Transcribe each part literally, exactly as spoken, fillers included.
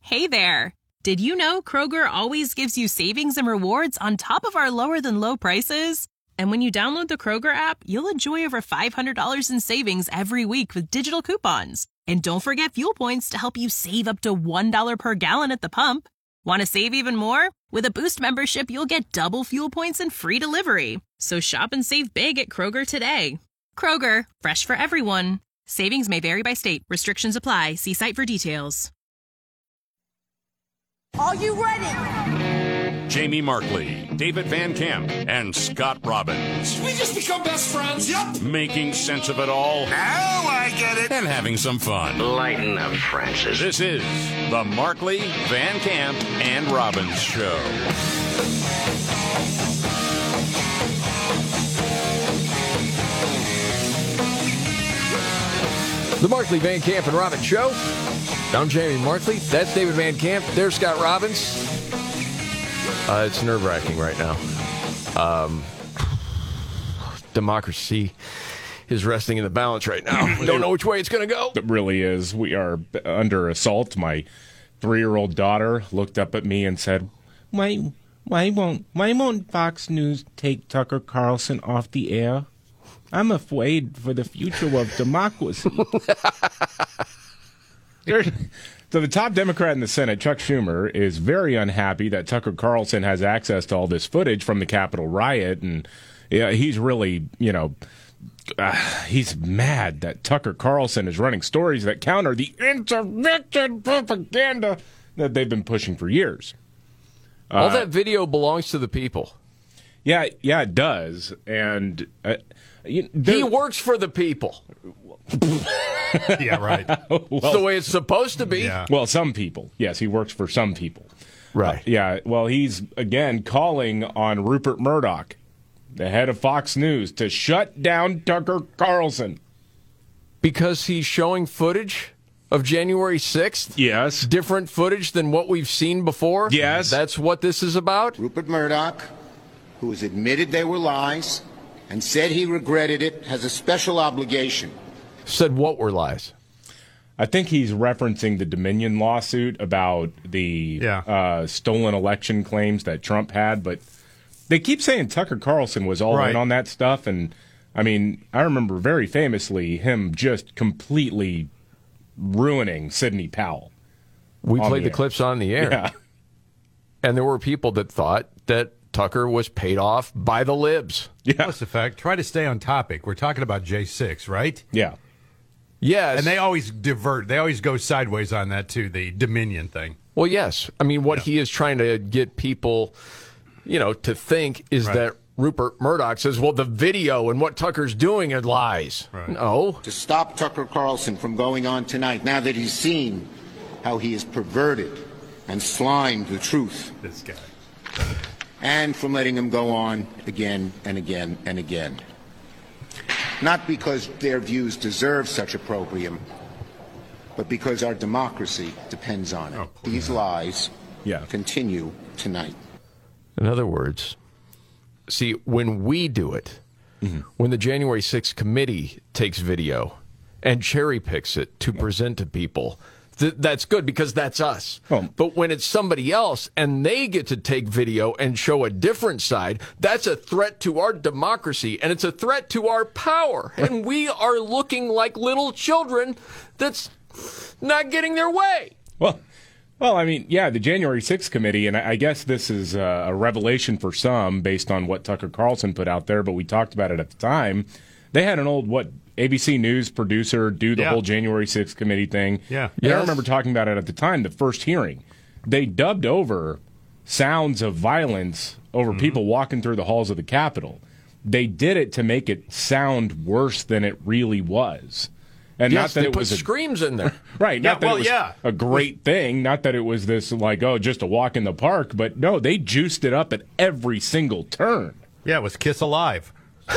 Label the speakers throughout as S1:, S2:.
S1: Hey there! Did you know Kroger always gives you savings and rewards on top of our lower-than-low prices? And when you download the Kroger app, you'll enjoy over five hundred dollars in savings every week with digital coupons. And don't forget fuel points to help you save up to one dollar per gallon at the pump. Want to save even more? With a Boost membership, you'll get double fuel points and free delivery. So shop and save big at Kroger today. Kroger, fresh for everyone. Savings may vary by state. Restrictions apply. See site for details.
S2: Are you ready?
S3: Jamie Markley, David Van Camp, and Scott Robbins.
S4: We just become best friends. Yep.
S3: Making sense of it all.
S4: Now I get it.
S3: And having some fun.
S5: Lighten up, Francis.
S3: This is the Markley, Van Camp, and Robbins Show.
S6: The Markley, Van Camp, and Robbins Show. I'm Jamie Markley. That's David Van Camp. There's Scott Robbins. Uh, it's nerve-wracking right now. Um, democracy is resting in the balance right now. We don't know which way it's going to go.
S7: It really is. We are under assault. My three-year-old daughter looked up at me and said,
S8: Why, why won't, why won't Fox News take Tucker Carlson off the air? I'm afraid for the future of democracy.
S7: So the top Democrat in the Senate, Chuck Schumer, is very unhappy that Tucker Carlson has access to all this footage from the Capitol riot, and yeah, he's really, you know, uh, he's mad that Tucker Carlson is running stories that counter the insurrection propaganda that they've been pushing for years.
S6: All
S7: Uh,
S6: that video belongs to the people.
S7: Yeah, yeah, it does, and uh, you,
S6: he works for the people.
S9: Yeah, right.
S7: well,
S6: It's the way it's supposed to be.
S9: Yeah.
S7: Well, some people. Yes, he works for some people.
S6: Right.
S7: Uh, yeah, well, he's, again, calling on Rupert Murdoch, the head of Fox News, to shut down Tucker Carlson.
S6: Because he's showing footage of January sixth?
S7: Yes.
S6: Different footage than what we've seen before?
S7: Yes.
S6: That's what this is about?
S10: Rupert Murdoch, who has admitted they were lies and said he regretted it, has a special obligation.
S6: Said what were lies?
S7: I think he's referencing the Dominion lawsuit about the
S9: Yeah.
S7: uh, stolen election claims that Trump had, but they keep saying Tucker Carlson was all
S9: Right.
S7: in on that stuff, and I mean, I remember very famously him just completely ruining Sidney Powell.
S6: We
S7: on
S6: played
S7: the
S6: the
S7: air.
S6: clips on the air.
S7: Yeah.
S6: And there were people that thought that Tucker was paid off by the libs.
S7: Yeah.
S9: Plus the fact, try to stay on topic. We're talking about J six, right?
S7: Yeah.
S6: Yes.
S9: And they always divert. They always go sideways on that, too, the Dominion thing.
S6: Well, yes. I mean, what
S9: Yeah.
S6: he is trying to get people, you know, to think is
S9: Right.
S6: that Rupert Murdoch says, well, the video and what Tucker's doing are lies.
S9: Right.
S6: No.
S10: To stop Tucker Carlson from going on tonight, now that he's seen how he has perverted and slimed the truth,
S9: This guy.
S10: and from letting him go on again and again and again. Not because their views deserve such opprobrium, but because our democracy depends on it.
S9: Oh,
S10: These lies
S7: Yeah.
S10: continue tonight.
S6: In other words, see, when we do it, when the January sixth committee takes video and cherry picks it to present to people, th- that's good because that's us.
S7: Oh.
S6: But when it's somebody else and they get to take video and show a different side, that's a threat to our democracy and it's a threat to our power. And we are looking like little children that's not getting their way.
S7: Well, well, I mean, yeah, the January sixth committee, and I I guess this is a, a revelation for some based on what Tucker Carlson put out there, but we talked about it at the time. They had an old, what, A B C News producer do the
S9: Yeah.
S7: whole January sixth committee thing.
S9: Yeah.
S7: And I
S6: Yes.
S7: remember talking about it at the time, the first hearing. They dubbed over sounds of violence over
S9: Mm-hmm.
S7: people walking through the halls of the Capitol. They did it to make it sound worse than it really was. And
S6: Yes,
S7: not that
S6: they
S7: it
S6: put
S7: was a,
S6: screams in there.
S7: right.
S9: Yeah,
S7: Not that
S9: well,
S7: it was
S9: yeah.
S7: a great thing. Not that it was this like, oh, just a walk in the park. But no, they juiced it up at every single turn.
S9: Yeah, it was Kiss Alive.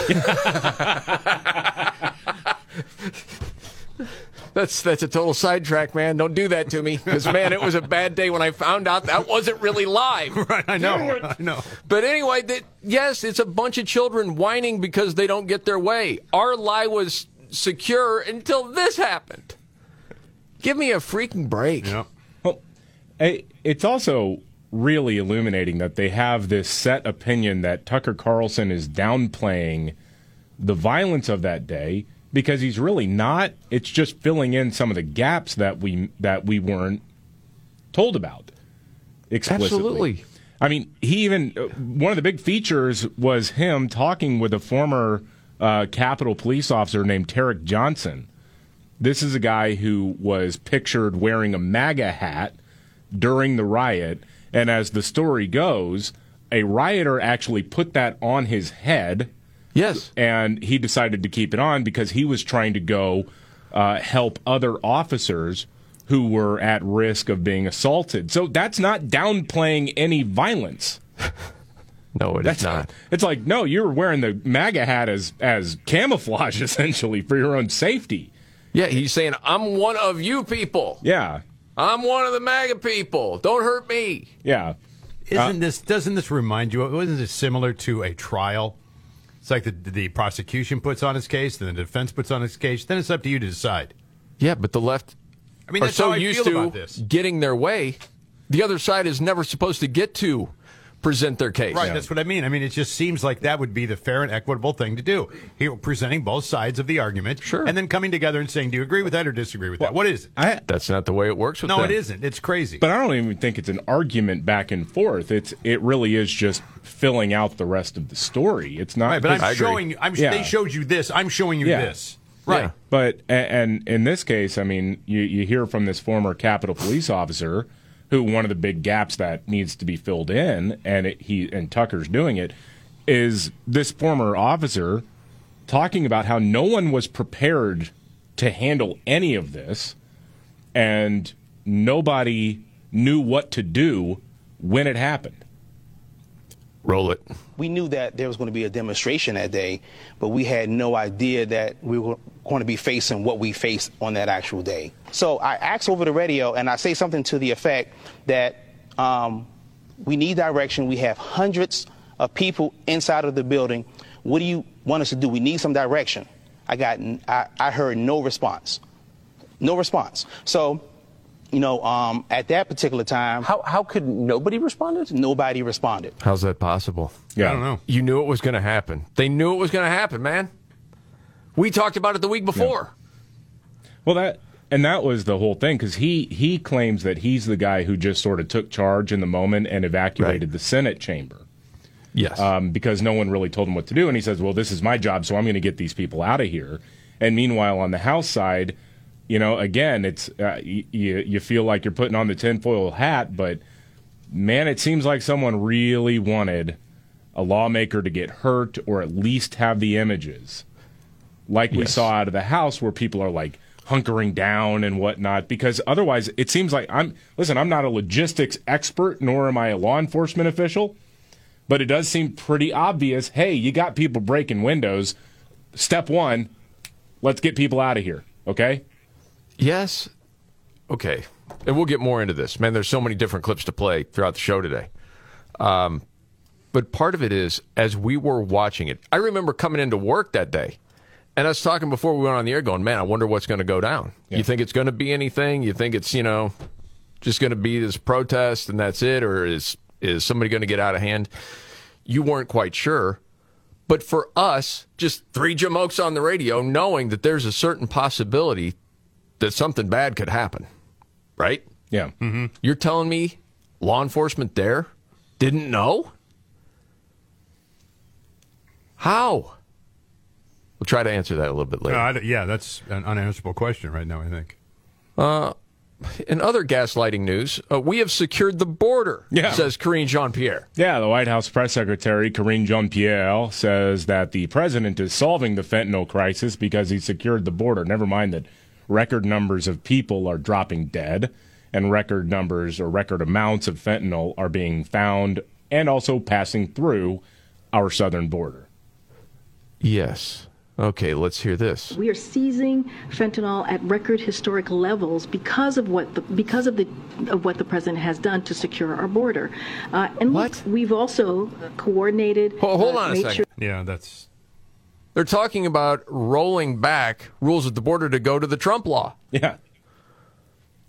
S6: That's that's a total sidetrack, man. Don't do that to me. Because, man, it was a bad day when I found out that wasn't really live.
S9: Right, I know. I know.
S6: But anyway, that, yes, it's a bunch of children whining because they don't get their way. Our lie was secure until this happened. Give me a freaking break.
S9: Yeah.
S7: Well, It's also really illuminating that they have this set opinion that Tucker Carlson is downplaying the violence of that day because he's really not. It's just filling in some of the gaps that we that we weren't told about explicitly.
S6: Absolutely.
S7: I mean, he even one of the big features was him talking with a former uh, Capitol police officer named Tarek Johnson. This is a guy who was pictured wearing a MAGA hat during the riot, and as the story goes, a rioter actually put that on his head.
S6: Yes.
S7: And he decided to keep it on because he was trying to go uh, help other officers who were at risk of being assaulted. So that's not downplaying any violence.
S6: No, it
S7: that's
S6: is not.
S7: It's like, no, you're wearing the MAGA hat as, as camouflage, essentially, for your own safety.
S6: Yeah, he's saying, I'm one of you people.
S7: Yeah.
S6: I'm one of the MAGA people. Don't hurt me.
S7: Yeah.
S9: Isn't uh, this, doesn't this remind you, isn't this similar to a trial? It's like the, the prosecution puts on its case, then the defense puts on its case, then it's up to you to decide.
S6: Yeah, but the left
S9: I mean,
S6: are
S9: that's
S6: so
S9: how I
S6: used
S9: feel
S6: to
S9: about this.
S6: getting their way. The other side is never supposed to get to present their case.
S9: Right,
S6: yeah.
S9: That's what I mean. I mean, it just seems like that would be the fair and equitable thing to do. Here, presenting both sides of the argument,
S6: sure,
S9: and then coming together and saying, do you agree with that or disagree with
S7: well,
S9: that? What is it?
S7: I,
S6: that's not the way it works with
S9: no,
S6: them.
S9: it isn't. It's crazy.
S7: But I don't even think it's an argument back and forth. It's It really is just filling out the rest of the story. It's not.
S9: Right, but I'm showing you, I'm,
S7: yeah.
S9: they showed you this. I'm showing you
S7: yeah.
S9: this. Right.
S7: Yeah. But, and, and in this case, I mean, you, you hear from this former Capitol police officer who one of the big gaps that needs to be filled in, and it, he and Tucker's doing it, is this former officer talking about how no one was prepared to handle any of this, and nobody knew what to do when it happened.
S6: Roll it.
S5: We knew that there was going to be a demonstration that day, but we had no idea that we were going to be facing what we faced on that actual day. So I asked over the radio, and I say something to the effect that um, we need direction. We have hundreds of people inside of the building. What do you want us to do? We need some direction. I got, I, I heard no response. No response. So, you know, um, at that particular time...
S11: How how could nobody respond?
S5: Nobody responded.
S6: How's that possible?
S7: Yeah.
S9: I don't know.
S6: You knew it was going to happen. They knew it was going to happen, man. We talked about it the week before.
S7: Yeah. Well, that... And that was the whole thing, because he, he claims that he's the guy who just sort of took charge in the moment and evacuated
S6: right.
S7: the Senate chamber.
S6: Yes.
S7: Um, because no one really told him what to do. And he says, well, this is my job, so I'm going to get these people out of here. And meanwhile, on the House side, you know, again, it's uh, you, you feel like you're putting on the tinfoil hat, but, man, it seems like someone really wanted a lawmaker to get hurt or at least have the images. Like yes. we saw out of the House where people are like, hunkering down and whatnot, because otherwise it seems like I'm listen, I'm not a logistics expert, nor am I a law enforcement official, but it does seem pretty obvious, hey, you got people breaking windows. Step one, let's get people out of here, okay?
S6: Yes. Okay. And we'll get more into this. Man, there's so many different clips to play throughout the show today. Um, but part of it is, as we were watching it, I remember coming into work that day, and I was talking before we went on the air going, man, I wonder what's going to go down. Yeah. You think it's going to be anything? You think it's, you know, just going to be this protest and that's it? Or is is somebody going to get out of hand? You weren't quite sure. But for us, just three jamokes on the radio, knowing that there's a certain possibility that something bad could happen, right?
S7: Yeah.
S6: Mm-hmm. You're telling me law enforcement there didn't know? How? We'll try to answer that a little bit later.
S9: Uh, yeah, that's an unanswerable question right now, I think.
S6: Uh, in other gaslighting news, uh, we have secured the border,
S7: yeah.
S6: says Karine Jean-Pierre.
S7: Yeah, the White House press secretary, Karine Jean-Pierre, says that the president is solving the fentanyl crisis because he secured the border. Never mind that record numbers of people are dropping dead and record numbers or record amounts of fentanyl are being found and also passing through our southern border.
S6: Yes. Okay, let's hear this.
S12: We are seizing fentanyl at record historic levels because of what the, because of the of what the president has done to secure our border. Uh, and
S6: what?
S12: we've also coordinated.
S6: Hold, hold
S12: uh,
S6: on a second.
S12: Sure-
S9: yeah, that's.
S6: They're talking about rolling back rules at the border to go to the Trump law.
S7: Yeah.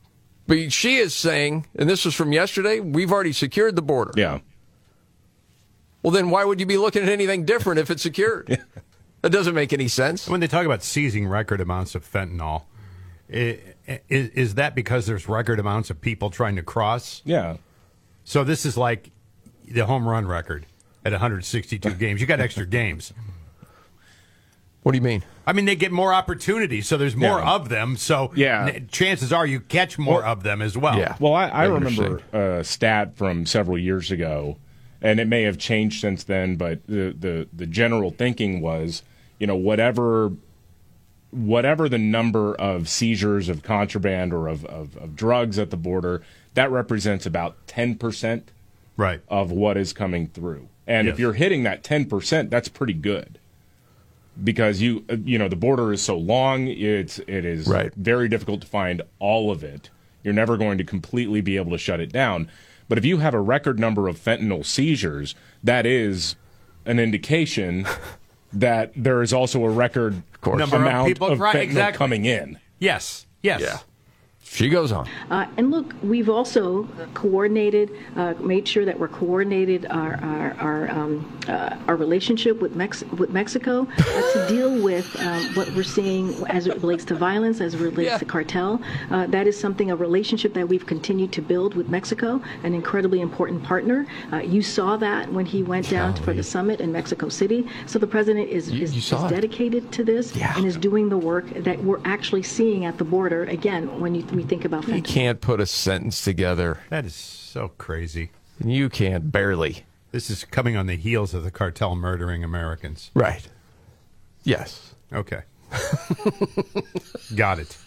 S6: But she is saying, and this was from yesterday, we've already secured the border.
S7: Yeah.
S6: Well, then why would you be looking at anything different if it's secured? Yeah. That doesn't make any sense.
S9: When they talk about seizing record amounts of fentanyl, is, is that because there's record amounts of people trying to cross?
S7: Yeah.
S9: So this is like the home run record at one hundred sixty-two games. You got extra games.
S6: What do you mean?
S9: I mean, they get more opportunities, so there's more
S7: Yeah.
S9: of them. So
S7: Yeah.
S9: n- chances are you catch more
S7: Well,
S9: of them as well.
S6: Yeah.
S7: Well, I, I
S6: I
S7: remember a stat from several years ago, and it may have changed since then, but the, the, the general thinking was, you know, whatever whatever the number of seizures of contraband or of, of, of drugs at the border, that represents about ten percent
S9: right.
S7: of what is coming through. And
S9: Yes.
S7: if you're hitting that ten percent, that's pretty good. Because you you know the border is so long, it's it is
S6: Right.
S7: very difficult to find all of it. You're never going to completely be able to shut it down. But if you have a record number of fentanyl seizures, that is an indication that there is also a record
S9: Number of
S7: amount
S9: people-
S7: of
S9: right,
S7: fentanyl
S9: exactly.
S7: coming in.
S9: Yes. Yes.
S6: Yeah. She goes on.
S12: Uh, and look, we've also coordinated, uh, made sure that we're coordinated our our our, um, uh, our relationship with Mex- with Mexico uh, to deal with um, what we're seeing as it relates to violence, as it relates
S6: Yeah.
S12: to cartel. Uh, that is something, a relationship that we've continued to build with Mexico, an incredibly important partner. Uh, you saw that when he went down for the summit in Mexico City. So the president is
S6: You-
S12: is,
S6: you saw
S12: is
S6: it.
S12: dedicated to this
S6: Yeah.
S12: and is doing the work that we're actually seeing at the border. Again, when you, we think about
S6: You
S12: fentanyl.
S6: can't put a sentence together.
S9: That is so crazy.
S6: You can't, barely.
S9: This is coming on the heels of the cartel murdering Americans.
S6: Right. Yes.
S9: Okay. Got it.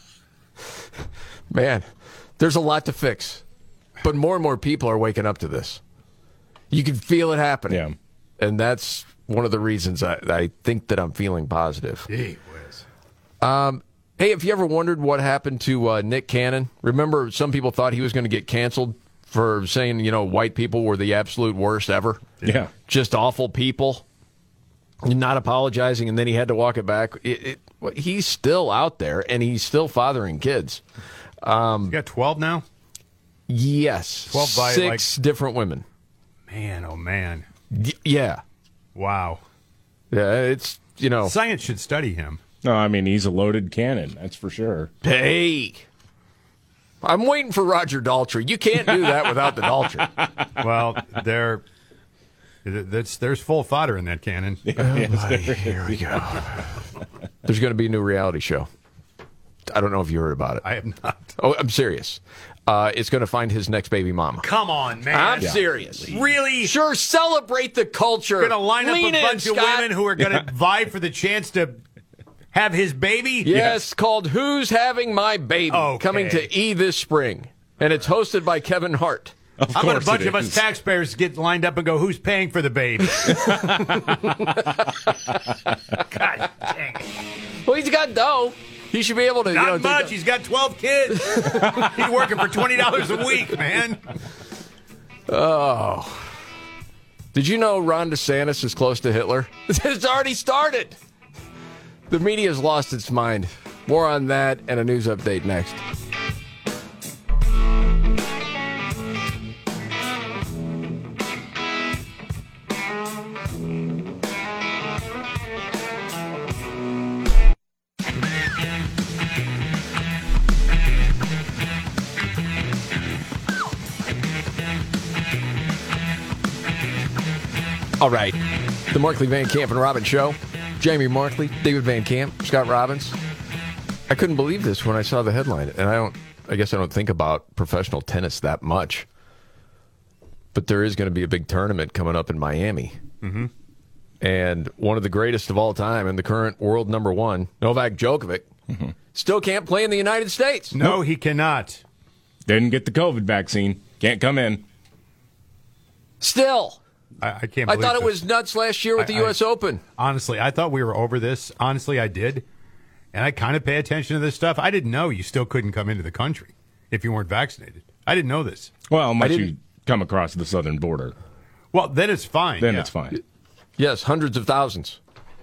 S6: Man, there's a lot to fix. But more and more people are waking up to this. You can feel it happening.
S7: Yeah.
S6: And that's one of the reasons I, I think that I'm feeling positive.
S9: Gee whiz.
S6: Um, hey, have you ever wondered what happened to uh, Nick Cannon? Remember, some people thought he was going to get canceled for saying, you know, white people were the absolute worst ever.
S7: Yeah.
S6: Just awful people. Not apologizing, and then he had to walk it back. It, it, well, he's still out there, and he's still fathering kids. Um,
S9: You got twelve now?
S6: yes.
S9: twelve by,
S6: Six different women.
S9: Man, oh man.
S6: Y- yeah.
S9: Wow.
S6: Yeah, it's, you know.
S9: Science should study him.
S7: No, I mean, he's a loaded cannon, that's for sure.
S6: Hey. I'm waiting for Roger Daltrey. You can't do that without the Daltrey.
S9: Well, there, that's there's full fodder in that cannon.
S6: Oh, buddy, here we go. There's going to be a new reality show. I don't know if you heard about it.
S9: I have not.
S6: Oh, I'm serious. Uh, it's going to find his next baby mama.
S9: Come on, man.
S6: I'm serious.
S9: Really?
S6: Sure, celebrate the culture.
S9: Going to line up
S6: Lean
S9: a
S6: in,
S9: bunch of
S6: Scott.
S9: women who are going to vie for the chance to have his baby?
S6: Yes, called Who's Having My Baby?
S9: Okay.
S6: Coming to E! This spring. And it's hosted by Kevin Hart.
S7: Of
S9: How about a
S7: course
S9: bunch
S7: it
S9: of us
S7: is.
S9: taxpayers get lined up and go, who's paying for the baby? God dang it.
S6: Well, he's got dough. He should be able to.
S9: Not
S6: you know,
S9: much.
S6: take-
S9: He's got twelve kids. He's working for twenty dollars a week, man.
S6: Oh. Did you know Ron DeSantis is close to Hitler? It's already started. The media's lost its mind. More on that and a news update next. All right. The Markley, Van Camp, and Robbins Show. Jamie Markley, David Van Camp, Scott Robbins. I couldn't believe this when I saw the headline, and I don't. I guess I don't think about professional tennis that much. But there is going to be a big tournament coming up in Miami.
S9: Mm-hmm.
S6: And one of the greatest of all time and the current world number one, Novak Djokovic, mm-hmm. still can't play in the United States.
S9: No, he cannot.
S7: Didn't get the COVID vaccine. Can't come in.
S6: Still.
S9: I, I can't
S6: I
S9: believe
S6: thought it
S9: this.
S6: was nuts last year with the
S9: I-
S6: U S
S9: I-
S6: Open.
S9: Honestly, I thought we were over this. Honestly, I did. And I kind of pay attention to this stuff. I didn't know you still couldn't come into the country if you weren't vaccinated. I didn't know this.
S7: Well, unless
S6: didn't-
S7: you come across the southern border.
S9: Well, then it's fine.
S7: Then
S9: yeah.
S7: it's fine.
S6: Yes, hundreds of thousands.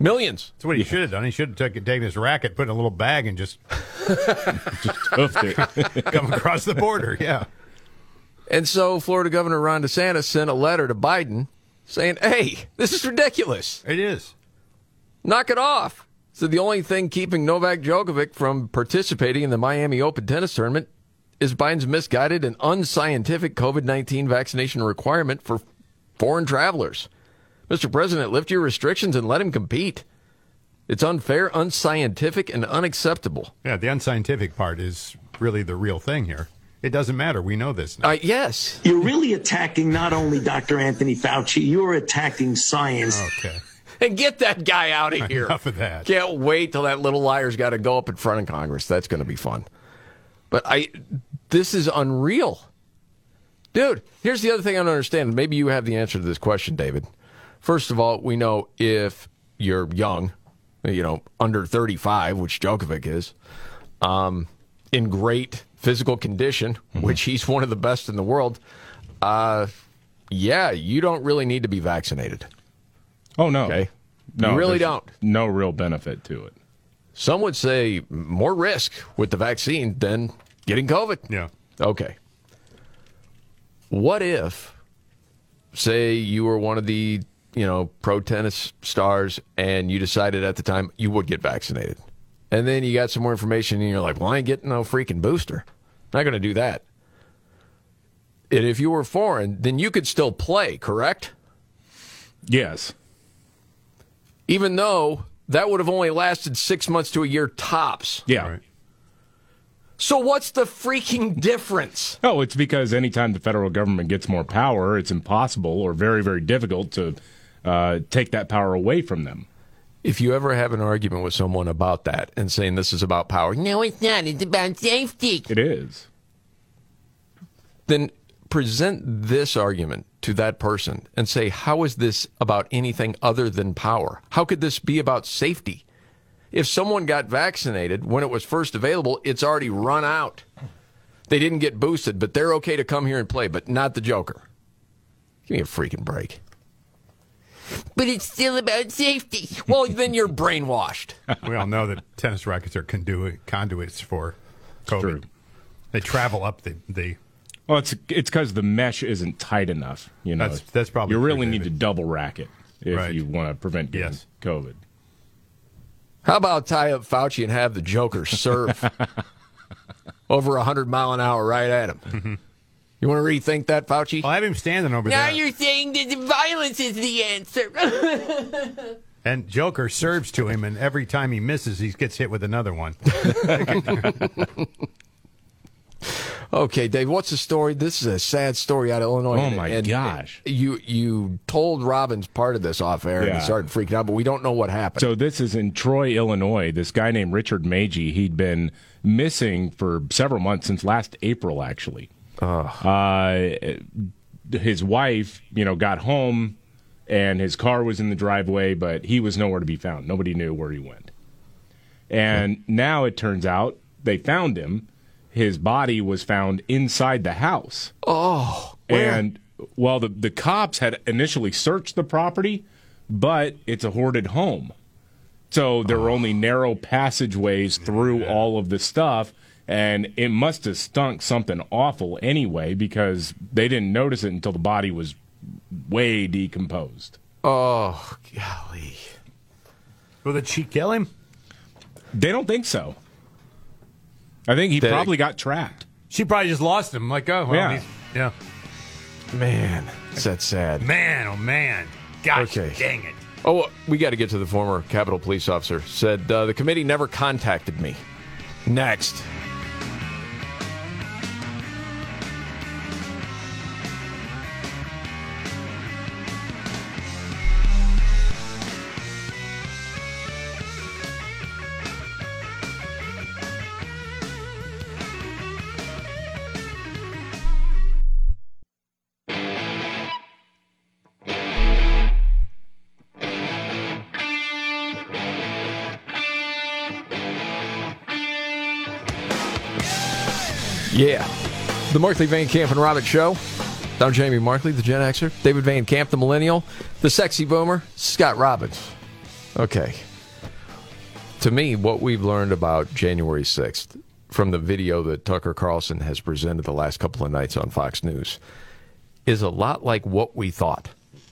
S6: Millions.
S9: That's what he should have done. He should have taken, taken his racket, put it in a little bag, and just,
S7: just hoofed it.
S9: Come across the border, yeah.
S6: And so Florida Governor Ron DeSantis sent a letter to Biden saying, hey, this is ridiculous.
S9: It is.
S6: Knock it off. So the only thing keeping Novak Djokovic from participating in the Miami Open tennis tournament is Biden's misguided and unscientific COVID nineteen vaccination requirement for foreign travelers. Mister President, lift your restrictions and let him compete. It's unfair, unscientific, and unacceptable.
S9: Yeah, the unscientific part is really the real thing here. It doesn't matter. We know this now.
S6: Uh, yes.
S13: You're really attacking not only Doctor Anthony Fauci, you're attacking science.
S9: Okay.
S6: And get that guy out of here.
S9: Enough of that.
S6: Can't wait till that little liar's got to go up in front of Congress. That's going to be fun. But I, this is unreal. Dude, here's the other thing I don't understand. Maybe you have the answer to this question, David. First of all, we know if you're young, you know, under thirty-five, which Djokovic is, um, in great physical condition, mm-hmm. which he's one of the best in the world, uh, yeah, you don't really need to be vaccinated.
S7: Oh, no.
S6: Okay?
S7: No,
S6: you really don't.
S7: No real benefit to it.
S6: Some would say more risk with the vaccine than getting COVID.
S9: Yeah.
S6: Okay. What if, say, you were one of the, you know, pro tennis stars and you decided at the time you would get vaccinated. And then you got some more information and you're like, well, I ain't getting no freaking booster. Not going to do that. And if you were foreign, then you could still play, correct?
S7: Yes.
S6: Even though that would have only lasted six months to a year tops.
S7: Yeah. Right.
S6: So what's the freaking difference?
S7: Oh, it's because anytime the federal government gets more power, it's impossible or very, very difficult to uh, take that power away from them.
S6: If you ever have an argument with someone about that and saying this is about power, no, it's not. It's about safety.
S7: It is.
S6: Then present this argument to that person and say, how is this about anything other than power? How could this be about safety? If someone got vaccinated when it was first available, it's already run out. They didn't get boosted, but they're okay to come here and play, but not the Joker. Give me a freaking break. But it's still about safety. Well, then you're brainwashed.
S9: We all know that tennis rackets are conduit, conduits for COVID. True. They travel up the... the
S7: well, it's it's because the mesh isn't tight enough. You know,
S9: that's, that's probably
S7: you really
S9: true,
S7: need
S9: David.
S7: to double rack it if
S9: right.
S7: you want to prevent getting
S9: yes.
S7: COVID.
S6: How about tie up Fauci and have the Joker serve over one hundred mile an hour right at him? Mm-hmm. You want to rethink that, Fauci?
S9: I'll have him standing over
S6: now
S9: there.
S6: Now you're saying that violence is the answer.
S9: And Joker serves to him, and every time he misses, he gets hit with another one.
S6: Okay, Dave, what's the story? This is a sad story out of Illinois.
S7: Oh, my
S6: and,
S7: gosh.
S6: And you you told Robbins part of this off air,
S7: yeah.
S6: and he started freaking out, but we don't know what happened.
S7: So this is in Troy, Illinois. This guy named Richard Magee, he'd been missing for several months, since last April, actually.
S6: Oh.
S7: Uh, his wife, you know, got home, and his car was in the driveway, but he was nowhere to be found. Nobody knew where he went. And hmm. now it turns out they found him. His body was found inside the house.
S6: Oh, where?
S7: And, well, the, the cops had initially searched the property, but it's a hoarded home. So there oh. were only narrow passageways through yeah. all of the stuff, and it must have stunk something awful anyway, because they didn't notice it until the body was way decomposed.
S6: Oh, golly.
S9: Well, did she kill him?
S7: They don't think so. I think he
S6: Did
S7: probably
S6: it?
S7: got trapped.
S9: She probably just lost him. Like, oh, well,
S7: yeah.
S9: he's, yeah.
S6: Man, is that sad.
S9: Man, oh, man. Gosh,
S6: okay.
S9: dang it.
S6: Oh, we got to get to the former Capitol police officer. Said uh, the committee never contacted me. Next. Yeah. The Markley, Van Camp, and Robbins Show. I'm Jamie Markley, the Gen Xer. David Van Camp, the Millennial. The Sexy Boomer, Scott Robbins. Okay. To me, what we've learned about January sixth from the video that Tucker Carlson has presented the last couple of nights on Fox News is a lot like what we thought.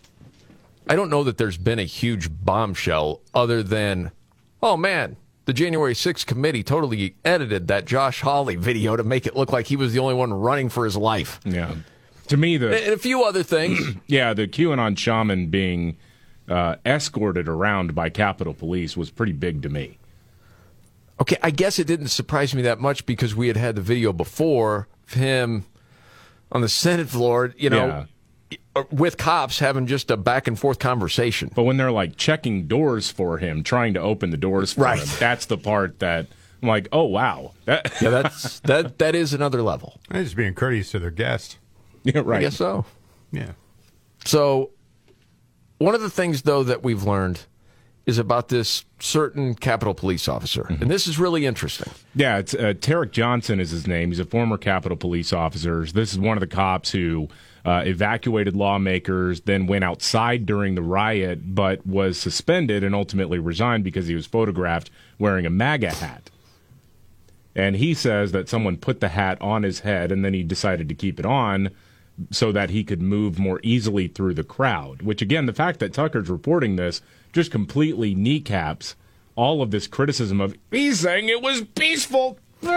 S6: I don't know that there's been a huge bombshell other than, oh man, the January sixth committee totally edited that Josh Hawley video to make it look like he was the only one running for his life.
S7: Yeah. To me, the
S6: and a few other things.
S7: Yeah, the QAnon shaman being uh, escorted around by Capitol Police was pretty big to me.
S6: Okay, I guess it didn't surprise me that much because we had had the video before of him on the Senate floor, you know, yeah. with cops having just a back and forth conversation.
S7: But when they're like checking doors for him, trying to open the doors for
S6: right.
S7: him, that's the part that I'm like, oh wow, that
S6: yeah, that's that that is another level.
S9: They're just being courteous to their guest.
S7: Yeah, right.
S6: I guess so.
S9: Yeah.
S6: So, one of the things though that we've learned is about this certain Capitol Police officer, mm-hmm. and this is really interesting.
S7: Yeah, it's uh, Tarek Johnson is his name. He's a former Capitol Police officer. This is one of the cops who uh, evacuated lawmakers, then went outside during the riot, but was suspended and ultimately resigned because he was photographed wearing a MAGA hat. And he says that someone put the hat on his head, and then he decided to keep it on so that he could move more easily through the crowd, which, again, the fact that Tucker's reporting this just completely kneecaps all of this criticism of, he's saying it was peaceful.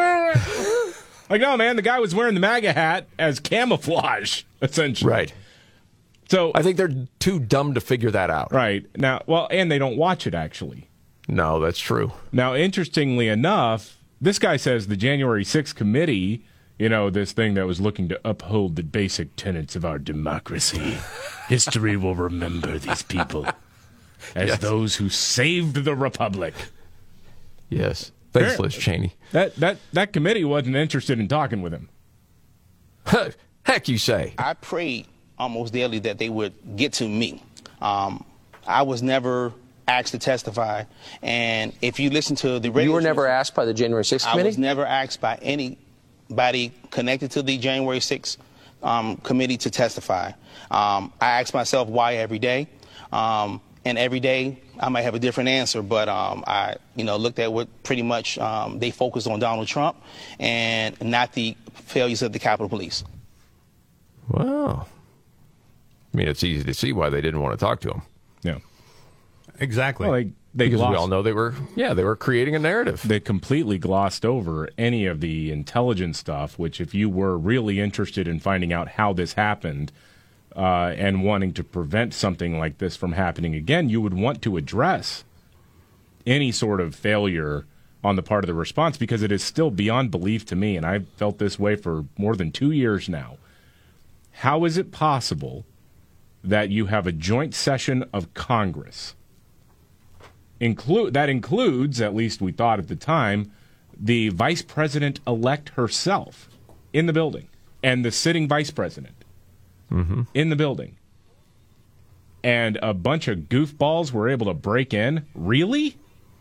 S7: Like, no, man, the guy was wearing the MAGA hat as camouflage, essentially.
S6: Right.
S7: So
S6: I think they're too dumb to figure that out.
S7: Right. Now, well, and they don't watch it, actually.
S6: No, that's true.
S7: Now, interestingly enough, this guy says the January sixth committee, you know, this thing that was looking to uphold the basic tenets of our democracy. History will remember these people as yes. those who saved the republic.
S6: Yes. Thanks, Liz Cheney.
S7: That, that, that committee wasn't interested in talking with him.
S6: Heck, you say.
S5: I prayed almost daily that they would get to me. Um, I was never asked to testify, and if you listen to the radio...
S11: You were never asked by the January sixth committee?
S5: I was never asked by anybody connected to the January sixth um, committee to testify. Um, I ask myself why every day, um, and every day I might have a different answer, but um, I you know, looked at what pretty much um, they focused on Donald Trump and not the failures of the Capitol Police.
S6: Wow. I mean, it's easy to see why they didn't want to talk to him.
S7: Yeah.
S9: Exactly.
S7: Well, they, they
S6: because
S7: glossed,
S6: we all know they were, yeah, they were creating a narrative.
S7: They completely glossed over any of the intelligence stuff, which if you were really interested in finding out how this happened uh, and wanting to prevent something like this from happening again, you would want to address any sort of failure on the part of the response, because it is still beyond belief to me, and I've felt this way for more than two years now. How is it possible that you have a joint session of Congress include that includes, at least we thought at the time, the vice president-elect herself in the building and the sitting vice president
S6: mm-hmm.
S7: in the building, and a bunch of goofballs were able to break in? Really?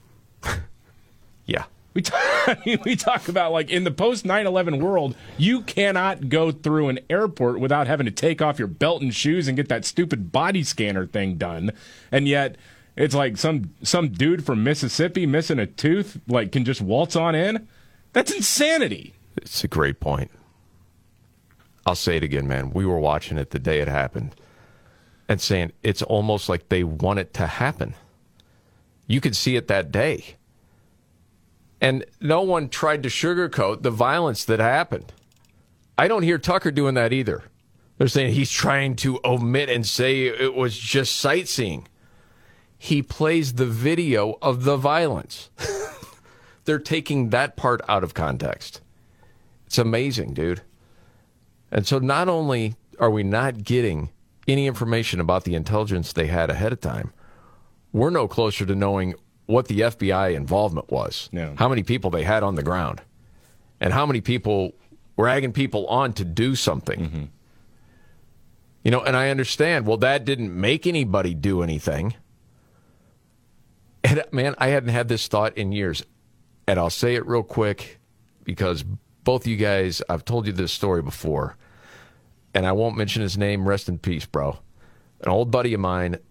S6: Yeah.
S7: We, t- I mean, we talk about, like, in the post nine eleven world, you cannot go through an airport without having to take off your belt and shoes and get that stupid body scanner thing done. And yet, it's like some some dude from Mississippi missing a tooth, like, can just waltz on in. That's insanity.
S6: It's a great point. I'll say it again, man. We were watching it the day it happened and saying it's almost like they want it to happen. You could see it that day. And no one tried to sugarcoat the violence that happened. I don't hear Tucker doing that either. They're saying he's trying to omit and say it was just sightseeing. He plays the video of the violence. They're taking that part out of context. It's amazing, dude. And so not only are we not getting any information about the intelligence they had ahead of time, we're no closer to knowing what the F B I involvement was,
S7: yeah.
S6: how many people they had on the ground, and how many people were egging people on to do something.
S7: Mm-hmm.
S6: You know, and I understand, well, that didn't make anybody do anything. And, man, I hadn't had this thought in years. And I'll say it real quick because both you guys, I've told you this story before, and I won't mention his name. Rest in peace, bro. An old buddy of mine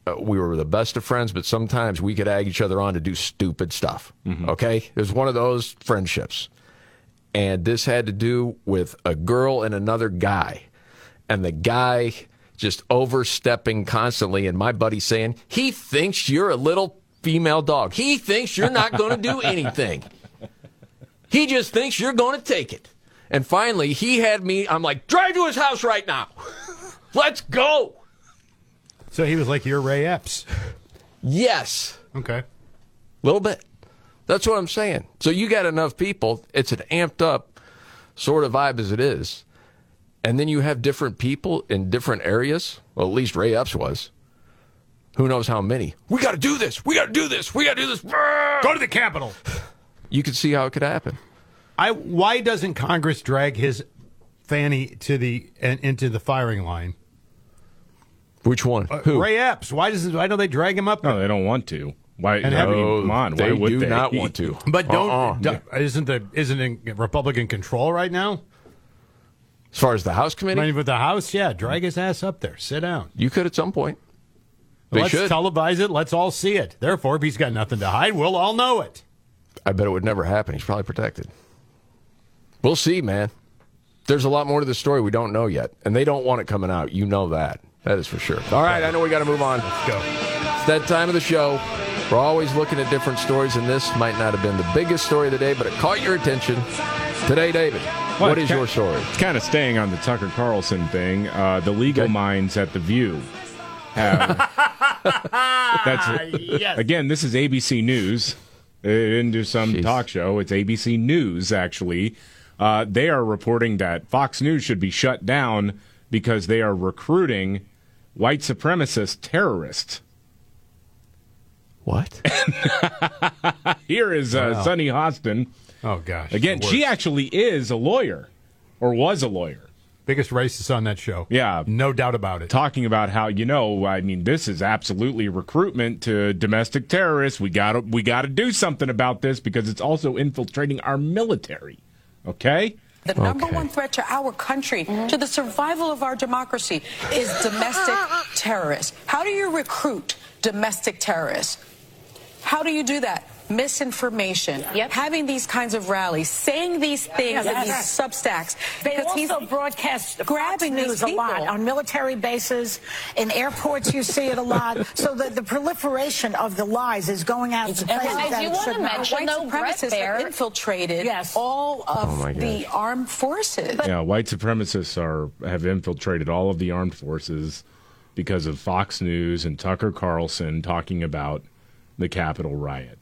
S6: uh, we were the best of friends, but sometimes we could egg each other on to do stupid stuff. Mm-hmm. Okay? It was one of those friendships. And this had to do with a girl and another guy. And the guy just overstepping constantly, and my buddy saying, he thinks you're a little female dog. He thinks you're not going to do anything. He just thinks you're going to take it. And finally, he had me, I'm like, drive to his house right now. Let's go.
S9: So he was like your Ray Epps.
S6: Yes.
S9: Okay.
S6: A little bit. That's what I'm saying. So you got enough people, it's an amped up sort of vibe as it is. And then you have different people in different areas. Well, at least Ray Epps was. Who knows how many? We got to do this. We got to do this. We got to do this.
S9: Go to the Capitol.
S6: You could see how it could happen.
S9: I why doesn't Congress drag his fanny to the and into the firing line?
S6: Which one?
S9: Uh,
S6: Who?
S9: Ray Epps. Why does why don't they drag him up?
S7: No, they don't want to. Why?
S9: And
S7: no,
S9: have-
S7: come on. Why
S6: they
S7: would
S6: do
S7: they?
S6: not want to.
S9: But don't
S6: Uh-uh.
S9: do- isn't the isn't in Republican control right now?
S6: As far as the House committee,
S9: I mean, with the House, yeah, drag his ass up there. Sit down.
S6: you could at some point. They
S9: Let's
S6: should.
S9: televise it. Let's all see it. Therefore, if he's got nothing to hide, we'll all know it.
S6: I bet it would never happen. He's probably protected. We'll see, man. There's a lot more to the story we don't know yet, and they don't want it coming out. You know that. That is for sure. All right, I know we got to move on.
S9: Let's go.
S6: It's that time of the show. We're always looking at different stories, and this might not have been the biggest story of the day, but it caught your attention. Today, David,
S7: Well,
S6: what
S7: it's
S6: is
S7: ki-
S6: your story?
S7: It's kind of staying on the Tucker Carlson thing. Uh, the legal okay. minds at The View have. that's
S9: yes.
S7: Again, this is A B C News. They didn't do some
S6: Jeez.
S7: talk show. It's A B C News, actually. Uh, they are reporting that Fox News should be shut down because they are recruiting white supremacist terrorists.
S6: What?
S7: Here is uh,
S9: Wow.
S7: Sunny Hostin.
S9: Oh, gosh.
S7: Again, she actually is a lawyer, or was a lawyer.
S9: Biggest racist on that show.
S7: Yeah.
S9: No doubt about it.
S7: Talking about how, you know, I mean, this is absolutely recruitment to domestic terrorists. We gotta, we gotta do something about this because it's also infiltrating our military. Okay?
S2: The number
S6: Okay.
S2: one threat to our country, to the survival of our democracy, is domestic terrorists. How do you recruit domestic terrorists? How do you do that? Misinformation,
S14: Yep.
S2: having these kinds of rallies, saying these things
S14: Yes.
S2: in these substacks.
S14: They
S2: because he's
S14: also broadcast
S2: grabbing
S14: Fox
S2: these
S14: News a lot
S2: people.
S14: on military bases, in airports. You see it a lot. So the, the proliferation of the lies is going out to places
S15: Guys,
S14: that
S15: you
S14: it
S15: wanna
S14: should not.
S15: mention-
S2: White
S15: though, Brett
S2: supremacists
S15: Baer-
S2: have infiltrated
S14: Yes.
S2: all of
S6: Oh, my
S2: the
S6: gosh.
S2: armed forces.
S7: Yeah, white supremacists are have infiltrated all of the armed forces because of Fox News and Tucker Carlson talking about the Capitol riot.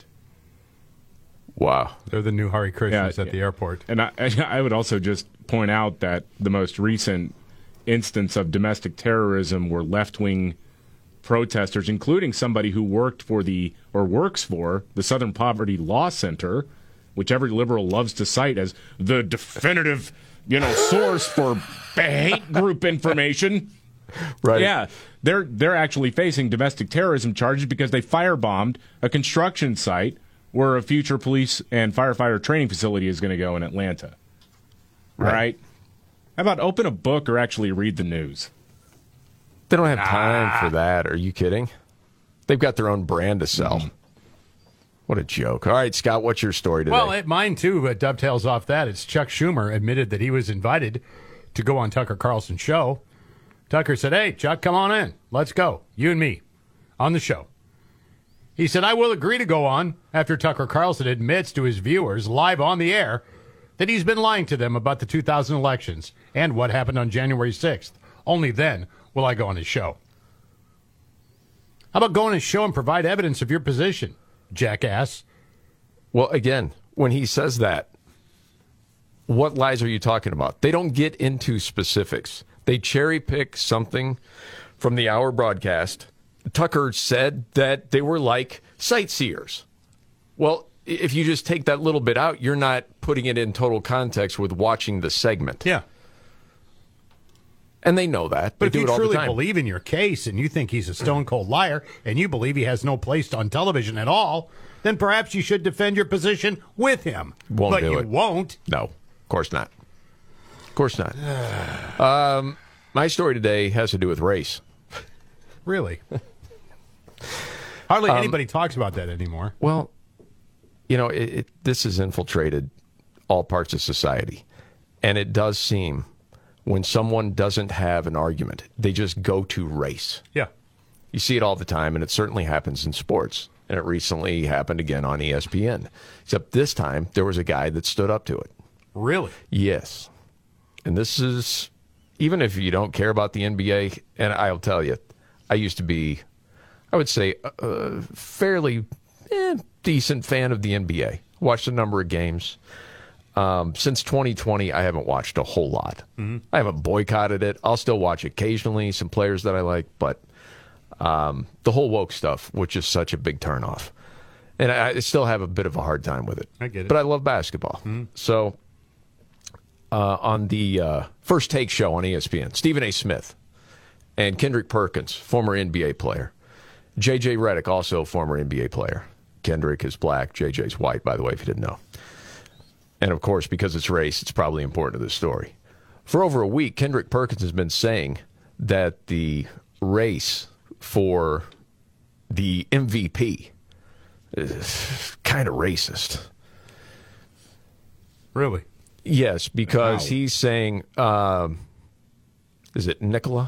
S6: Wow.
S9: They're the new Hare Krishnas
S7: Yeah,
S9: at the airport.
S7: And I, I would also just point out that the most recent instance of domestic terrorism were left-wing protesters, including somebody who worked for the or works for the Southern Poverty Law Center, which every liberal loves to cite as the definitive, you know, source for hate group information.
S6: Right.
S7: Yeah, they're they're actually facing domestic terrorism charges because they firebombed a construction site where a future police and firefighter training facility is going to go in Atlanta. Right. All right? How about open a book or actually read the news?
S6: They don't have time ah. for that. Are you kidding? They've got their own brand to sell. Mm-hmm. What a joke. All right, Scott, what's your story today?
S9: Well, it, mine, too, uh, dovetails off that. It's Chuck Schumer admitted that he was invited to go on Tucker Carlson's show. Tucker said, hey, Chuck, come on in. Let's go. You and me on the show. He said, I will agree to go on after Tucker Carlson admits to his viewers live on the air that he's been lying to them about the two thousand elections and what happened on January sixth. Only then will I go on his show. How about go on his show and provide evidence of your position, jackass?
S6: Well, again, when he says that, what lies are you talking about? They don't get into specifics. They cherry pick something from the hour broadcast. Tucker said that they were like sightseers. Well, if you just take that little bit out, you're not putting it in total context with watching the segment.
S9: Yeah.
S6: And they know that.
S9: But
S6: they
S9: if
S6: do
S9: you
S6: it all the
S9: truly
S6: time.
S9: believe in your case and you think he's a stone-cold liar and you believe he has no place on television at all, then perhaps you should defend your position with him.
S6: Won't
S9: but
S6: do
S9: you
S6: it.
S9: won't.
S6: No, of course not. Of course not. um, my story today has to do with race.
S9: Really? Hardly
S6: Um,
S9: anybody talks about that anymore.
S6: Well, you know, it, it, this has infiltrated all parts of society. And it does seem when someone doesn't have an argument, they just go to race.
S9: Yeah.
S6: You see it all the time, and it certainly happens in sports. And it recently happened again on E S P N. Except this time, there was a guy that stood up to it.
S9: Really?
S6: Yes. And this is, even if you don't care about the N B A, and I'll tell you, I used to be, I would say, a, a fairly eh, decent fan of the N B A. Watched a number of games. Um, since twenty twenty, I haven't watched a whole lot.
S9: Mm-hmm.
S6: I haven't boycotted it. I'll still watch occasionally some players that I like, but um, the whole woke stuff, which is such a big turnoff. And I, I still have a bit of a hard time with it.
S9: I get it.
S6: But I love basketball.
S9: Mm-hmm.
S6: So uh, on the uh, First Take show on E S P N, Stephen A. Smith and Kendrick Perkins, former N B A player. J J Redick, also former N B A player. Kendrick is black. J J's white, by the way, if you didn't know. And, of course, because it's race, it's probably important to this story. For over a week, Kendrick Perkins has been saying that the race for the M V P is kind of racist.
S9: Really?
S6: Yes, because
S9: Wow.
S6: he's saying, um, is it Nikola?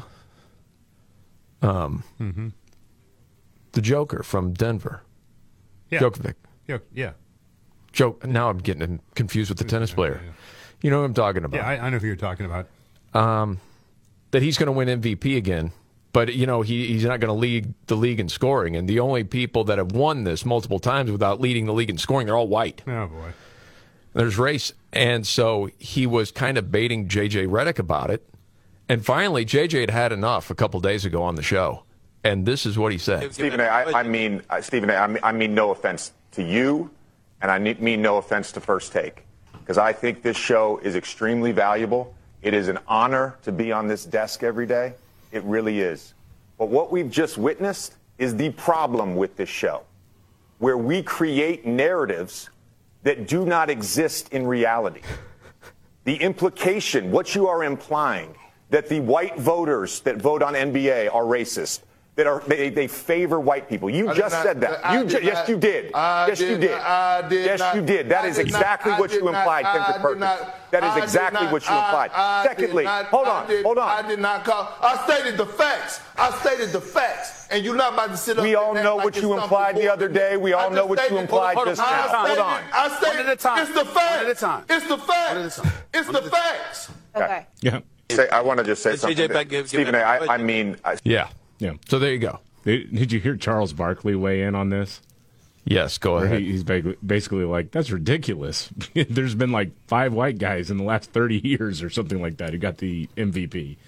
S6: Um,
S9: Mm-hmm.
S6: The Joker from Denver.
S9: Yeah.
S6: Djokovic.
S9: Yeah. Yeah.
S6: Joke. Now I'm getting him confused with the tennis player. You know what I'm talking about.
S9: Yeah, I, I know who you're talking about.
S6: Um, that he's going to win M V P again. But, you know, he, he's not going to lead the league in scoring. And the only people that have won this multiple times without leading the league in scoring, they're all white.
S9: Oh, boy.
S6: There's race. And so he was kind of baiting J J Redick about it. And finally, J J had had enough a couple days ago on the show. And this is what he said.
S15: Stephen A., I, I mean, uh, Stephen A., I mean, I mean no offense to you, and I ne- mean no offense to First Take, because I think this show is extremely valuable. It is an honor to be on this desk every day. It really is. But what we've just witnessed is the problem with this show, where we create narratives that do not exist in reality. The implication, what you are implying, that the white voters that vote on N B A are racist, that are they, they favor white people. You
S16: I did
S15: just
S16: not-
S15: said that.
S16: I
S15: You
S16: did
S15: ju- yes,
S16: not-
S15: you did.
S16: I
S15: yes, you
S16: did
S15: did.
S16: not- I did
S15: yes,
S16: not-
S15: you did. That
S16: I
S15: is
S16: did not-
S15: exactly
S16: I
S15: what
S16: did
S15: you
S16: not-
S15: implied,
S16: I
S15: Kendrick
S16: did
S15: Perkins.
S16: not-
S15: That is
S16: I did
S15: exactly
S16: not-
S15: what you implied.
S16: I- I did
S15: Secondly,
S16: not-
S15: hold
S16: I
S15: on,
S16: did-
S15: hold on.
S16: I did not call. I stated the facts. I stated the facts, and you're not about to sit up.
S15: We all
S16: and act
S15: know
S16: like
S15: what
S16: it's
S15: you
S16: something
S15: implied the other
S16: important.
S15: day. We all
S16: I
S15: know
S16: just
S15: what you
S16: stated-
S15: implied
S16: hold on,
S15: just
S16: hold on.
S15: now.
S16: I
S15: Hold
S16: stated-
S15: on.
S16: I stated
S15: One at a time.
S16: It's the facts.
S15: One at a time.
S16: It's the facts. It's the facts.
S15: Okay.
S7: Yeah.
S15: Say, I want to just say
S16: Let's
S15: something.
S16: J J back, give- give
S15: Stephen
S16: it
S15: A.,
S16: back.
S15: I, I mean, I,
S6: Yeah.
S7: Yeah.
S6: So there you go.
S7: Did, did you hear Charles Barkley weigh in on this?
S6: Yes, go
S7: Where
S6: ahead.
S7: he- he's ba- basically like, that's ridiculous. There's been like five white guys in the last thirty years or something like that who got the M V P.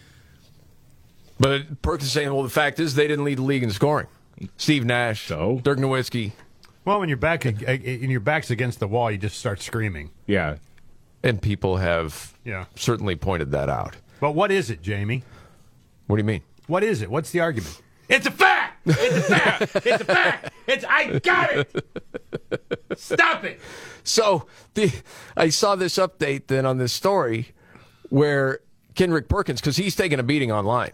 S6: But Perkins is saying, well, the fact is they didn't lead the league in scoring. Steve Nash, so? Dirk Nowitzki.
S9: Well, when your back and your back's against the wall, you just start screaming.
S7: Yeah.
S6: And people have
S9: Yeah.
S6: certainly pointed that out.
S9: But what is it, Jamie?
S6: What do you mean?
S9: What is it? What's the argument? It's a fact. It's a fact. It's a fact. It's I got it. Stop it.
S6: So the I saw this update then on this story where Kendrick Perkins, because he's taking a beating online.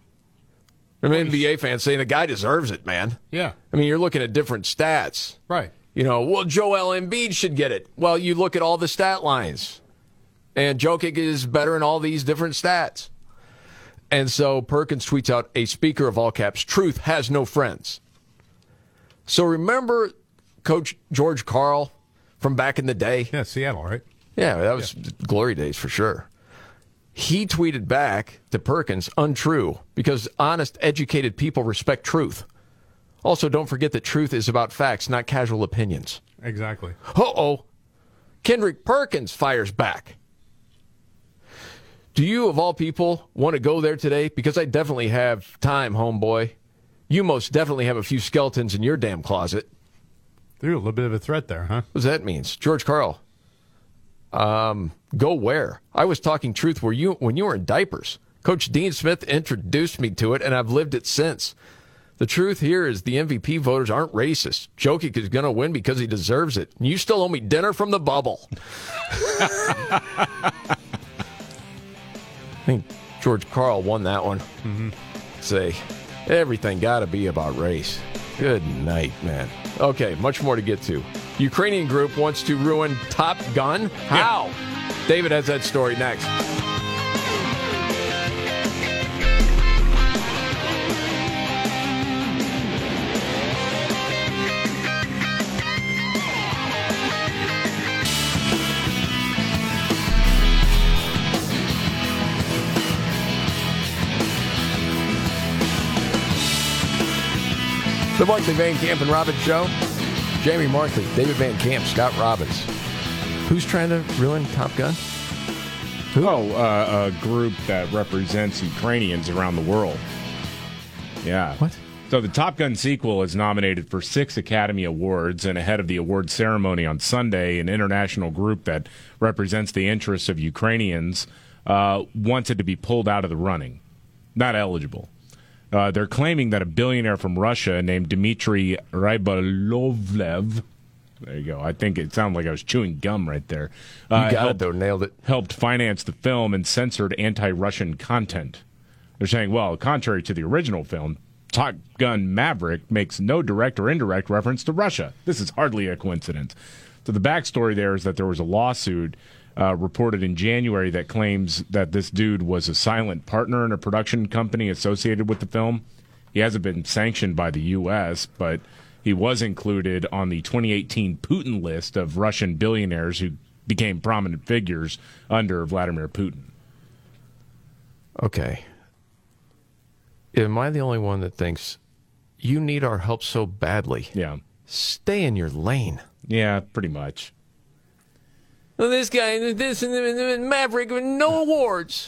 S6: I mean, N B A fans saying the guy deserves it, man.
S9: Yeah.
S6: I mean, you're looking at different stats.
S9: Right.
S6: You know, well, Joel Embiid should get it. Well, you look at all the stat lines. And Jokic is better in all these different stats. And so Perkins tweets out, a speaker of all caps, truth has no friends. So remember Coach George Karl from back in the day?
S9: Yeah, Seattle, right?
S6: Yeah, that was glory days for sure. He tweeted back to Perkins, untrue, because honest, educated people respect truth. Also, don't forget that truth is about facts, not casual opinions.
S9: Exactly.
S6: Uh-oh. Kendrick Perkins fires back. Do you, of all people, want to go there today? Because I definitely have time, homeboy. You most definitely have a few skeletons in your damn closet.
S9: Threw a little bit of a threat there, huh?
S6: What does that mean? George Karl. Um, go where? I was talking truth where you when you were in diapers. Coach Dean Smith introduced me to it, and I've lived it since. The truth here is the M V P voters aren't racist. Jokic is going to win because he deserves it. You still owe me dinner from the bubble. I think George Karl won that one.
S9: Mm-hmm.
S6: Say, everything got to be about race. Good night, man. Okay, much more to get to. Ukrainian group wants to ruin Top Gun. How? Yeah. David has that story next. The Markley, Van Camp, and Robbins Show. Jamie Markley, David Van Camp, Scott Robbins. Who's trying to ruin Top Gun?
S7: Who? Oh, uh, a group that represents Ukrainians around the world. Yeah.
S6: What?
S7: So the Top Gun sequel is nominated for six Academy Awards, and ahead of the award ceremony on Sunday, an international group that represents the interests of Ukrainians uh, wanted to be pulled out of the running. Not eligible. Uh, they're claiming that a billionaire from Russia named Dmitry Rybolovlev, there you go, I think it sounded like I was chewing gum right there. Uh,
S6: you got
S7: helped,
S6: it, though, nailed it.
S7: Helped finance the film and censored anti-Russian content. They're saying, well, contrary to the original film, Top Gun Maverick makes no direct or indirect reference to Russia. This is hardly a coincidence. So the backstory there is that there was a lawsuit Uh, reported in January that claims that this dude was a silent partner in a production company associated with the film. He hasn't been sanctioned by the U S, but he was included on the twenty eighteen Putin list of Russian billionaires who became prominent figures under Vladimir Putin.
S6: Okay. Am I the only one that thinks you need our help so badly?
S7: Yeah.
S6: Stay in your lane.
S7: Yeah, pretty much.
S6: Well, this guy, this and the Maverick, no awards.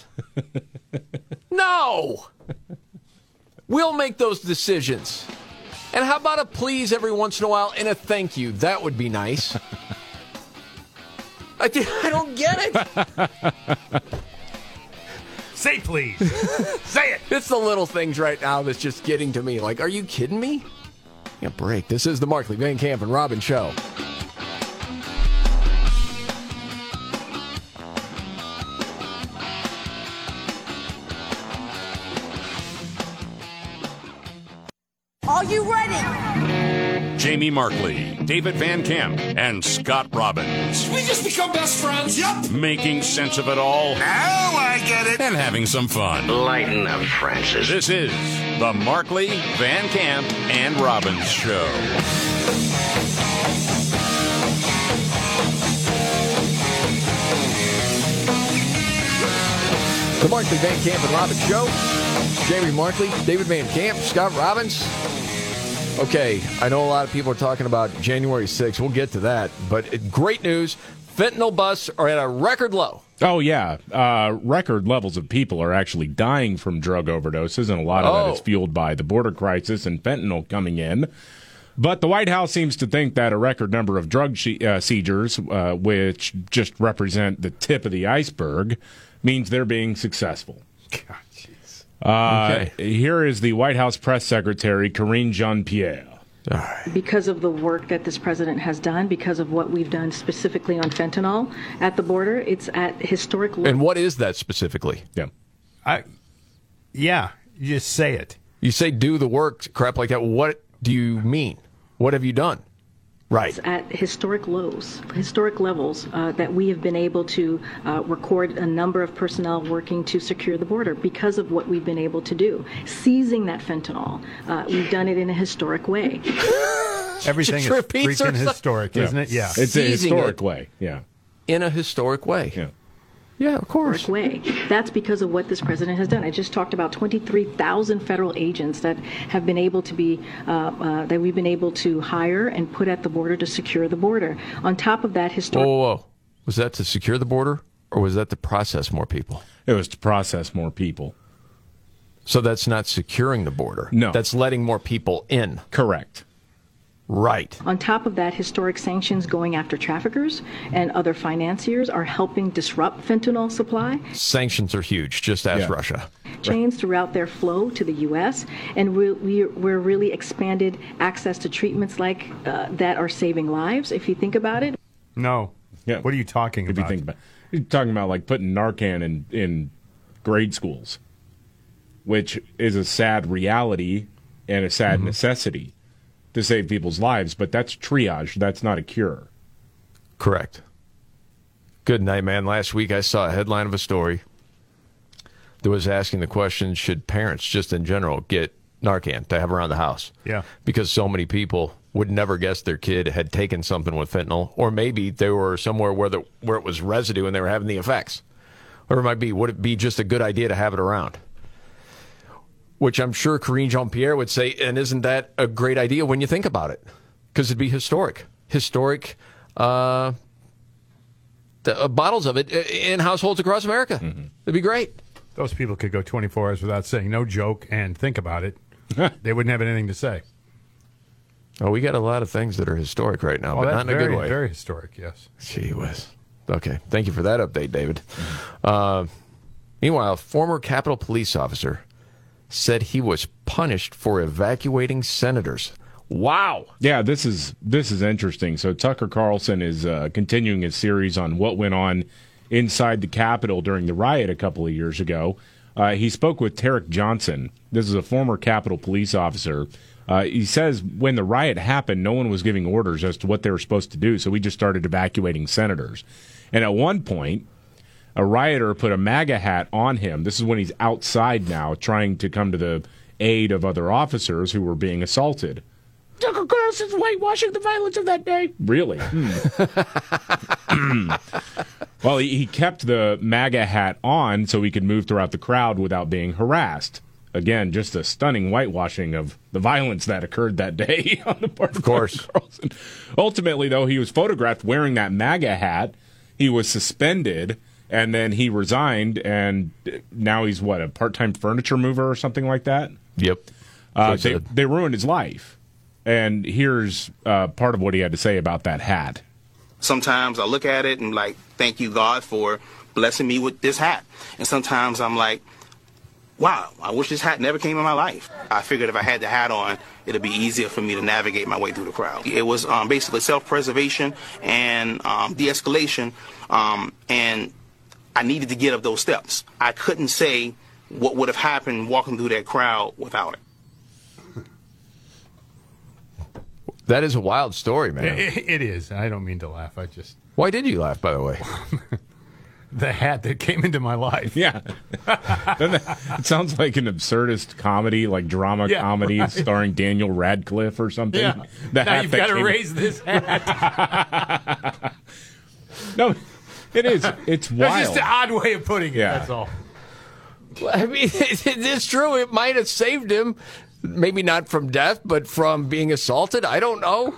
S6: No. We'll make those decisions. And how about a please every once in a while and a thank you? That would be nice. I, I don't get it.
S9: Say please. Say it.
S6: It's the little things right now that's just getting to me. Like, are you kidding me? Yeah, break. This is the Markley, Van Camp, and Robbins Show.
S14: Are you ready?
S3: Jamie Markley, David Van Camp, and Scott Robbins.
S4: We just become best friends. Yep.
S3: Making sense of it all.
S4: Now I get it.
S3: And having some fun.
S17: Lighten up, Francis.
S3: This is the Markley, Van Camp, and Robbins Show.
S6: The Markley, Van Camp, and Robbins Show. Jamie Markley, David Van Camp, Scott Robbins. Okay, I know a lot of people are talking about January sixth. We'll get to that. But it, great news. Fentanyl busts are at a record low.
S7: Oh, yeah. Uh, record levels of people are actually dying from drug overdoses, and a lot of
S6: Oh.
S7: that is fueled by the border crisis and fentanyl coming in. But the White House seems to think that a record number of drug she- uh, seizures, uh, which just represent the tip of the iceberg, means they're being successful.
S9: God, jeez.
S7: Uh,
S6: Okay.
S7: Here is the White House press secretary, Karine Jean-Pierre.
S12: Because of the work that this president has done, because of what we've done specifically on fentanyl at the border, it's at historic lows.
S6: And what is that specifically?
S7: Yeah.
S9: I, yeah, you just say it.
S6: You say do the work, crap like that. What do you mean? What have you done? Right.
S12: It's at historic lows, historic levels uh, that we have been able to uh, record a number of personnel working to secure the border because of what we've been able to do. Seizing that fentanyl, uh, we've done it in a historic way.
S9: Everything is freaking historic,
S7: Yeah.
S9: isn't it? Yeah.
S7: It's a
S6: Seizing
S7: historic
S6: it.
S7: way. Yeah.
S6: In a historic way.
S7: Yeah.
S6: Yeah, of course.
S12: Way. That's because of what this president has done. I just talked about twenty-three thousand federal agents that have been able to be, uh, uh, that we've been able to hire and put at the border to secure the border. On top of that,
S6: Whoa,
S12: historic.
S6: whoa, whoa. Was that to secure the border, or was that to process more people?
S7: It was to process more people.
S6: So that's not securing the border.
S7: No.
S6: That's letting more people in.
S7: Correct.
S6: Right.
S12: On top of that, historic sanctions going after traffickers and other financiers are helping disrupt fentanyl supply.
S6: Sanctions are huge, just as
S7: Yeah.
S6: Russia.
S12: Chains throughout their flow to the U S, and we, we, we're really expanded access to treatments like uh, that are saving lives, if you think about it.
S9: No.
S7: Yeah.
S9: What are you talking
S7: If
S9: about?
S7: you think about You're talking about like putting Narcan in, in grade schools, which is a sad reality and a sad
S9: Mm-hmm.
S7: necessity. to save people's lives, but that's triage. That's not a cure.
S6: Correct. Good night, man. Last week I saw a headline of a story that was asking the question, should parents just in general get Narcan to have around the house?
S9: Yeah.
S6: Because so many people would never guess their kid had taken something with fentanyl, or maybe they were somewhere where the where it was residue and they were having the effects. Or it might be, would it be just a good idea to have it around? Which I'm sure Karine Jean-Pierre would say, and isn't that a great idea when you think about it? Because it'd be historic. Historic uh, the, uh, bottles of it in households across America. Mm-hmm. It'd be great.
S9: Those people could go twenty-four hours without saying no joke and think about it. They wouldn't have anything to say.
S6: Oh, we got a lot of things that are historic right now,
S9: oh,
S6: but
S9: that's
S6: not in
S9: very,
S6: a good way.
S9: Very historic, yes.
S6: Gee whiz. Okay, thank you for that update, David. Uh, meanwhile, a former Capitol Police officer said he was punished for evacuating senators. Wow.
S7: Yeah, this is this is interesting. So Tucker Carlson is uh, continuing his series on what went on inside the Capitol during the riot a couple of years ago. Uh, he spoke with Tarek Johnson. This is a former Capitol Police officer. Uh, he says when the riot happened, no one was giving orders as to what they were supposed to do, so we just started evacuating senators. And at one point, a rioter put a MAGA hat on him. This is when he's outside now, trying to come to the aid of other officers who were being assaulted. Tucker Carlson's whitewashing the violence of that day. Really? Hmm. Well, he, he kept the MAGA hat on so he could move throughout the crowd without being harassed. Again, just a stunning whitewashing of the violence that occurred that day on the part of, of course. Tucker Carlson. Ultimately, though, he was photographed wearing that MAGA hat. He was suspended, and then he resigned, and now he's, what, a part-time furniture mover or something like that?
S6: Yep.
S7: Uh, they, they ruined his life. And here's uh, part of what he had to say about that hat.
S5: Sometimes I look at it and, like, thank you, God, for blessing me with this hat. And sometimes I'm like, wow, I wish this hat never came in my life. I figured if I had the hat on, it'd be easier for me to navigate my way through the crowd. It was um, basically self-preservation and um, de-escalation, um, and I needed to get up those steps. I couldn't say what would have happened walking through that crowd without it.
S6: That is a wild story, man.
S9: It, it is. I don't mean to laugh. I just...
S6: Why did you laugh, by the way?
S9: The hat that came into my life.
S7: Yeah. It sounds like an absurdist comedy, like drama
S9: yeah,
S7: comedy
S9: right.
S7: starring Daniel Radcliffe or something.
S9: Yeah.
S7: The
S9: now
S7: hat
S9: you've
S7: that
S9: got to
S7: came...
S9: raise this hat.
S7: No, it is. It's wild.
S9: That's just an odd way of putting it,
S7: yeah.
S9: that's all.
S6: I mean, it's true. It might have saved him. Maybe not from death, but from being assaulted. I don't know.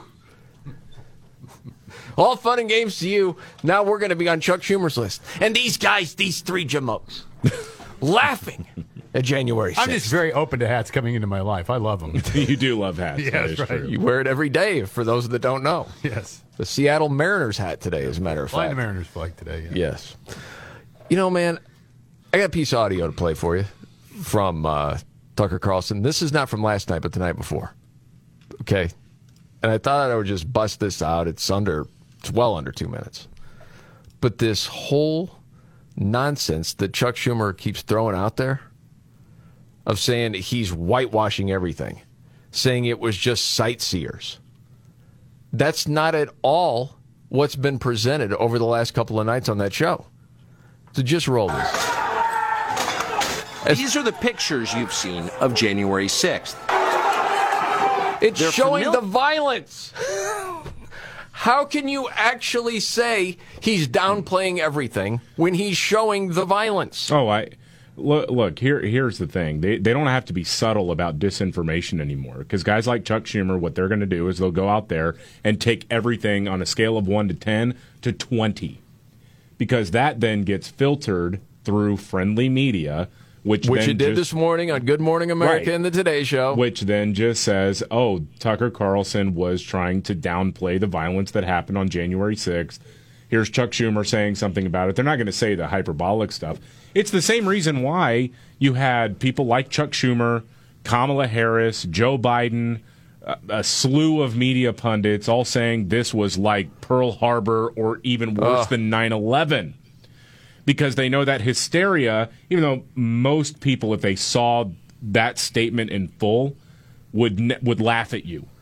S6: All fun and games to you. Now we're going to be on Chuck Schumer's list. And these guys, these three jamokes, laughing at January sixth.
S9: I'm just very open to hats coming into my life. I love them.
S7: You do love hats.
S9: Yeah,
S7: that
S9: that's
S7: is
S9: right.
S7: true.
S6: You wear it every day, for those that don't know.
S9: Yes.
S6: The Seattle Mariners hat today, as a matter of
S9: Flying
S6: fact.
S9: the Mariners flag today. Yeah.
S6: Yes. You know, man, I got a piece of audio to play for you from uh, Tucker Carlson. This is not from last night, but the night before. Okay? And I thought I would just bust this out. It's under, it's well under two minutes. But this whole nonsense that Chuck Schumer keeps throwing out there of saying he's whitewashing everything, saying it was just sightseers. That's not at all what's been presented over the last couple of nights on that show. So just roll this.
S17: These are the pictures you've seen of January sixth.
S6: It's
S17: They're
S6: showing
S17: famil-
S6: the violence. How can you actually say he's downplaying everything when he's showing the violence?
S7: Oh, I look. Look here. Here's the thing. They they don't have to be subtle about disinformation anymore. Because guys like Chuck Schumer, what they're going to do is they'll go out there and take everything on a scale of one to ten to twenty, because that then gets filtered through friendly media. Which,
S6: Which
S7: then
S6: it did
S7: just,
S6: this morning on Good Morning America
S7: right,
S6: and the Today Show.
S7: Which then just says, oh, Tucker Carlson was trying to downplay the violence that happened on January sixth. Here's Chuck Schumer saying something about it. They're not going to say the hyperbolic stuff. It's the same reason why you had people like Chuck Schumer, Kamala Harris, Joe Biden, a, a slew of media pundits all saying this was like Pearl Harbor or even worse
S6: Ugh.
S7: than nine eleven. Because they know that hysteria, even though most people, if they saw that statement in full, would ne- would laugh at you.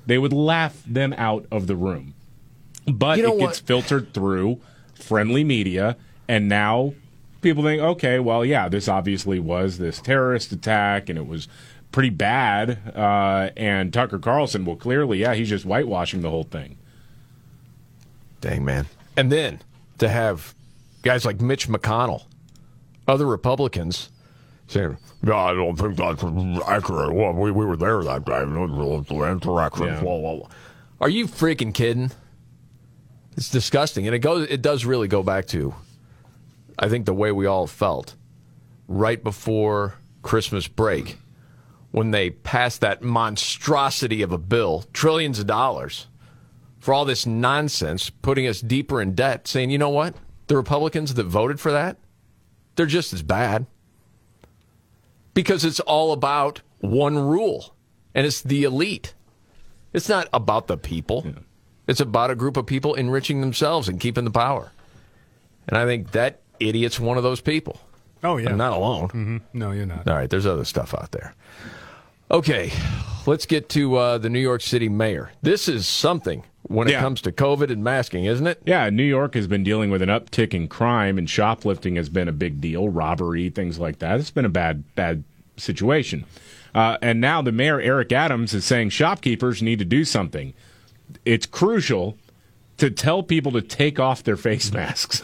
S7: they would laugh them out of the room. But
S6: You know
S7: it gets
S6: what?
S7: filtered through friendly media, and now people think, okay, well, yeah, this obviously was this terrorist attack, and it was pretty bad. Uh, and Tucker Carlson, well, clearly, yeah, he's just whitewashing the whole thing.
S6: Dang, man. And then to have guys like Mitch McConnell, other Republicans, saying, "No, I don't think that's accurate. Well, we, we were there that day.
S7: Yeah.
S6: Blah, blah, blah." Are you freaking kidding? It's disgusting. And it goes. It does really go back to, I think, the way we all felt right before Christmas break when they passed that monstrosity of a bill, trillions of dollars, for all this nonsense, putting us deeper in debt, saying, you know what? The Republicans that voted for that, they're just as bad. Because it's all about one rule, and it's the elite. It's not about the people. Yeah. It's about a group of people enriching themselves and keeping the power. And I think that idiot's one of those people.
S9: Oh, yeah.
S6: I'm not alone.
S9: Mm-hmm. No, you're not.
S6: All right, there's other stuff out there. Okay, let's get to uh, the New York City mayor. This is something when it
S7: Yeah.
S6: comes to COVID and masking, isn't it?
S7: Yeah, New York has been dealing with an uptick in crime, and shoplifting has been a big deal, robbery, things like that. It's been a bad, bad situation. Uh, and now the mayor, Eric Adams, is saying shopkeepers need to do something. It's crucial to tell people to take off their face masks.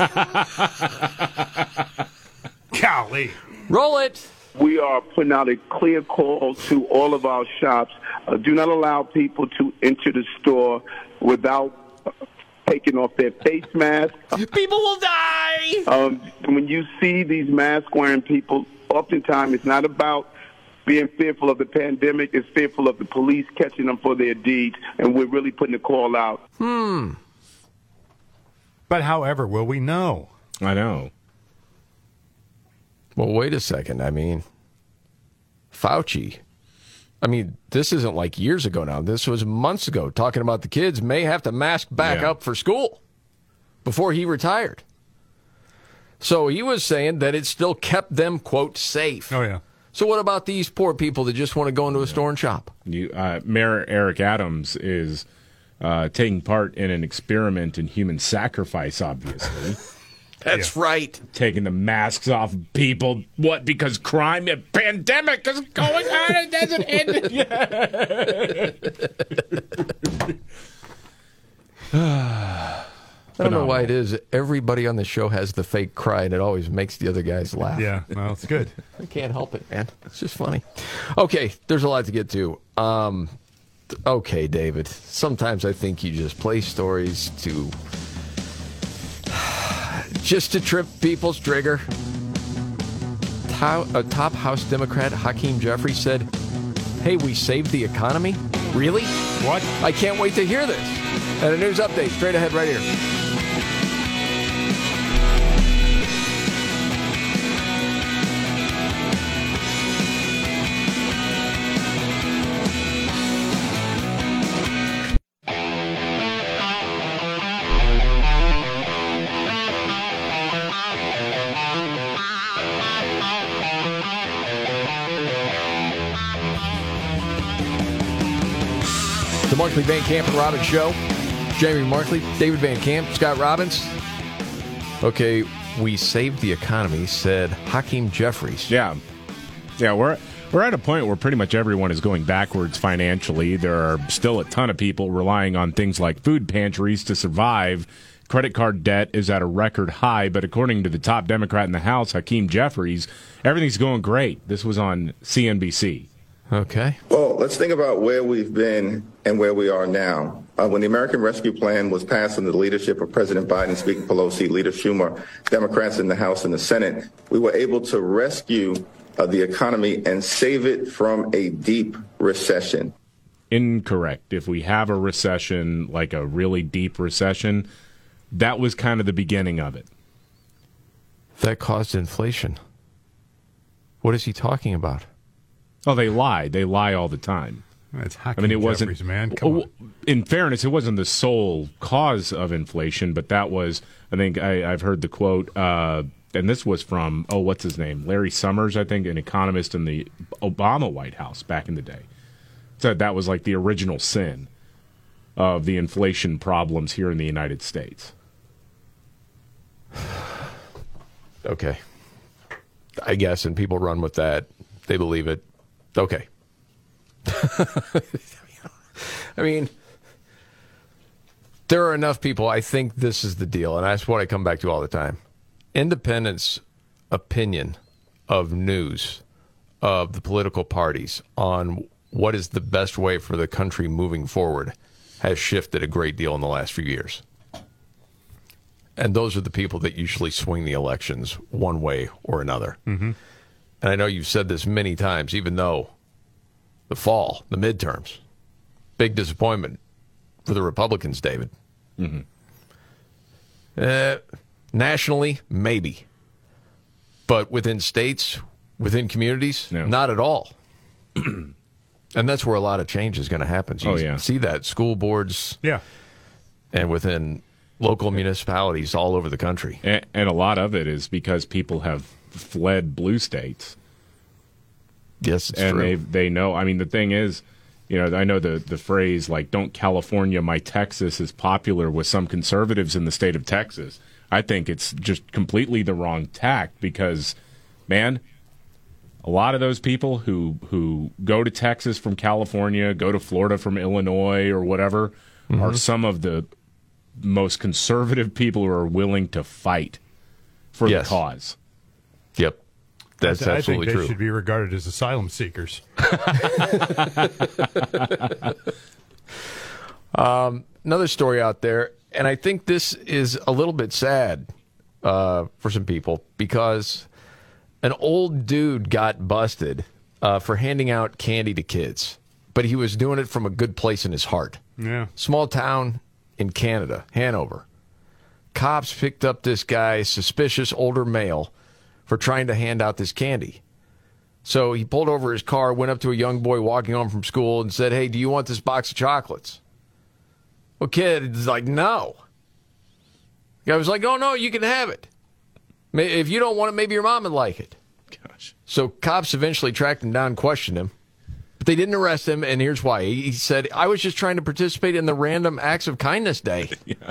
S9: Golly.
S6: Roll it.
S18: We are putting out a clear call to all of our shops. Uh, do not allow people to enter the store without uh, taking off their face mask.
S6: People will die.
S18: Um, when you see these mask-wearing people, oftentimes it's not about being fearful of the pandemic. It's fearful of the police catching them for their deeds, and we're really putting the call out.
S6: Hmm.
S9: But however, will we know?
S7: I know.
S6: Well, wait a second. I mean, Fauci. I mean, this isn't like years ago now. This was months ago, talking about the kids may have to mask back
S7: Yeah.
S6: up for school before he retired. So he was saying that it still kept them, quote, safe.
S9: Oh, yeah.
S6: So what about these poor people that just want to go into a store and shop?
S7: You, uh, Mayor Eric Adams is uh, taking part in an experiment in human sacrifice, obviously.
S6: That's yeah. right.
S7: Taking the masks off people. What? Because crime and pandemic is going on. It doesn't end yet.
S6: I don't know why it is. Everybody on the show has the fake cry, and it always makes the other guys laugh.
S9: Yeah, well, it's good.
S6: I can't help it, man. It's just funny. Okay, there's a lot to get to. Um, okay, David. Sometimes I think you just play stories to just to trip people's trigger. A top House Democrat, Hakeem Jeffries, said, "Hey, we saved the economy." Really?
S9: What?
S6: I can't wait to hear this. And a news update straight ahead right here. The Markley, Van Camp, and Robbins Show. Jamie Markley, David Van Camp, Scott Robbins. Okay, we saved the economy, said Hakeem Jeffries.
S7: Yeah. Yeah, we're we're at a point where pretty much everyone is going backwards financially. There are still a ton of people relying on things like food pantries to survive. Credit card debt is at a record high, but according to the top Democrat in the House, Hakeem Jeffries, everything's going great. This was on C N B C.
S6: Okay.
S19: Well, let's think about where we've been and where we are now. Uh, when the American Rescue Plan was passed under the leadership of President Biden, Speaker Pelosi, Leader Schumer, Democrats in the House and the Senate, we were able to rescue uh, the economy and save it from a deep recession.
S7: Incorrect. If we have a recession, like a really deep recession, that was kind of the beginning of it.
S6: That caused inflation. What is he talking about?
S7: Oh, they lie. They lie all the time.
S9: It's Hakeem
S7: I mean, it
S9: Jeffries,
S7: wasn't.
S9: man. Come on.
S7: In fairness, it wasn't the sole cause of inflation, but that was. I think I, I've heard the quote, uh, and this was from oh, what's his name, Larry Summers, I think, an economist in the Obama White House back in the day. said that was like the original sin of the inflation problems here in the United States.
S6: Okay. I guess, and people run with that. They believe it. Okay. I mean, there are enough people. I think this is the deal, and that's what I come back to all the time. Independents' opinion of news, of the political parties, on what is the best way for the country moving forward has shifted a great deal in the last few years. And those are the people that usually swing the elections one way or another.
S9: Mm-hmm.
S6: And I know you've said this many times, even though the fall, the midterms, big disappointment for the Republicans, David.
S7: Mm-hmm.
S6: Uh, nationally, maybe. But within states, within communities,
S7: no.
S6: not at all. And that's where a lot of change is going to happen. So
S7: oh,
S6: you
S7: yeah.
S6: see that school boards
S9: yeah.
S6: and within local municipalities all over the country.
S7: And, and a lot of it is because people have fled blue states.
S6: Yes, it's
S7: and
S6: true.
S7: they they know. I mean, the thing is, you know, I know the, the phrase, like, don't California my Texas is popular with some conservatives in the state of Texas. I think it's just completely the wrong tact because, man, a lot of those people who, who go to Texas from California, go to Florida from Illinois or whatever,
S6: mm-hmm.
S7: are some of the most conservative people who are willing to fight for
S6: yes.
S7: the cause.
S6: Yep. That's
S9: I, th-
S6: absolutely
S9: I think they
S6: true.
S9: should be regarded as asylum seekers.
S6: um, another story out there, and I think this is a little bit sad uh, for some people because an old dude got busted uh, for handing out candy to kids, but he was doing it from a good place in his heart.
S9: Yeah.
S6: Small town in Canada, Hanover. Cops picked up this guy, suspicious older male, for trying to hand out this candy. So he pulled over his car, went up to a young boy walking home from school and said, hey, do you want this box of chocolates? Well, kid is like, no. The guy was like, oh, no, you can have it. If you don't want it, maybe your mom would like it.
S7: Gosh.
S6: So cops eventually tracked him down, questioned him. But they didn't arrest him, and here's why. He said, I was just trying to participate in the Random Acts of Kindness Day.
S7: Yeah.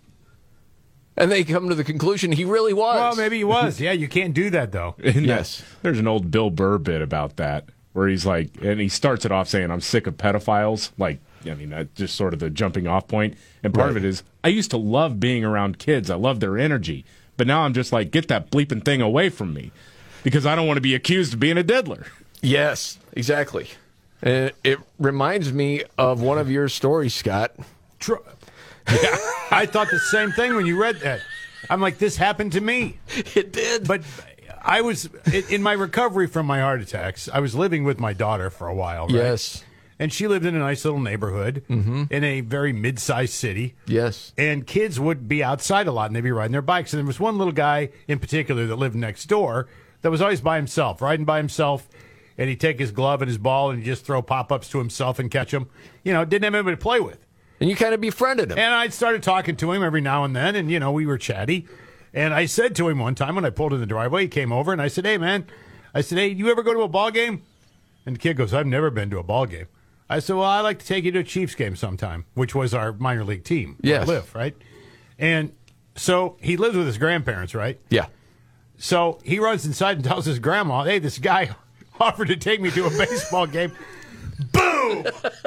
S6: And they come to the conclusion he really was.
S9: Well, maybe he was. Yeah, you can't do that, though.
S7: And
S6: yes.
S7: that, there's an old Bill Burr bit about that where he's like, and he starts it off saying, I'm sick of pedophiles. Like, I mean, that's just sort of the jumping off point. And part
S6: right.
S7: of it is, I used to love being around kids. I love their energy. But now I'm just like, get that bleeping thing away from me because I don't want to be accused of being a diddler.
S6: Yes, exactly. And it reminds me of one of your stories, Scott.
S9: Tr- yeah, I thought the same thing when you read that. I'm like, this happened to me.
S6: It did.
S9: But I was, in my recovery from my heart attacks, I was living with my daughter for a while, right?
S6: Yes.
S9: And she lived in a nice little neighborhood
S6: mm-hmm.
S9: in a very mid-sized city.
S6: Yes.
S9: And kids would be outside a lot, and they'd be riding their bikes. And there was one little guy in particular that lived next door that was always by himself, riding by himself. And he'd take his glove and his ball and he'd just throw pop-ups to himself and catch them. You know, didn't have anybody to play with.
S6: And you kind of befriended him.
S9: And I started talking to him every now and then, and, you know, we were chatty. And I said to him one time when I pulled in the driveway, he came over, and I said, hey, man, I said, hey, you ever go to a ball game? And the kid goes, I've never been to a ball game. I said, well, I'd like to take you to a Chiefs game sometime, which was our minor league team.
S6: Yes.
S9: Where I live, right? And so he lives with his grandparents, right?
S6: Yeah.
S9: So he runs inside and tells his grandma, hey, this guy offered to take me to a baseball game. Boom!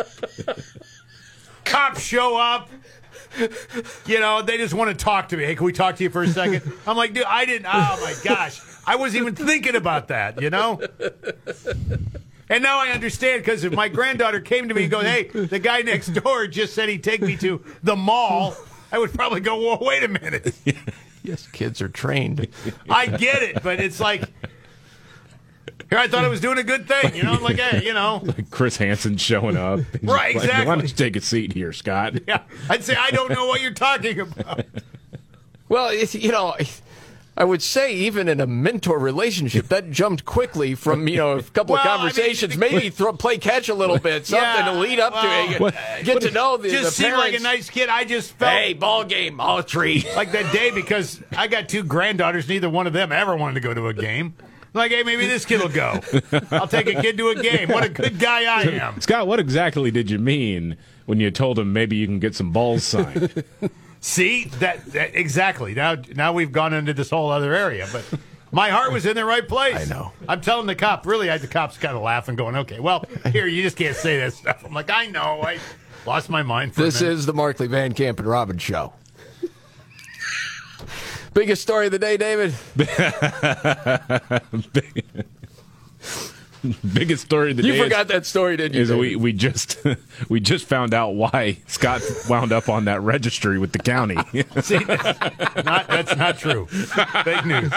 S9: Cops show up. You know, they just want to talk to me. Hey, can we talk to you for a second? I'm like, dude, I didn't. Oh, my gosh. I wasn't even thinking about that, you know? And now I understand because if my granddaughter came to me and goes, hey, the guy next door just said he'd take me to the mall, I would probably go, well, wait a minute.
S6: Yes, kids are trained.
S9: I get it, but it's like, here I thought I was doing a good thing, you know? I'm like, hey, you know.
S7: Like Chris Hansen showing up.
S9: Right,
S7: like,
S9: exactly.
S7: Why don't you take a seat here, Scott?
S9: Yeah, I'd say, I don't know what you're talking about.
S6: Well, it's, you know, I would say even in a mentor relationship, that jumped quickly from, you know, a couple
S9: well,
S6: of conversations,
S9: I mean,
S6: maybe throw, play catch a little bit, something
S9: yeah,
S6: to lead up
S9: well,
S6: to it.
S9: what,
S6: Get
S9: what,
S6: to know the,
S9: just
S6: the
S9: seemed
S6: parents.
S9: like a nice kid. I just felt.
S6: Hey, ball game, all three.
S9: Like that day because I got two granddaughters. Neither one of them ever wanted to go to a game. Like, hey, maybe this kid will go. I'll take a kid to a game. What a good guy I am.
S7: Scott, what exactly did you mean when you told him maybe you can get some balls signed?
S9: See, that, that exactly. Now, now we've gone into this whole other area, but my heart was in the right place.
S6: I know.
S9: I'm telling the cop. Really, I, the cop's kind of laughing, going, "Okay, well, here you just can't say that stuff." I'm like, I know. I lost my mind. For
S6: This
S9: a minute.
S6: is the Markley, Van Camp, and Robbins show. Biggest story of the day, David?
S7: Biggest story of the
S6: you
S7: day.
S6: You forgot
S7: is,
S6: that story, didn't you?
S7: Is we, we just we just found out why Scott wound up on that registry with the county.
S9: See, that's not, that's not true. Fake news.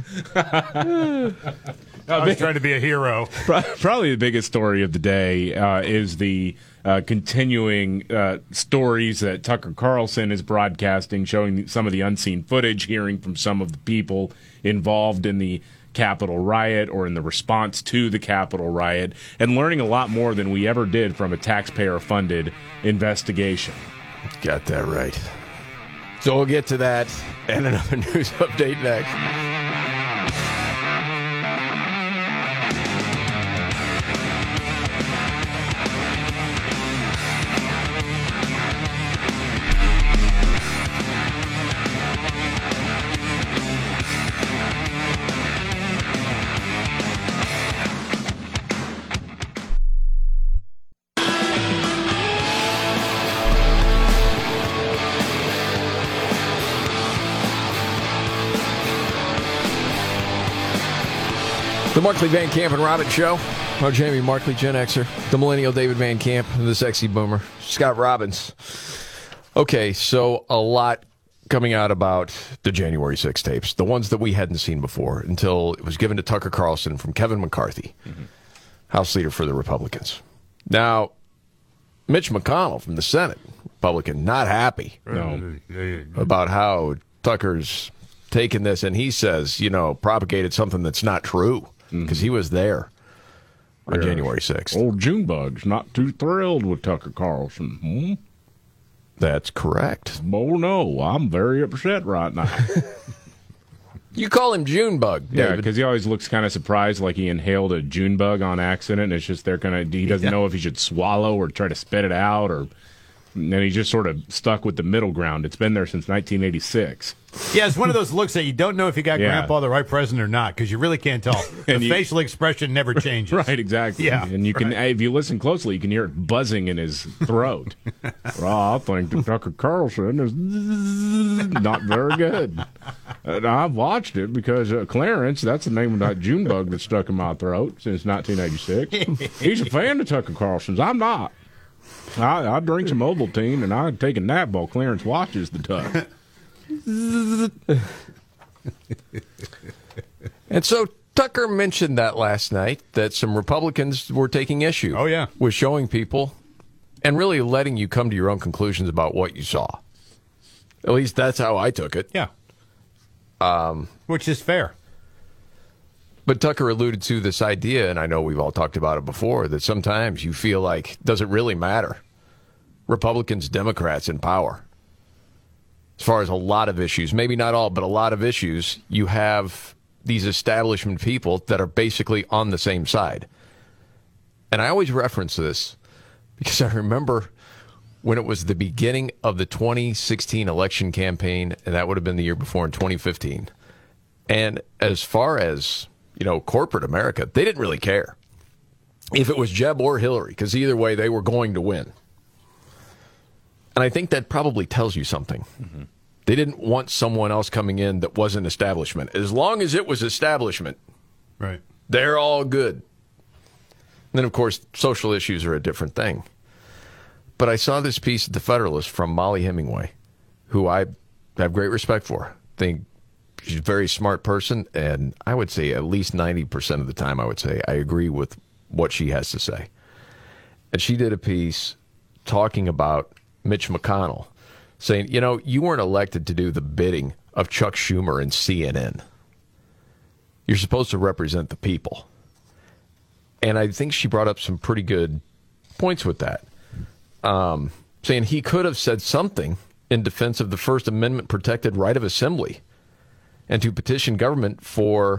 S9: I was trying to be a hero.
S7: Probably the biggest story of the day uh, is the uh, continuing uh, stories that Tucker Carlson is broadcasting, showing some of the unseen footage, hearing from some of the people involved in the Capitol riot or in the response to the Capitol riot, and learning a lot more than we ever did from a taxpayer-funded investigation.
S6: Got that right. So we'll get to that and another news update next. The Markley, Van Camp, and Robbins Show. I'm Jamie Markley, Gen Xer. The Millennial David Van Camp, and the Sexy Boomer, Scott Robbins. Okay, so a lot coming out about the January sixth tapes, the ones that we hadn't seen before until it was given to Tucker Carlson from Kevin McCarthy, mm-hmm. House Leader for the Republicans. Now, Mitch McConnell from the Senate, Republican, not happy
S7: no.
S6: about how Tucker's taken this, and he says, you know, propagated something that's not true. Because he was there on
S7: yeah.
S6: January sixth.
S7: Old Junebug's not too thrilled with Tucker Carlson. Hmm?
S6: That's correct.
S7: Oh, no. I'm very upset right now.
S6: You call him Junebug, David.
S7: Yeah, because he always looks kind of surprised, like he inhaled a Junebug on accident. It's just they're kind of, he doesn't yeah. know if he should swallow or try to spit it out, or and he's just sort of stuck with the middle ground. It's been there since nineteen eighty-six.
S9: Yeah, it's one of those looks that you don't know if you got
S7: yeah.
S9: Grandpa the right president or not, because you really can't tell. The
S7: you,
S9: facial expression never changes.
S7: Right, exactly.
S9: Yeah,
S7: and you can,
S9: right.
S7: if you listen closely, you can hear it buzzing in his throat. Well, I think that Tucker Carlson is not very good. And I've watched it because uh, Clarence, that's the name of that Junebug that stuck in my throat since nineteen eighty-six. He's a fan of Tucker Carlson's. I'm not. I, I drink some Ovaltine, and I take a nap while Clarence watches the Tuck.
S6: And so Tucker mentioned that last night, that some Republicans were taking issue
S9: oh, yeah.
S6: with showing people and really letting you come to your own conclusions about what you saw. At least that's how I took it.
S9: Yeah.
S6: Um,
S9: Which is fair.
S6: But Tucker alluded to this idea, and I know we've all talked about it before, that sometimes you feel like, does it really matter? Republicans, Democrats in power. As far as a lot of issues, maybe not all, but a lot of issues, you have these establishment people that are basically on the same side. And I always reference this because I remember when it was the beginning of the twenty sixteen election campaign, and that would have been the year before in twenty fifteen. And as far as, you know, corporate America, they didn't really care if it was Jeb or Hillary, because either way, they were going to win. And I think that probably tells you something. Mm-hmm. They didn't want someone else coming in that wasn't establishment. As long as it was establishment,
S9: right,
S6: they're all good. And then, of course, social issues are a different thing. But I saw this piece at the Federalist from Molly Hemingway, who I have great respect for. I think she's a very smart person, and I would say at least ninety percent of the time I would say I agree with what she has to say. And she did a piece talking about Mitch McConnell, saying, you know, you weren't elected to do the bidding of Chuck Schumer and C N N. You're supposed to represent the people. And I think she brought up some pretty good points with that, um, saying he could have said something in defense of the First Amendment protected right of assembly and to petition government for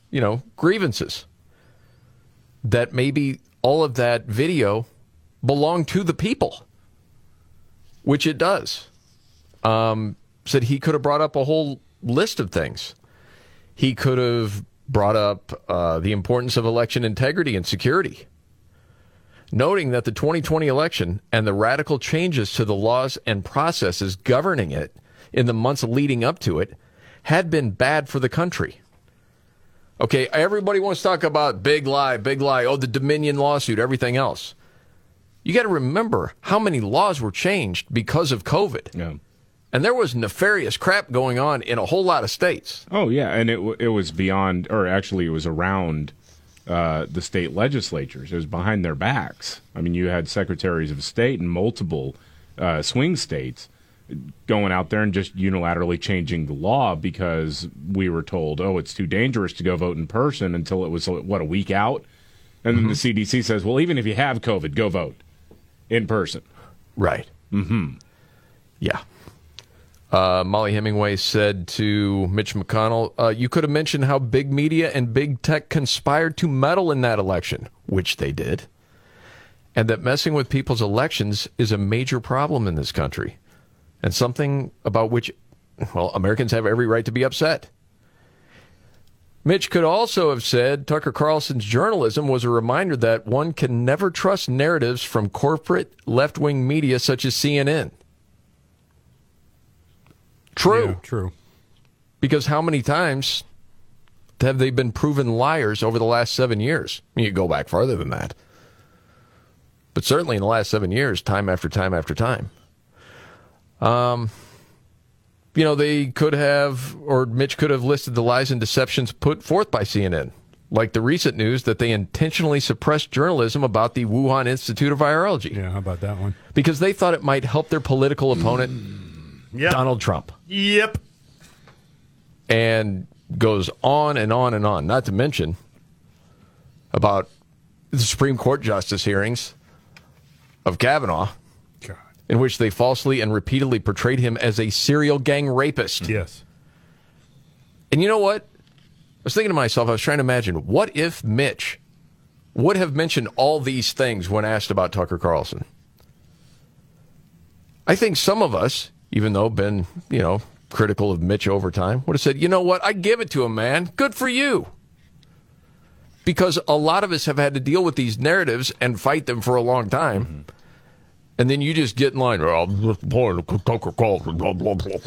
S6: you know, grievances. That maybe all of that video belonged to the people, which it does. Um, said he could have brought up a whole list of things. He could have brought up uh, the importance of election integrity and security, noting that the twenty twenty election and the radical changes to the laws and processes governing it in the months leading up to it had been bad for the country. Okay, everybody wants to talk about big lie, big lie, oh, the Dominion lawsuit, everything else. You got to remember how many laws were changed because of COVID.
S7: Yeah.
S6: And there was nefarious crap going on in a whole lot of states.
S7: Oh, yeah, and it it was beyond, or actually it was around uh, the state legislatures. It was behind their backs. I mean, you had secretaries of state in multiple uh, swing states going out there and just unilaterally changing the law because we were told, oh, it's too dangerous to go vote in person until it was, what, a week out? And mm-hmm. then the C D C says, well, even if you have COVID, go vote in person.
S6: Right.
S7: Mm-hmm.
S6: Yeah. Uh, Molly Hemingway said to Mitch McConnell, uh, you could have mentioned how big media and big tech conspired to meddle in that election, which they did, and that messing with people's elections is a major problem in this country. And something about which, well, Americans have every right to be upset. Mitch could also have said Tucker Carlson's journalism was a reminder that one can never trust narratives from corporate left-wing media such as C N N. True.
S9: Yeah, true.
S6: Because how many times have they been proven liars over the last seven years? You can go back farther than that. But certainly in the last seven years, time after time after time. Um, you know, they could have, or Mitch could have listed the lies and deceptions put forth by C N N, like the recent news that they intentionally suppressed journalism about the Wuhan Institute of Virology.
S9: Yeah, how about that one?
S6: Because they thought it might help their political opponent,
S9: yep.
S6: Donald Trump.
S9: Yep.
S6: And goes on and on and on, not to mention about the Supreme Court justice hearings of Kavanaugh. In which they falsely and repeatedly portrayed him as a serial gang rapist.
S9: Yes.
S6: And you know what? I was thinking to myself, I was trying to imagine, what if Mitch would have mentioned all these things when asked about Tucker Carlson? I think some of us, even though been, you know, critical of Mitch over time, would have said, you know what? I give it to him, man. Good for you. Because a lot of us have had to deal with these narratives and fight them for a long time. Mm-hmm. And then you just get in line. Oh, Tucker Carlson, blah, blah, blah.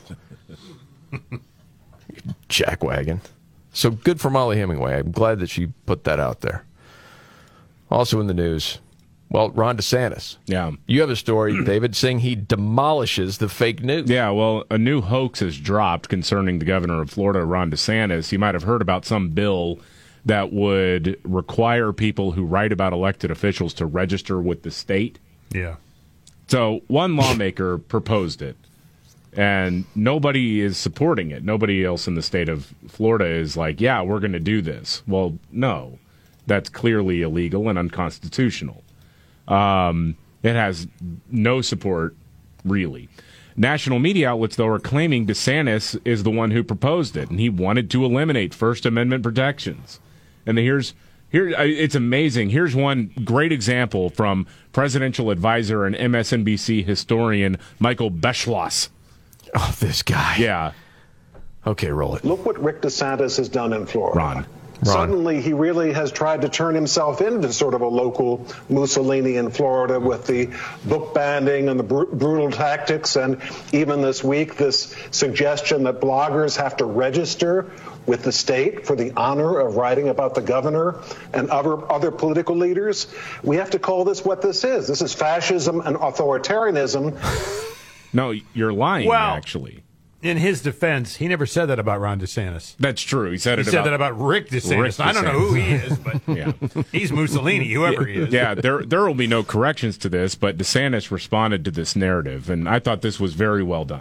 S6: Jackwagon. So good for Molly Hemingway. I'm glad that she put that out there. Also in the news, well, Ron DeSantis.
S7: Yeah.
S6: You have a story, David, saying he demolishes the fake news.
S7: Yeah, well, a new hoax has dropped concerning the governor of Florida, Ron DeSantis. You might have heard about some bill that would require people who write about elected officials to register with the state.
S9: Yeah.
S7: So one lawmaker proposed it, and nobody is supporting it. Nobody else in the state of Florida is like, yeah, we're going to do this. Well, no, that's clearly illegal and unconstitutional. Um, it has no support, really. National media outlets, though, are claiming DeSantis is the one who proposed it, and he wanted to eliminate First Amendment protections. And here's... Here, it's amazing. Here's one great example from presidential advisor and M S N B C historian Michael Beschloss.
S6: Oh, this guy.
S7: Yeah.
S6: Okay, roll it.
S20: Look what Rick DeSantis has done in Florida.
S7: Ron. Ron.
S20: Suddenly, he really has tried to turn himself into sort of a local Mussolini in Florida with the book banning and the br- brutal tactics. And even this week, this suggestion that bloggers have to register with the state for the honor of writing about the governor and other other political leaders. We have to call this what this is. This is fascism and authoritarianism.
S7: No, you're lying,
S9: well,
S7: actually.
S9: In his defense, he never said that about Ron DeSantis.
S7: That's true. He said
S9: he
S7: it
S9: said
S7: about,
S9: that about Rick DeSantis.
S7: Rick DeSantis.
S9: I don't know who he is, but
S7: yeah.
S9: He's Mussolini, whoever he is.
S7: Yeah, there there will be no corrections to this, but DeSantis responded to this narrative, and I thought this was very well done.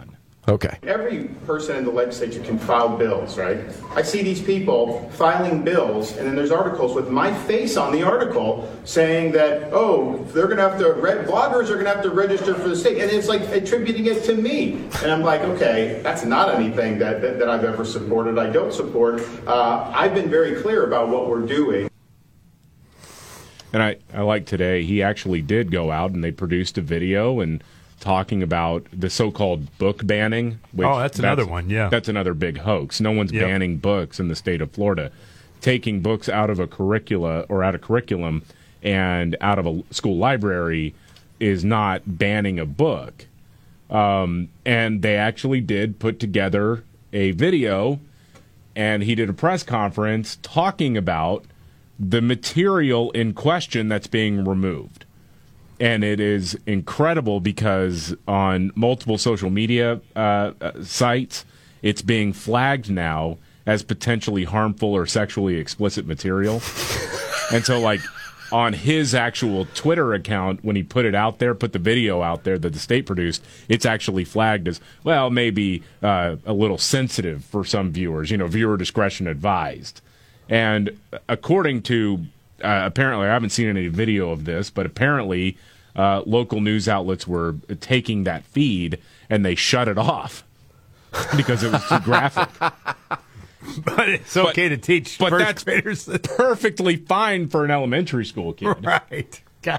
S6: Okay.
S21: Every person in the legislature can file bills, right? I see these people filing bills, and then there's articles with my face on the article saying that, oh, they're going to have to, re- bloggers are going to have to register for the state, and it's like attributing it to me. And I'm like, okay, that's not anything that, that, that I've ever supported. I don't support. Uh, I've been very clear about what we're doing.
S7: And I, I like today, he actually did go out and they produced a video and talking about the so-called book banning. Which
S9: oh, that's, that's another one, yeah.
S7: That's another big hoax. No one's yep. banning books in the state of Florida. Taking books out of a curricula or out of curriculum and out of a school library is not banning a book. Um, and they actually did put together a video, and he did a press conference talking about the material in question that's being removed. And it is incredible because on multiple social media uh, sites, it's being flagged now as potentially harmful or sexually explicit material. And so, like, on his actual Twitter account, when he put it out there, put the video out there that the state produced, it's actually flagged as, well, maybe uh, a little sensitive for some viewers, you know, viewer discretion advised. And according to Uh, apparently, I haven't seen any video of this, but apparently uh, local news outlets were taking that feed and they shut it off because it was too graphic.
S9: But it's okay but, to teach
S7: but
S9: first
S7: that's
S9: graders.
S7: Perfectly fine for an elementary school kid.
S9: Right. God.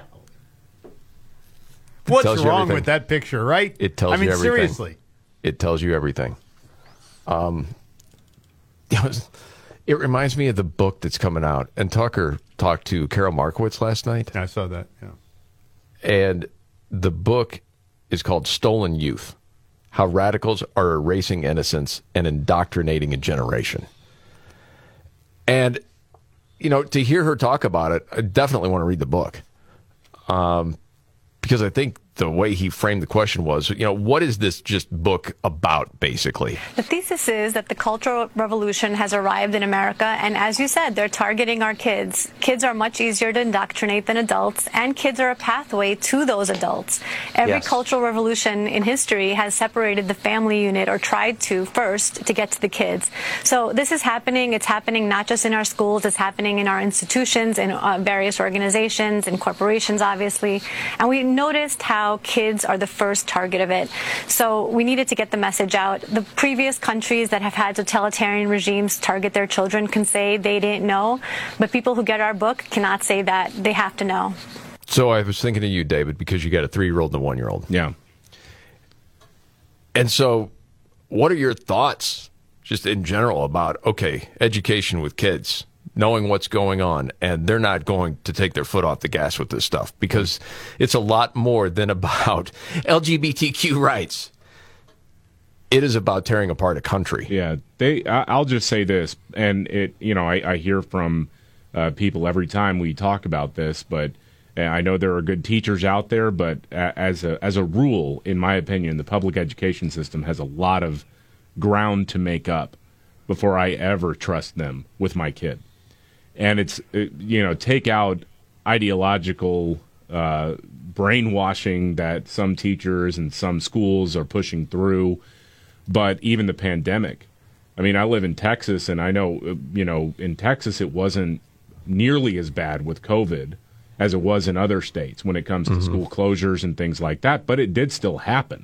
S9: What's wrong with that picture, right?
S6: It tells
S9: I mean,
S6: you everything.
S9: seriously.
S6: It tells you everything. Um, it was... It reminds me of the book that's coming out. And Tucker talked to Carol Markowitz last night.
S9: I saw that, yeah.
S6: And the book is called Stolen Youth, How Radicals Are Erasing Innocence and Indoctrinating a Generation. And, you know, to hear her talk about it, I definitely want to read the book. Um, because I think the way he framed the question was, you know, what is this just book about, basically?
S22: The thesis is that the Cultural Revolution has arrived in America, and as you said, they're targeting our kids. Kids are much easier to indoctrinate than adults, and kids are a pathway to those adults. Every yes. Cultural Revolution in history has separated the family unit, or tried to first, to get to the kids. So this is happening. It's happening not just in our schools, it's happening in our institutions, in uh, various organizations, in corporations, obviously. And we noticed how kids are the first target of it. So we needed to get the message out. The previous countries that have had totalitarian regimes target their children can say they didn't know, but people who get our book cannot say that. They have to know.
S6: So I was thinking of you, David, because you got a three-year-old and a one-year-old.
S7: Yeah.
S6: And so what are your thoughts, just in general, about, okay, education with kids, knowing what's going on, and they're not going to take their foot off the gas with this stuff, because it's a lot more than about L G B T Q rights. It is about tearing apart a country.
S7: Yeah, they. I'll just say this, and it. You know, I, I hear from uh, people every time we talk about this, but I know there are good teachers out there. But as a as a rule, in my opinion, the public education system has a lot of ground to make up before I ever trust them with my kid. And it's, you know, take out ideological uh, brainwashing that some teachers and some schools are pushing through, but even the pandemic. I mean, I live in Texas, and I know, you know, in Texas it wasn't nearly as bad with COVID as it was in other states when it comes to mm-hmm. school closures and things like that, but it did still happen.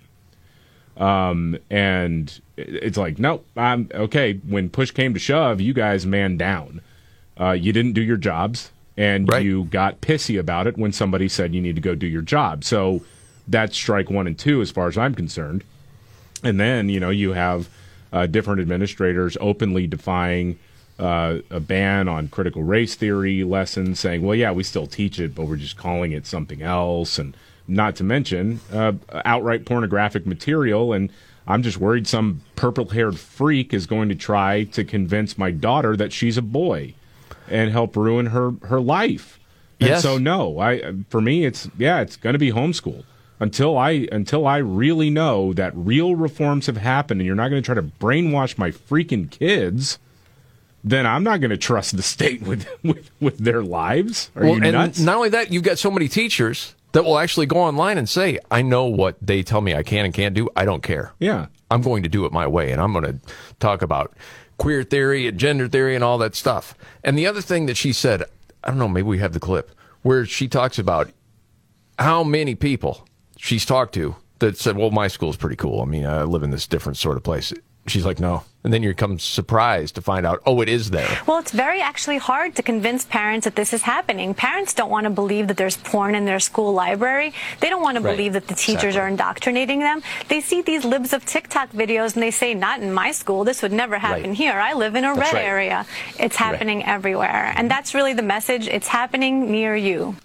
S7: Um, and it's like, no, I'm okay. When push came to shove, you guys man down. Uh, you didn't do your jobs, and right. you got pissy about it when somebody said you need to go do your job. So that's strike one and two as far as I'm concerned. And then, you know, you have uh, different administrators openly defying uh, a ban on critical race theory lessons, saying, well, yeah, we still teach it, but we're just calling it something else. And not to mention uh, outright pornographic material. And I'm just worried some purple-haired freak is going to try to convince my daughter that she's a boy and help ruin her, her life. And
S6: yes.
S7: so, no, I for me, it's, yeah, it's going to be homeschool. Until I until I really know that real reforms have happened and you're not going to try to brainwash my freaking kids, then I'm not going to trust the state with, with, with their lives. Are
S6: well,
S7: you
S6: and
S7: nuts?
S6: Not only that, you've got so many teachers that will actually go online and say, I know what they tell me I can and can't do. I don't care.
S7: Yeah.
S6: I'm going to do it my way, and I'm going to talk about queer theory and gender theory and all that stuff. And the other thing that she said, I don't know, maybe we have the clip, where she talks about how many people she's talked to that said, well, my school's pretty cool. I mean, I live in this different sort of place. She's like, no. And then you come surprised to find out, oh, it is there.
S22: Well, it's very actually hard to convince parents that this is happening. Parents don't want to believe that there's porn in their school library. They don't want to
S11: Right.
S22: believe that the teachers
S11: Exactly.
S22: are indoctrinating them. They see these libs of TikTok videos and they say, not in my school. This would never happen
S11: Right.
S22: here. I live in a
S11: That's
S22: red
S11: right.
S22: area. It's happening everywhere. And that's really the message. It's happening near you.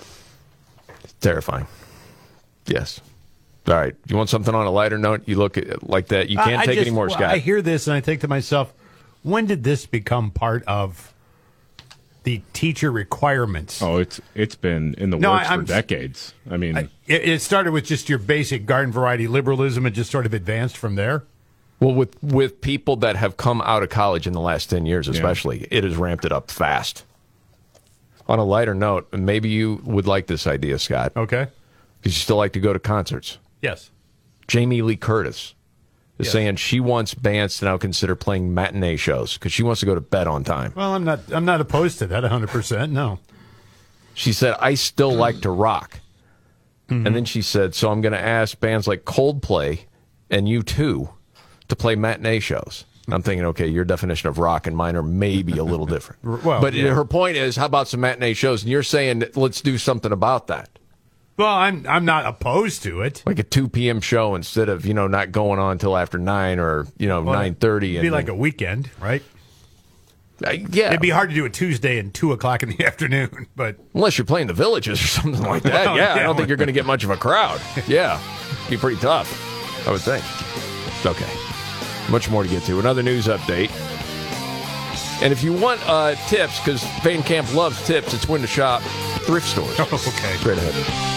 S6: Terrifying. Yes. All right. You want something on a lighter note? You look at like that. You can't
S9: I
S6: take
S9: just,
S6: any more, Scott.
S9: I hear this and I think to myself, when did this become part of the teacher requirements?
S7: Oh, it's it's been in the
S9: No,
S7: works
S9: I- I'm-
S7: for decades. I mean,
S9: I- It, it started with just your basic garden variety liberalism and just sort of advanced from there.
S6: Well, with with people that have come out of college in the last ten years, especially, it has ramped it up fast. On a lighter note, maybe you would like this idea, Scott.
S9: Okay.
S6: Because you still like to go to concerts.
S9: Yes.
S6: Jamie Lee Curtis is
S9: Yes.
S6: saying she wants bands to now consider playing matinee shows because she wants to go to bed on time.
S9: Well, I'm not. I'm not opposed to that. one hundred percent. No.
S6: She said, I still like to rock. And then she said, so I'm going to ask bands like Coldplay and U two to play matinee shows. And I'm thinking, okay, your definition of rock and mine are maybe a little different.
S9: Well,
S6: but
S9: yeah.
S6: her point is, how about some matinee shows? And you're saying, let's do something about that.
S9: Well, I'm I'm not opposed to it.
S6: Like a two p.m. show instead of, you know, not going on until after nine or, you know,
S9: Well,
S6: nine thirty.
S9: It'd be like a weekend, right?
S6: Uh, yeah.
S9: It'd be hard to do a Tuesday and two o'clock in the afternoon, but
S6: Unless you're playing the Villages or something like that.
S9: Well,
S6: yeah, I
S9: yeah.
S6: don't think you're going to get much of a crowd. Yeah, be pretty tough, I would think. Okay, much more to get to. Another news update. And if you want uh, tips, because Van Camp loves tips, it's when to shop thrift stores.
S9: okay.
S6: Straight ahead.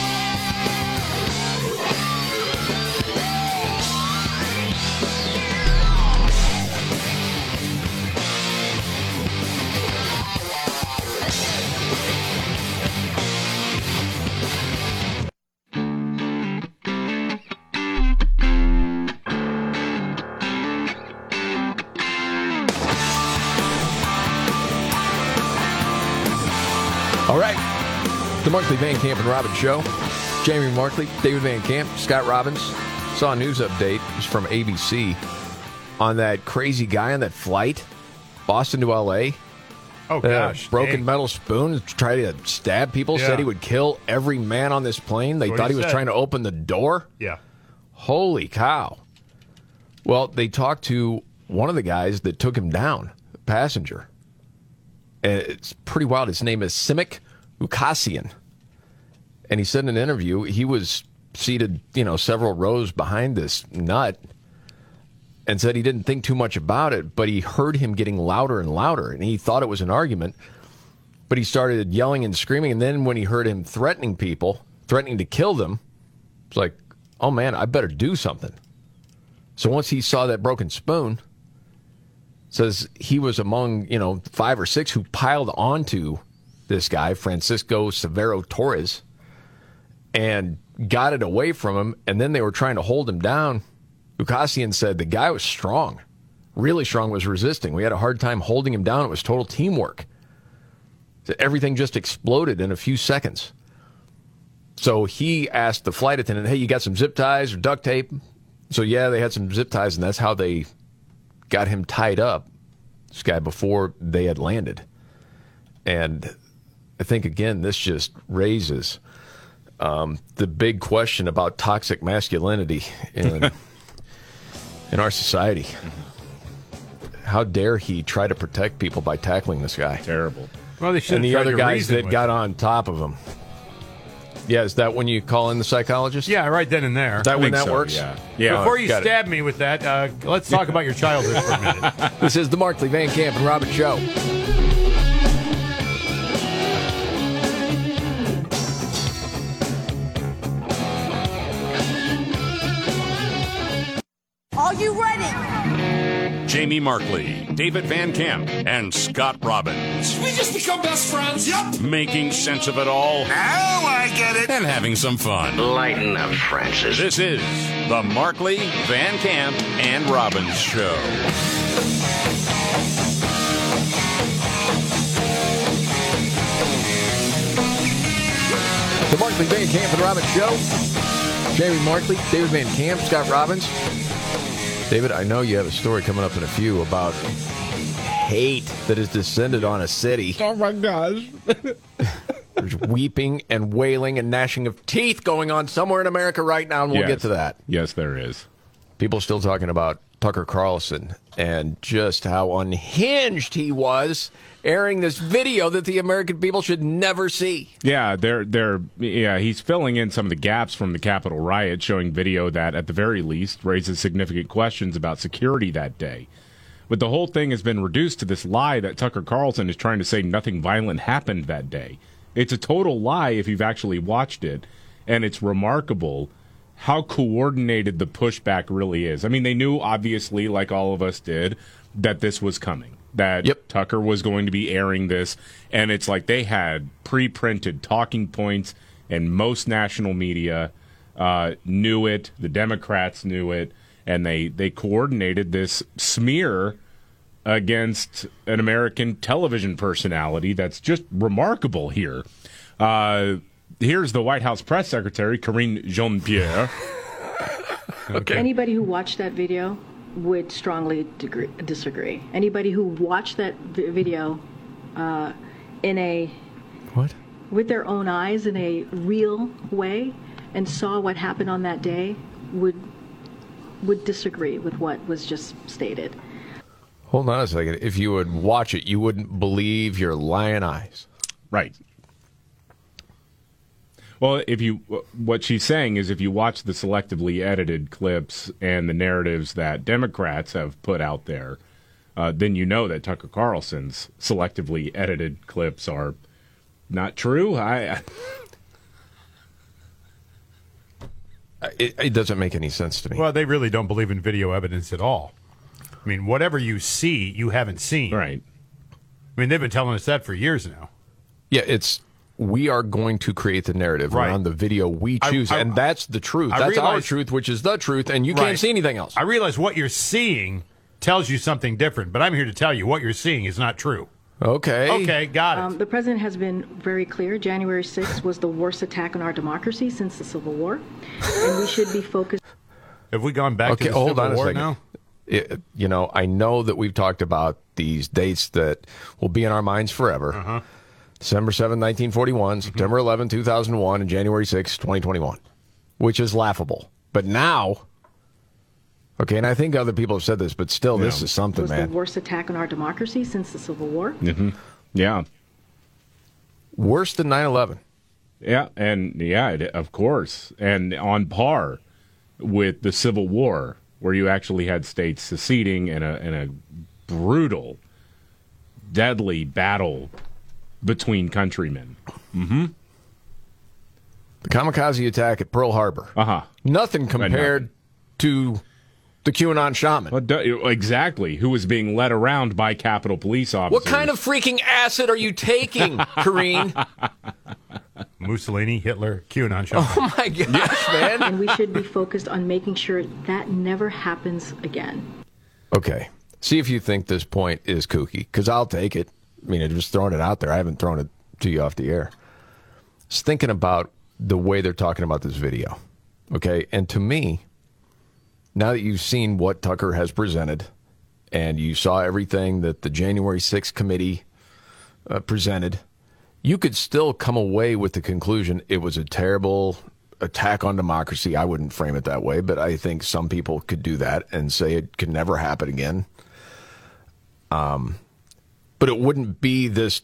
S6: All right. The Markley, Van Camp, and Robbins Show. Jamie Markley, David Van Camp, Scott Robbins. Saw a news update. It's from A B C on that crazy guy on that flight, Boston to L A.
S9: Oh, gosh.
S6: broken
S9: dang.
S6: metal spoon, tried to stab people,
S9: Yeah.
S6: said he would kill every man on this plane. They
S9: That's what
S6: thought
S9: he
S6: he was
S9: said.
S6: trying to open the door.
S9: Yeah.
S6: Holy cow. Well, they talked to one of the guys that took him down, a passenger. And it's pretty wild. His name is Simic Ukasian. And he said in an interview he was seated, you know, several rows behind this nut and said he didn't think too much about it, but he heard him getting louder and louder, and he thought it was an argument. But he started yelling and screaming, and then when he heard him threatening people, threatening to kill them, it's like, oh, man, I better do something. So once he saw that broken spoon, says he was among, you know, five or six who piled onto this guy, Francisco Severo Torres, and got it away from him, and then they were trying to hold him down. Ukasian said the guy was strong, really strong, was resisting. We had a hard time holding him down. It was total teamwork. So everything just exploded in a few seconds. So he asked the flight attendant, hey, you got some zip ties or duct tape? So, yeah, they had some zip ties, and that's how they got him tied up, this guy, before they had landed. And I think, again, this just raises um, the big question about toxic masculinity in, in our society. How dare he try to protect people by tackling this guy?
S7: Terrible.
S9: Well, they should
S6: And
S9: have
S6: the
S9: tried
S6: other
S9: to
S6: guys
S9: reason
S6: that
S9: with
S6: got
S9: him.
S6: on top of him. Yeah, is that when you call in the psychologist?
S9: Yeah, right then and there.
S6: Is that
S7: I
S6: when
S7: think
S6: that
S7: so,
S6: works?
S7: yeah. Yeah.
S9: Before you
S6: Got it.
S9: stab me with that, uh, let's talk about your childhood for a minute.
S6: This is the Markley, Van Camp, and Robbins Show.
S14: Are you ready?
S3: Jamie Markley, David Van Camp, and Scott Robbins.
S4: We just become best friends. Yep.
S3: Making sense of it all
S4: Now I get it.
S3: And having some fun.
S17: Lighten up, Francis.
S3: This is the Markley, Van Camp, and Robbins Show.
S6: The Markley, Van Camp, and Robbins Show. Jamie Markley, David Van Camp, Scott Robbins. David, I know you have a story coming up in a few about hate that has descended on a city.
S7: Oh, my gosh.
S6: There's weeping and wailing and gnashing of teeth going on somewhere in America right now, and we'll
S7: yes.
S6: get to that.
S7: Yes, there is.
S6: People still talking about Tucker Carlson and just how unhinged he was airing this video that the American people should never see.
S7: Yeah, they're they're yeah, he's filling in some of the gaps from the Capitol riot, showing video that at the very least raises significant questions about security that day. But the whole thing has been reduced to this lie that Tucker Carlson is trying to say nothing violent happened that day. It's a total lie if you've actually watched it, and it's remarkable how coordinated the pushback really is. I mean, they knew, obviously, like all of us did, that this was coming, that yep. Tucker was going to be airing this, and it's like they had pre-printed talking points, and most national media uh, knew it, the Democrats knew it, and they, they coordinated this smear against an American television personality that's just remarkable here. Uh, here's the White House press secretary, Karine Jean-Pierre.
S12: Okay. Anybody who watched that video would strongly degree, disagree. Anybody who watched that v- video uh, in a
S6: what
S12: with their own eyes in a real way and saw what happened on that day would would disagree with what was just stated.
S6: Hold on a second. If you would watch it, you wouldn't believe your lying eyes.
S7: Right. Well, if you, what she's saying is if you watch the selectively edited clips and the narratives that Democrats have put out there, uh, then you know that Tucker Carlson's selectively edited clips are not true. I, I
S6: it, it doesn't make any sense to me.
S9: Well, they really don't believe in video evidence at all. I mean, whatever you see, you haven't seen.
S7: Right.
S9: I mean, they've been telling us that for years now.
S6: Yeah, it's we are going to create the narrative
S9: right.
S6: around the video we choose, I, I, and that's the truth.
S9: I
S6: that's
S9: realize,
S6: our truth, which is the truth, and you
S9: right.
S6: can't see anything else.
S9: I realize what you're seeing tells you something different, but I'm here to tell you what you're seeing is not true.
S6: Okay.
S9: Okay, got it.
S12: Um, the president has been very clear. January sixth was the worst attack on our democracy since the Civil War, and we should be focused.
S9: Have we gone back
S6: okay,
S9: to the
S6: hold
S9: Civil
S6: on a
S9: War
S6: second.
S9: now?
S6: It, you know, I know that we've talked about these dates that will be in our minds forever.
S9: Uh-huh.
S6: December seventh, nineteen forty-one, mm-hmm. September eleventh, two thousand one, and January sixth, twenty twenty-one, which is laughable. But now, okay, and I think other people have said this, but still, yeah. this is something,
S12: it was
S6: man.
S12: the worst attack on our democracy since the Civil War.
S7: Mm-hmm. Yeah.
S6: Worse than nine eleven.
S7: Yeah, and yeah, it, of course. And on par with the Civil War, where you actually had states seceding in a in a brutal, deadly battle between countrymen. Mm-hmm.
S6: The kamikaze attack at Pearl Harbor.
S7: Uh-huh.
S6: Nothing compared nothing. to the QAnon shaman.
S7: Well, exactly. Who was being led around by Capitol Police officers.
S6: What kind of freaking acid are you taking, Karine?
S9: Mussolini, Hitler, QAnon shaman.
S6: Oh, my gosh, man.
S12: And we should be focused on making sure that never happens again.
S6: Okay. See if you think this point is kooky, because I'll take it. I mean, I'm just throwing it out there. I haven't thrown it to you off the air. Just thinking about the way they're talking about this video. Okay? And to me, now that you've seen what Tucker has presented, and you saw everything that the January sixth committee uh, presented, you could still come away with the conclusion it was a terrible attack on democracy. I wouldn't frame it that way, but I think some people could do that and say it could never happen again. Um, but it wouldn't be this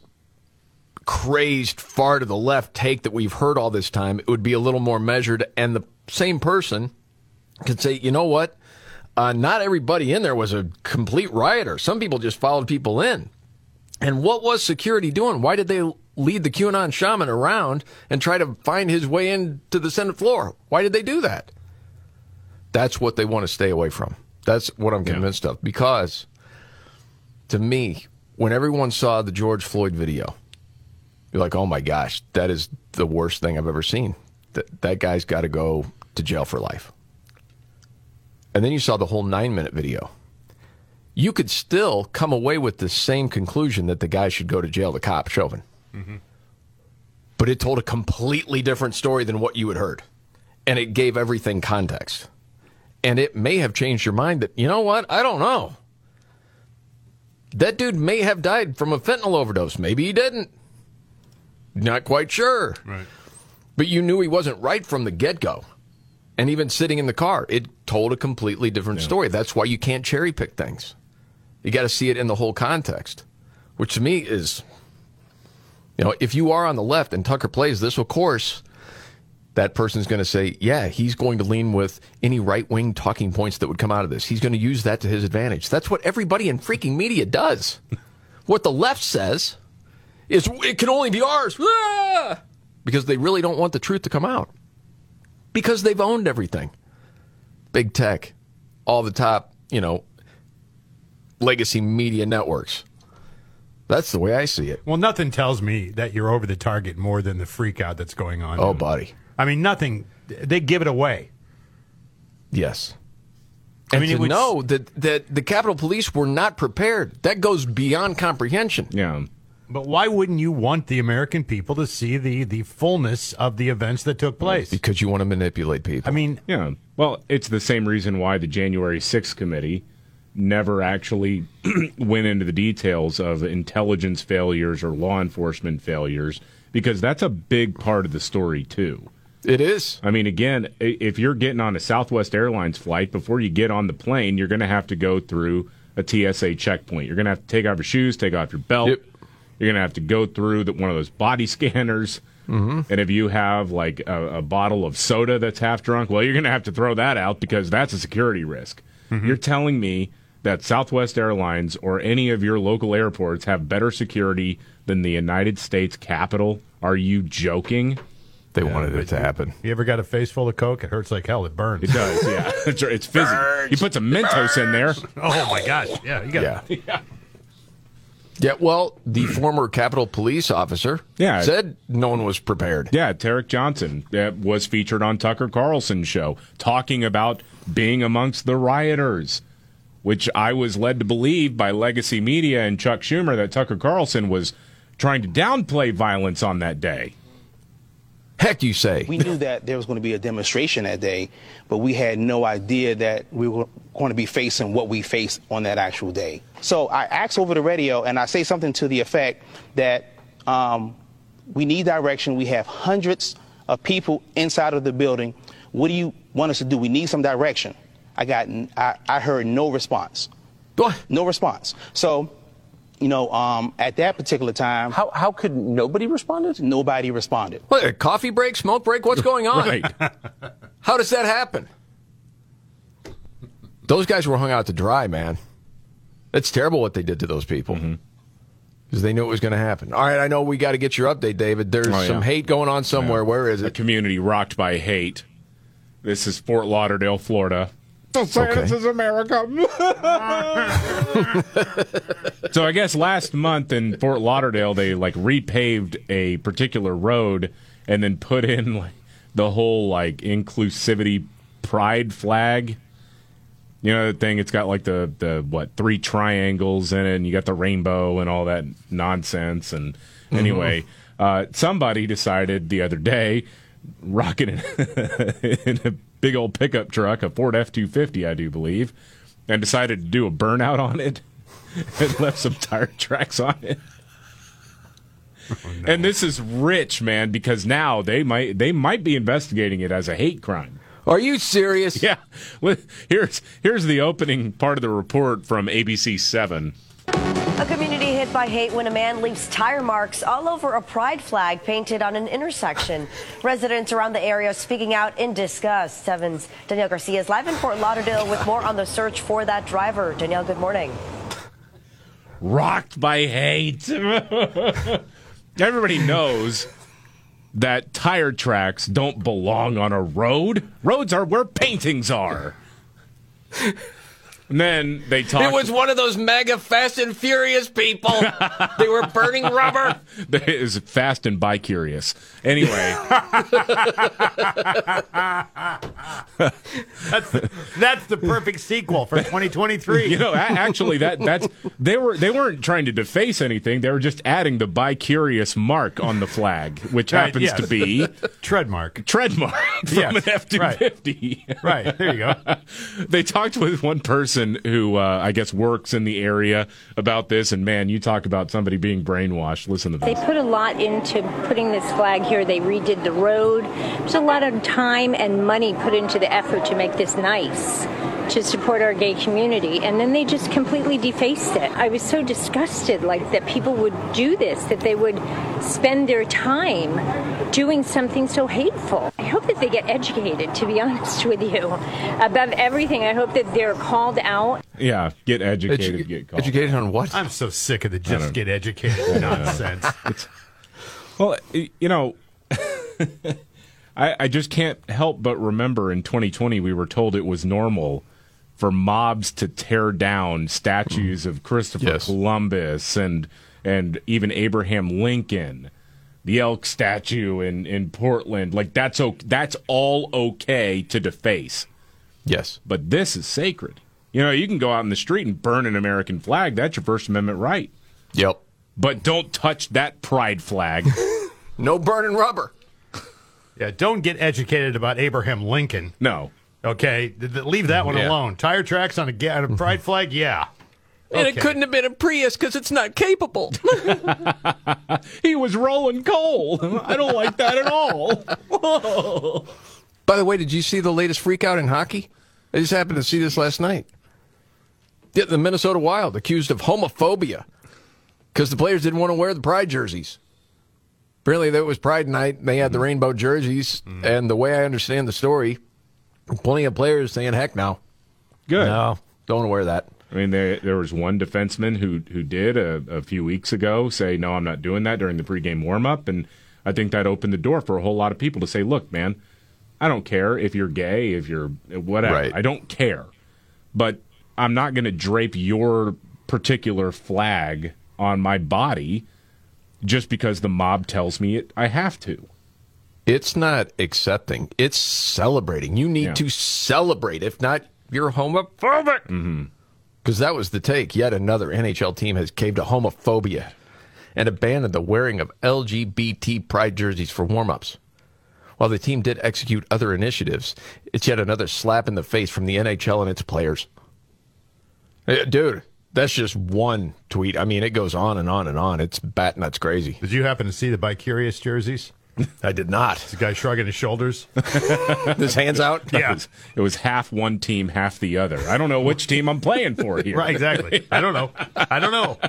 S6: crazed far to the left take that we've heard all this time. It would be a little more measured, and the same person could say, you know what? Uh, not everybody in there was a complete rioter. Some people just followed people in. And what was security doing? Why did they lead the QAnon shaman around and try to find his way into the Senate floor? Why did they do that? That's what they want to stay away from. That's what I'm convinced yeah. of. Because, to me, when everyone saw the George Floyd video, You're like, oh my gosh, that is the worst thing I've ever seen. That that guy's got to go to jail for life. And then you saw the whole nine-minute video. You could still come away with the same conclusion that the guy should go to jail, the cop, Chauvin. Mm-hmm. But it told a completely different story than what you had heard. And it gave everything context. And it may have changed your mind that, you know what, I don't know. That dude may have died from a fentanyl overdose. Maybe he didn't. Not quite sure.
S9: Right.
S6: But you knew he wasn't right from the get-go. And even sitting in the car, it told a completely different yeah. story. That's why you can't cherry-pick things. You got to see it in the whole context, which to me is, you know, if you are on the left and Tucker plays this, of course, that person's going to say, yeah, he's going to lean with any right-wing talking points that would come out of this. He's going to use that to his advantage. That's what everybody in freaking media does. What the left says is it can only be ours. Ah! Because they really don't want the truth to come out. Because they've owned everything. Big tech, all the top, you know, legacy media networks. That's the way I see it.
S9: Well, nothing tells me that you're over the target more than the freak out that's going on.
S6: Oh, buddy.
S9: I mean, nothing. They give it away.
S6: Yes.
S9: I
S6: And
S9: mean,
S6: to
S9: it would...
S6: know that, that the Capitol Police were not prepared, that goes beyond comprehension.
S7: Yeah.
S9: But why wouldn't you want the American people to see the, the fullness of the events that took place?
S6: Because you want to manipulate people.
S9: I mean,
S7: yeah. Well, it's the same reason why the January sixth committee never actually went into the details of intelligence failures or law enforcement failures, because that's a big part of the story, too.
S6: It is.
S7: I mean, again, if you're getting on a Southwest Airlines flight, before you get on the plane, you're going to have to go through a T S A checkpoint. You're going to have to take off your shoes, take off your belt.
S6: Yep.
S7: You're going to have to go through the, one of those body scanners. Mm-hmm. And if you have, like, a, a bottle of soda that's half drunk, well, you're going to have to throw that out because that's a security risk. Mm-hmm. You're telling me that Southwest Airlines or any of your local airports have better security than the United States Capitol? Are you joking?
S6: They yeah, wanted it to happen.
S9: You ever got a face full of Coke? It hurts like hell. It burns.
S7: It does, yeah. It's, it's fizzy. Burns. You put some Mentos in there.
S9: Oh, my gosh. Yeah, you got
S6: yeah.
S9: it. Yeah.
S6: Yeah, well, the former Capitol Police officer
S7: yeah.
S6: said no one was prepared.
S7: Yeah, Tarek Johnson uh, was featured on Tucker Carlson's show talking about being amongst the rioters, which I was led to believe by legacy media and Chuck Schumer that Tucker Carlson was trying to downplay violence on that day.
S6: Heck, you say.
S5: We knew that there was going to be a demonstration that day, but we had no idea that we were going to be facing what we faced on that actual day. So I asked over the radio, and I say something to the effect that um, we need direction. We have hundreds of people inside of the building. What do you want us to do? We need some direction. I got, I, I heard no response.
S6: What?
S5: No response. So, you know, um, at that particular time,
S11: how how could nobody responded?
S5: Nobody responded.
S6: What, a coffee break, smoke break? What's going on?
S7: Right.
S6: How does that happen? Those guys were hung out to dry, man. It's terrible what they did to those people. Because mm-hmm. they knew it was going to happen. All right, I know we got to get your update, David. There's oh, yeah. some hate going on somewhere. Yeah. Where is it?
S7: A community rocked by hate. This is Fort Lauderdale, Florida.
S6: Say okay.
S7: This is America. So I guess last month in Fort Lauderdale, they like repaved a particular road and then put in like the whole like inclusivity pride flag. You know the thing? It's got like the, the what three triangles in it, and you got the rainbow and all that nonsense. And mm-hmm. anyway, uh, somebody decided the other day, rocking it in a big old pickup truck, a Ford F two fifty, I do believe, and decided to do a burnout on it and left some tire tracks on it. Oh, no. And this is rich, man, because now they might they might be investigating it as a hate crime.
S6: Are you serious?
S7: Yeah. Well, here's here's the opening part of the report from A B C seven.
S1: A community hit by hate when a man leaves tire marks all over a pride flag painted on an intersection. Residents around the area speaking out in disgust. seven's Danielle Garcia is live in Fort Lauderdale with more on the search for that driver. Danielle, good morning.
S7: Rocked by hate. Everybody knows that tire tracks don't belong on a road. Roads are where paintings are. And then they talked.
S6: It was one of those mega Fast and Furious people. They were burning rubber.
S7: It was Fast and Bi-Curious. Anyway.
S9: that's, that's the perfect sequel for twenty twenty-three.
S7: You know, actually, that that's they were they weren't trying to deface anything. They were just adding the Bi-Curious mark on the flag, which
S9: Right,
S7: happens
S9: yes.
S7: to be
S9: Tread mark.
S7: Tread mark from
S9: Yes,
S7: an F two fifty.
S9: Right. Right, there you go.
S7: They talked with one person who uh, I guess works in the area about this, and man, you talk about somebody being brainwashed. Listen to
S8: They
S7: this.
S8: put a lot into putting this flag here. They redid the road. There's a lot of time and money put into the effort to make this nice, to support our gay community, and then they just completely defaced it. I was so disgusted, like, that people would do this, that they would spend their time doing something so hateful. I hope that they get educated, to be honest with you. Above everything, I hope that they're called out.
S7: Yeah, get educated,
S6: Edu-
S7: get called.
S6: Educated on what?
S9: I'm so sick of the just get educated nonsense.
S7: It's, well, you know, I, I just can't help but remember in twenty twenty we were told it was normal for mobs to tear down statues of Christopher
S6: Yes.
S7: Columbus and and even Abraham Lincoln, the elk statue in, in Portland. Like that's o- that's all okay to deface.
S6: Yes.
S7: But this is sacred. You know, you can go out in the street and burn an American flag. That's your First Amendment right.
S6: Yep.
S7: But don't touch that pride flag.
S6: No burning rubber.
S9: Yeah, don't get educated about Abraham Lincoln.
S7: No.
S9: Okay, th- th- leave that one
S6: Yeah.
S9: alone. Tire tracks on a, ga- on a pride flag, yeah.
S6: And
S9: Okay.
S6: it couldn't have been a Prius because it's not capable.
S7: He was rolling coal. I don't like that at all.
S6: By the way, did you see the latest freak out in hockey? I just happened to see this last night. The, the Minnesota Wild accused of homophobia because the players didn't want to wear the Pride jerseys. Apparently, that was Pride night. They had the rainbow jerseys,
S7: Mm.
S6: and the way I understand the story, plenty of players saying, heck no.
S7: Good.
S6: No, don't want to wear that.
S7: I mean, there there was one defenseman who who did a, a few weeks ago say, no, I'm not doing that during the pregame warm-up, and I think that opened the door for a whole lot of people to say, look, man, I don't care if you're gay, if you're whatever.
S6: Right.
S7: I don't care. But I'm not going to drape your particular flag on my body just because the mob tells me it, I have to.
S6: It's not accepting. It's celebrating. You need
S7: Yeah.
S6: to celebrate. If not, you're homophobic.
S7: Mm-hmm.
S6: Because that was the take. Yet another N H L team has caved to homophobia and abandoned the wearing of L G B T pride jerseys for warm-ups. While the team did execute other initiatives, it's yet another slap in the face from the N H L and its players. Hey, dude, that's just one tweet. I mean, it goes on and on and on. It's bat nuts crazy.
S9: Did you happen to see the Bi-Curious jerseys?
S6: I did not.
S9: The guy shrugging his shoulders.
S6: His hands out?
S9: Yeah.
S7: It was, it was half one team, half the other. I don't know which team I'm playing for here.
S9: Right, exactly. I don't know. I don't know.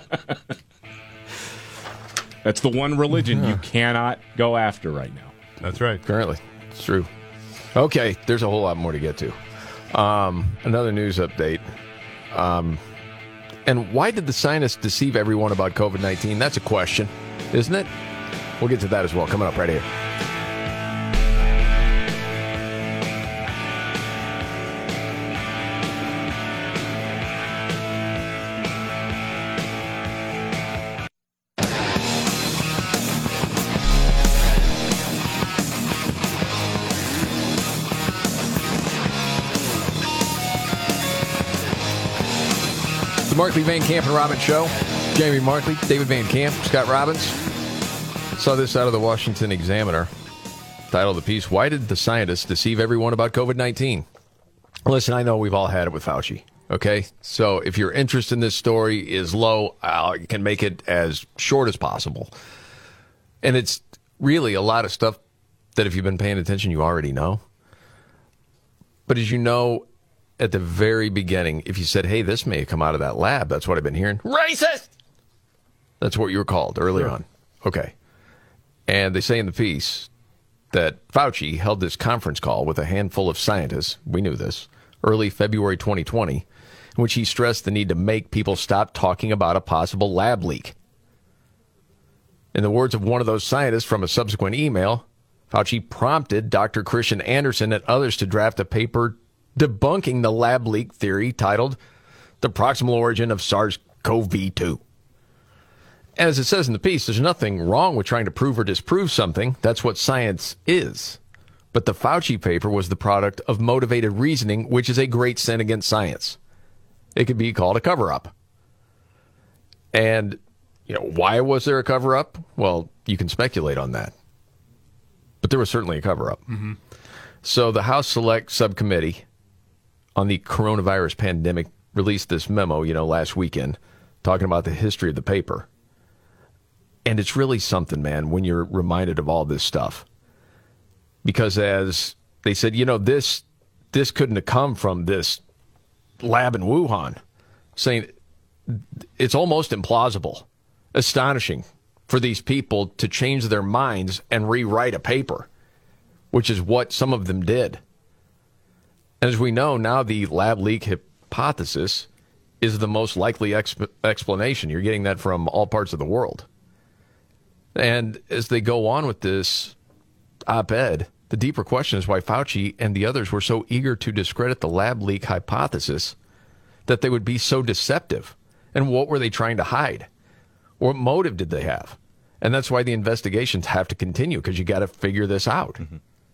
S7: That's the one religion you cannot go after right now.
S9: That's right.
S6: Currently. It's true. Okay, there's a whole lot more to get to. Um, another news update. Um, and why did the scientists deceive everyone about COVID nineteen? That's a question, isn't it? We'll get to that as well. Coming up right here. The Markley, Van Camp, and Robbins Show. Jamie Markley, David Van Camp, Scott Robbins. Saw this out of the Washington Examiner. Title of the piece, Why Did the Scientists Deceive Everyone About COVID nineteen? Listen, I know we've all had it with Fauci, okay? So if your interest in this story is low, I can make it as short as possible. And it's really a lot of stuff that if you've been paying attention, you already know. But as you know, at the very beginning, if you said, hey, this may have come out of that lab, that's what I've been hearing. Racist! That's what you were called early
S9: Sure.
S6: on. Okay. And they say in the piece that Fauci held this conference call with a handful of scientists, we knew this, early February twenty twenty, in which he stressed the need to make people stop talking about a possible lab leak. In the words of one of those scientists from a subsequent email, Fauci prompted Doctor Christian Andersen and others to draft a paper debunking the lab leak theory titled the proximal origin of SARS-C o V two. And as it says in the piece, there's nothing wrong with trying to prove or disprove something. That's what science is. But the Fauci paper was the product of motivated reasoning, which is a great sin against science. It could be called a cover-up. And, you know, why was there a cover-up? Well, you can speculate on that. But there was certainly a cover-up.
S9: Mm-hmm.
S6: So the House Select Subcommittee on the coronavirus pandemic released this memo, you know, last weekend, talking about the history of the paper. And it's really something, man, when you're reminded of all this stuff. Because as they said, you know, this this couldn't have come from this lab in Wuhan. Saying it's almost implausible, astonishing for these people to change their minds and rewrite a paper, which is what some of them did. And as we know, now the lab leak hypothesis is the most likely exp- explanation. You're getting that from all parts of the world. And as they go on with this op-ed, the deeper question is why Fauci and the others were so eager to discredit the lab leak hypothesis that they would be so deceptive. And what were they trying to hide? What motive did they have? And that's why the investigations have to continue, because you got to figure this out. Mm-hmm.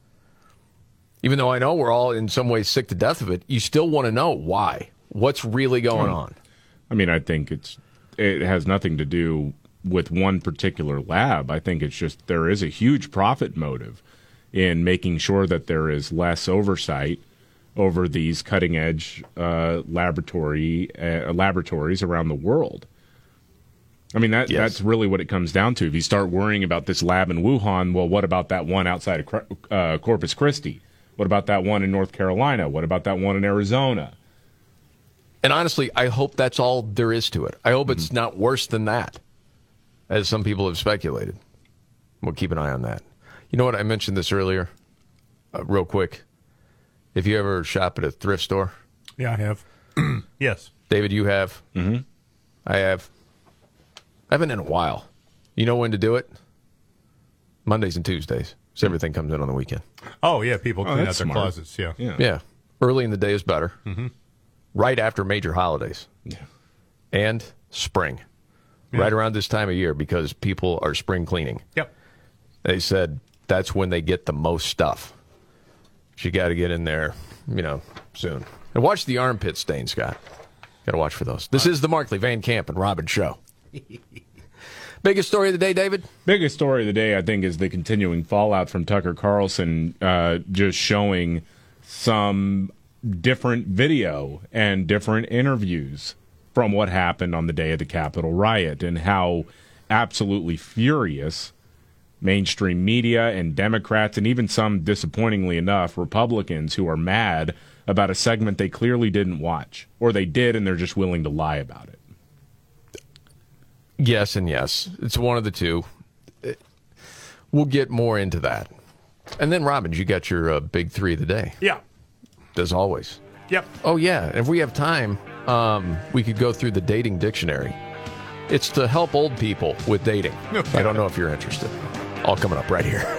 S6: Even though I know we're all in some ways sick to death of it, you still want to know why. What's really going
S7: oh.
S6: on?
S7: I mean, I think it's it has nothing to do with one particular lab. I think it's just there is a huge profit motive in making sure that there is less oversight over these cutting-edge uh, laboratory uh, laboratories around the world. I mean, that
S6: yes.
S7: that's really what it comes down to. If you start worrying about this lab in Wuhan, well, what about that one outside of uh, Corpus Christi? What about that one in North Carolina? What about that one in Arizona?
S6: And honestly, I hope that's all there is to it. I hope mm-hmm. it's not worse than that, as some people have speculated. We'll keep an eye on that. You know what? I mentioned this earlier, uh, real quick. If you ever shop at a thrift store?
S9: Yeah, I have. Yes.
S6: David, you have?
S7: Mm-hmm.
S6: I have. I haven't in a while. You know when to do it? Mondays and Tuesdays. So everything comes in on the weekend.
S9: Oh, yeah, people clean
S7: oh,
S9: out their
S7: smart.
S9: closets, yeah.
S7: yeah.
S6: Yeah. Early in the day is better.
S9: Mm-hmm.
S6: Right after major holidays.
S7: Yeah.
S6: And spring.
S9: Yeah.
S6: Right around this time of year, because people are spring cleaning.
S9: Yep.
S6: They said that's when they get the most stuff. You got to get in there, you know, soon. And watch the armpit stain, Scott. Got to watch for those. This is the Markley, Van Camp, and Robbins Show. Biggest story of the day, David?
S7: Biggest story of the day, I think, is the continuing fallout from Tucker Carlson uh, just showing some different video and different interviews from what happened on the day of the Capitol riot and how absolutely furious mainstream media and Democrats and even some, disappointingly enough, Republicans who are mad about a segment they clearly didn't watch, or they did and they're just willing to lie about it.
S6: Yes and yes. It's one of the two. We'll get more into that. And then, Robbins, you got your uh, big three of the day.
S9: Yeah.
S6: As always.
S9: Yep.
S6: Oh, yeah. If we have time, um, we could go through the dating dictionary. It's to help old people with dating.
S9: Okay.
S6: I don't know if you're interested. All coming up right here.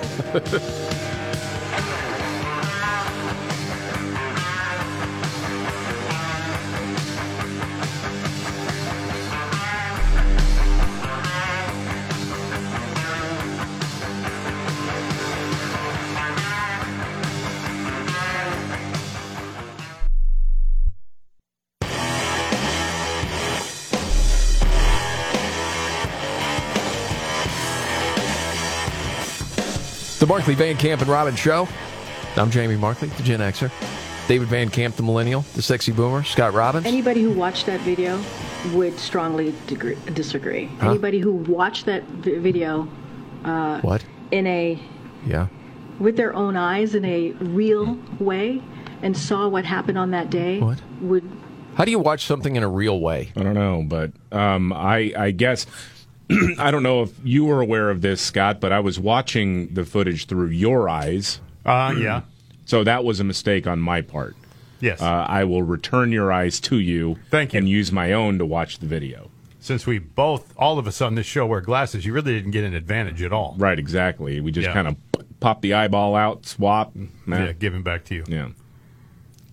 S6: The Markley, Van Camp, and Robbins Show. I'm Jamie Markley, the Gen Xer. David Van Camp, the Millennial, the Sexy Boomer. Scott Robbins.
S12: Anybody who watched that video would strongly degree, disagree.
S6: Huh?
S12: Anybody who watched that vi- video uh,
S6: what?
S12: in a
S6: yeah
S12: with their own eyes in a real way and saw what happened on that day
S6: what?
S12: would.
S6: How do you watch something in a real way?
S7: I don't know, but um, I, I guess... I don't know if you were aware of this, Scott, but I was watching the footage through your eyes.
S9: Uh, yeah.
S7: So that was a mistake on my part.
S9: Yes.
S7: Uh, I will return your eyes to you.
S9: Thank you.
S7: And use my own to watch the video.
S9: Since we both, all of us on this show, wear glasses, you really didn't get an advantage at all.
S7: Right, exactly. We just
S9: Yeah.
S7: kind of pop the eyeball out, swap. Nah.
S9: Yeah, give him back to you.
S7: Yeah.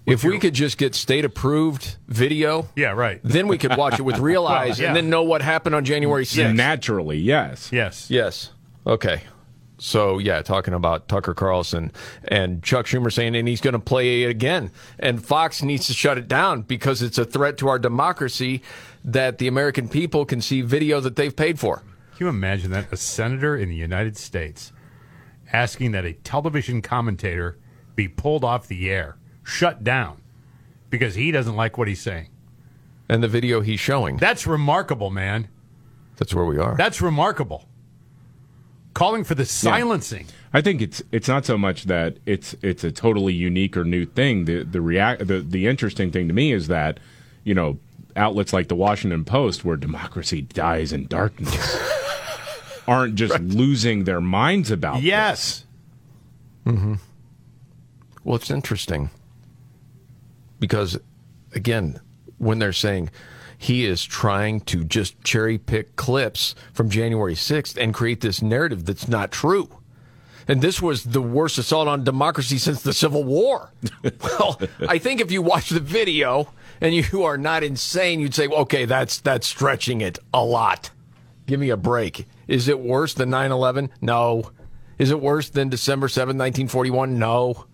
S6: If we could just get state-approved video,
S9: yeah, right.
S6: then we could watch it with real eyes
S9: well, yeah.
S6: and then know what happened on January sixth.
S7: Yeah, naturally, yes.
S9: Yes.
S6: Yes. Okay. So, yeah, talking about Tucker Carlson and Chuck Schumer saying, and he's going to play it again. And Fox needs to shut it down because it's a threat to our democracy that the American people can see video that they've paid for.
S9: Can you imagine that? A senator in the United States asking that a television commentator be pulled off the air, shut down, because he doesn't like what he's saying.
S6: And the video he's showing.
S9: That's remarkable, man.
S6: That's where we are.
S9: That's remarkable. Calling for the silencing.
S7: Yeah. I think it's it's not so much that it's it's a totally unique or new thing. The the react the, the interesting thing to me is that, you know, outlets like the Washington Post, where democracy dies in darkness, aren't just right. losing their minds about
S9: yes.
S7: this.
S6: Mm-hmm. Well, it's interesting because, again, when they're saying he is trying to just cherry pick clips from January sixth and create this narrative that's not true. And this was the worst assault on democracy since the Civil War. Well, I think if you watch the video and you are not insane, you'd say, okay, that's that's stretching it a lot. Give me a break. Is it worse than nine eleven? No. Is it worse than December seventh, nineteen forty-one? No.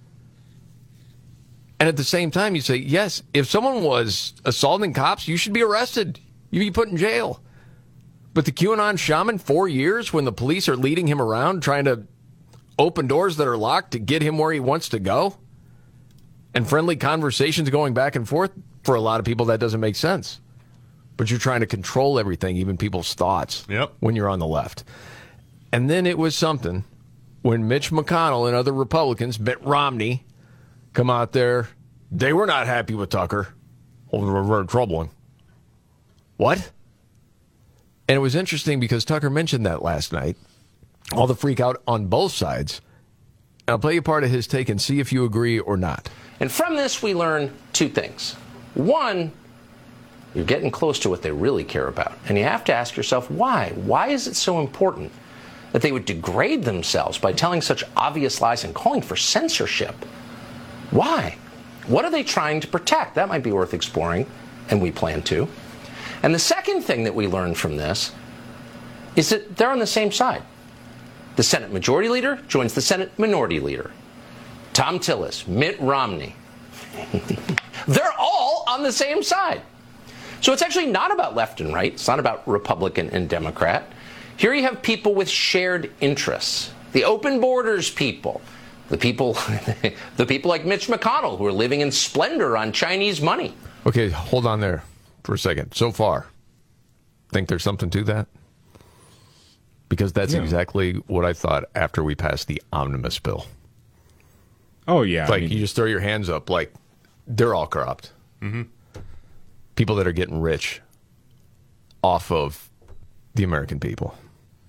S6: And at the same time, you say, yes, if someone was assaulting cops, you should be arrested. You'd be put in jail. But the QAnon shaman, four years when the police are leading him around trying to open doors that are locked to get him where he wants to go, and friendly conversations going back and forth, for a lot of people, that doesn't make sense. But you're trying to control everything, even people's thoughts,
S9: yep.
S6: when you're on the left. And then it was something when Mitch McConnell and other Republicans, Mitt Romney, come out there. They were not happy with Tucker. Well, they were very troubling. What? And it was interesting because Tucker mentioned that last night. All the freak out on both sides. And I'll play you part of his take and see if you agree or not.
S17: And from this, we learn two things. One, you're getting close to what they really care about. And you have to ask yourself, why? Why is it so important that they would degrade themselves by telling such obvious lies and calling for censorship? Why? What are they trying to protect? That might be worth exploring, and we plan to. And the second thing that we learned from this is that they're on the same side. The Senate Majority Leader joins the Senate Minority Leader. Tom Tillis, Mitt Romney. They're all on the same side. So it's actually not about left and right. It's not about Republican and Democrat. Here you have people with shared interests. The open borders people. The people, the people like Mitch McConnell who are living in splendor on Chinese money.
S6: Okay, hold on there for a second. So far, think there's something to that? Because that's yeah. exactly what I thought after we passed the omnibus bill.
S7: Oh, yeah.
S6: Like,
S7: I mean,
S6: you just throw your hands up like they're all corrupt.
S9: Mm-hmm.
S6: People that are getting rich off of the American people,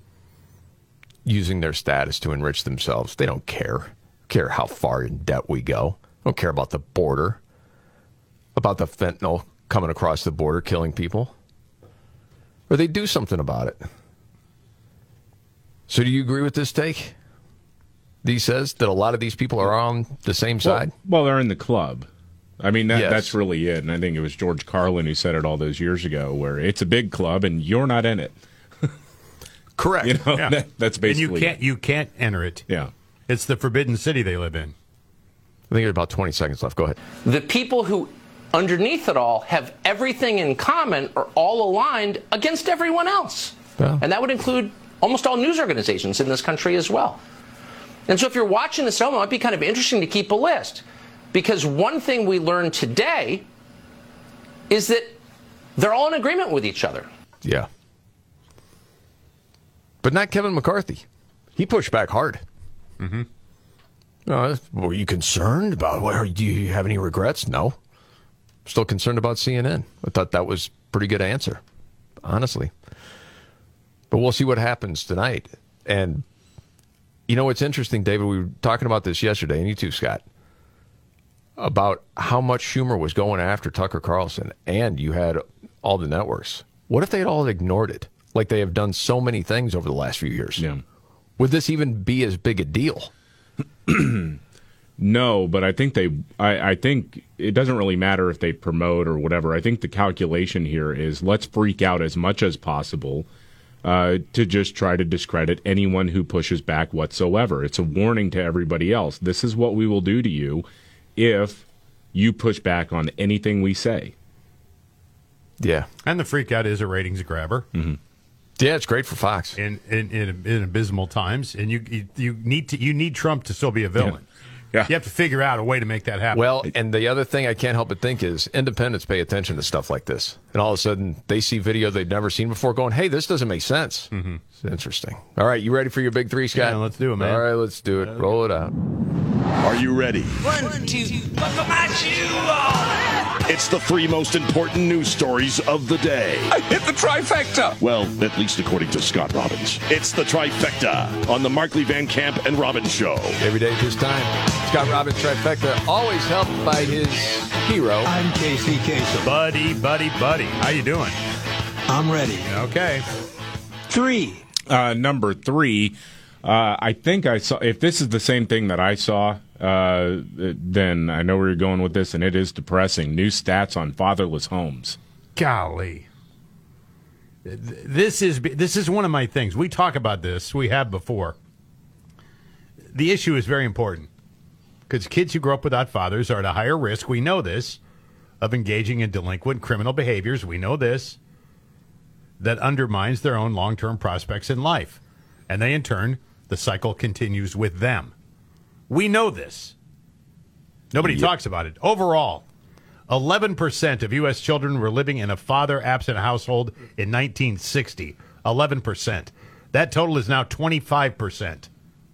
S6: using their status to enrich themselves. They don't care. Care how far in debt we go. Don't care about the border, about the fentanyl coming across the border, killing people. Or they do something about it. So do you agree with this take? He says that a lot of these people are on the same side?
S7: Well, well they're in the club. I mean, that,
S6: yes.
S7: that's really it. And I think it was George Carlin who said it all those years ago, where it's a big club and you're not in it.
S6: Correct.
S7: You know,
S9: yeah.
S7: that, that's basically
S9: and you can't,
S7: it.
S9: you can't enter it.
S7: Yeah.
S9: It's the forbidden city they live in.
S6: I think there's about twenty seconds left. Go ahead.
S17: The people who, underneath it all, have everything in common are all aligned against everyone else.
S6: Yeah.
S17: And that would include almost all news organizations in this country as well. And so if you're watching this film, it might be kind of interesting to keep a list. Because one thing we learned today is that they're all in agreement with each other.
S6: Yeah. But not Kevin McCarthy. He pushed back hard.
S9: Mm-hmm.
S6: Uh, were you concerned about, well, do you have any regrets? No. Still concerned about C N N. I thought that was a pretty good answer, honestly. But we'll see what happens tonight. And, you know, it's interesting, David, we were talking about this yesterday, and you too, Scott, about how much Schumer was going after Tucker Carlson, and you had all the networks. What if they had all ignored it, like they have done so many things over the last few years?
S7: Yeah.
S6: Would this even be as big a deal?
S7: No, but I think they. I, I think it doesn't really matter if they promote or whatever. I think the calculation here is let's freak out as much as possible uh, to just try to discredit anyone who pushes back whatsoever. It's a warning to everybody else. This is what we will do to you if you push back on anything we say.
S6: Yeah,
S9: and the freak out is a ratings grabber.
S7: Mm-hmm.
S6: Yeah, it's great for Fox
S9: in in, in, in abysmal times, and you, you you need to you need Trump to still be a villain.
S7: Yeah. Yeah.
S9: You have to figure out a way to make that happen.
S6: Well, and the other thing I can't help but think is independents pay attention to stuff like this. And all of a sudden, they see video they've never seen before going, hey, this doesn't make sense.
S9: Mm-hmm.
S6: It's interesting. All right, you ready for your big three, Scott?
S9: Yeah, let's do it, man.
S6: All right, let's do it. Roll it out.
S10: Are you ready?
S4: One, two, buckle my shoe on.
S10: It's the three most important news stories of the day.
S4: I hit the trifecta.
S10: Well, at least according to Scott Robbins. It's the trifecta on the Markley, Van Camp, and Robbins Show.
S6: Every day at this time, Scott Robbins trifecta, always helped by his hero.
S13: I'm Casey Kasem.
S9: Buddy, buddy, buddy. How you doing?
S13: I'm ready.
S9: Okay.
S13: Three.
S7: Uh, number three, uh, I think I saw, if this is the same thing that I saw, uh, then I know where you're going with this, and it is depressing. New stats on fatherless homes.
S9: Golly. This is this is one of my things. We talk about this. We have before. The issue is very important because kids who grow up without fathers are at a higher risk, we know this, of engaging in delinquent criminal behaviors. We know this. That undermines their own long-term prospects in life. And they, in turn, the cycle continues with them. We know this. Nobody yep. talks about it. Overall, eleven percent of U S children were living in a father-absent household in nineteen sixty. eleven percent. That total is now twenty-five percent.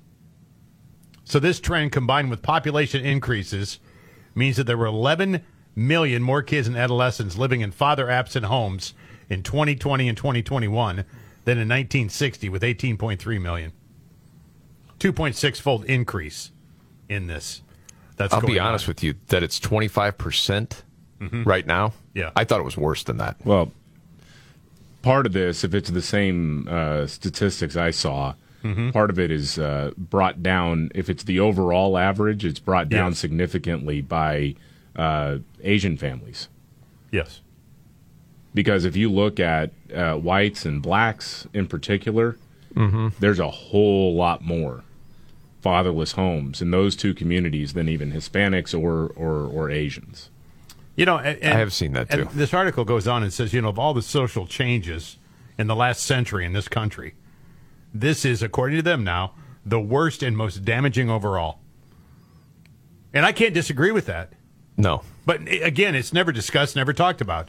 S9: So this trend, combined with population increases, means that there were eleven million more kids and adolescents living in father-absent homes in twenty twenty and twenty twenty-one than in nineteen sixty, with eighteen point three million. two point six fold increase in this. That's
S6: I'll be
S9: on.
S6: honest with you, that it's twenty-five percent
S9: mm-hmm.
S6: right now.
S9: Yeah.
S6: I thought it was worse than that.
S7: Well, part of this, if it's the same uh, statistics I saw, mm-hmm. part of it is uh, brought down. If it's the overall average, it's brought down
S9: yes.
S7: significantly by uh, Asian families.
S9: Yes.
S7: Because if you look at uh, whites and blacks in particular,
S6: mm-hmm.
S7: there's a whole lot more fatherless homes in those two communities than even Hispanics or, or, or Asians.
S9: You know, and, and,
S6: I have seen that too.
S9: And this article goes on and says, you know, of all the social changes in the last century in this country, this is, according to them now, the worst and most damaging overall. And I can't disagree with that.
S6: No.
S9: But again, it's never discussed, never talked about.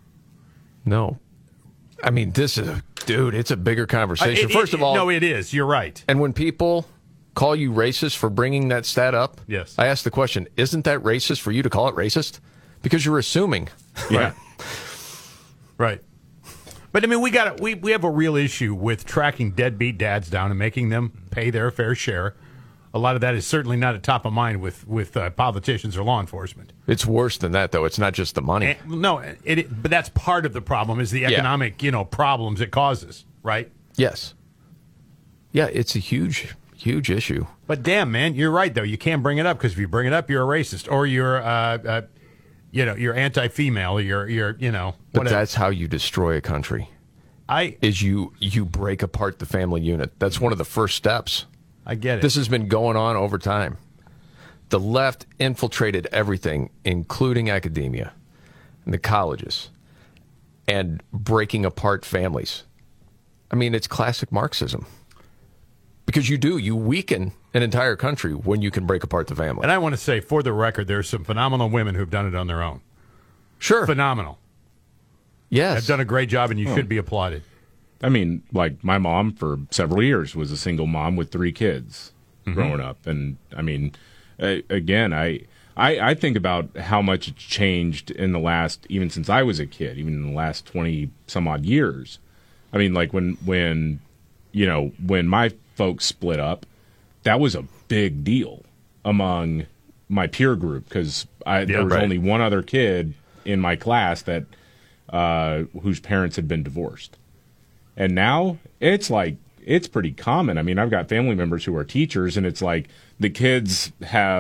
S6: No. I mean, this is, a, dude, it's a bigger conversation.
S9: Uh, it,
S6: First
S9: it,
S6: of all.
S9: No, it is. You're right.
S6: And when people call you racist for bringing that stat up,
S9: yes.
S6: I ask the question, isn't that racist for you to call it racist? Because you're assuming.
S9: Yeah. Right. But, I mean, we got we we have a real issue with tracking deadbeat dads down and making them pay their fair share. A lot of that is certainly not at top of mind with, with uh, politicians or law enforcement.
S6: It's worse than that, though. It's not just the money.
S9: And, no, it, it, but that's part of the problem is the economic, yeah. you know, problems it causes, right?
S6: Yes. Yeah, it's a huge, huge issue.
S9: But damn, man, you're right, though. You can't bring it up because if you bring it up, you're a racist or you're, uh, uh, you know, you're anti-female. Or you're, you're, you know,
S6: but
S9: whatever.
S6: That's how you destroy a country.
S9: I
S6: is you you break apart the family unit. That's one of the first steps.
S9: I get it.
S6: This has been going on over time. The left infiltrated everything, including academia and the colleges, and breaking apart families. I mean, it's classic Marxism. Because you do, you weaken an entire country when you can break apart the family.
S9: And I want to say, for the record, there's some phenomenal women who've done it on their own.
S6: Sure.
S9: Phenomenal.
S6: Yes.
S9: Have done a great job, and you oh. should be applauded.
S7: I mean, like, my mom for several years was a single mom with three kids mm-hmm. growing up. And, I mean, uh, again, I, I I think about how much it's changed in the last, even since I was a kid, even in the last twenty-some-odd years. I mean, like, when, when, you know, when my folks split up, that was a big deal among my peer group because yeah, there was
S9: right.
S7: only one other kid in my class that uh, whose parents had been divorced. And now it's like, it's pretty common. I mean, I've got family members who are teachers, and it's like the kids have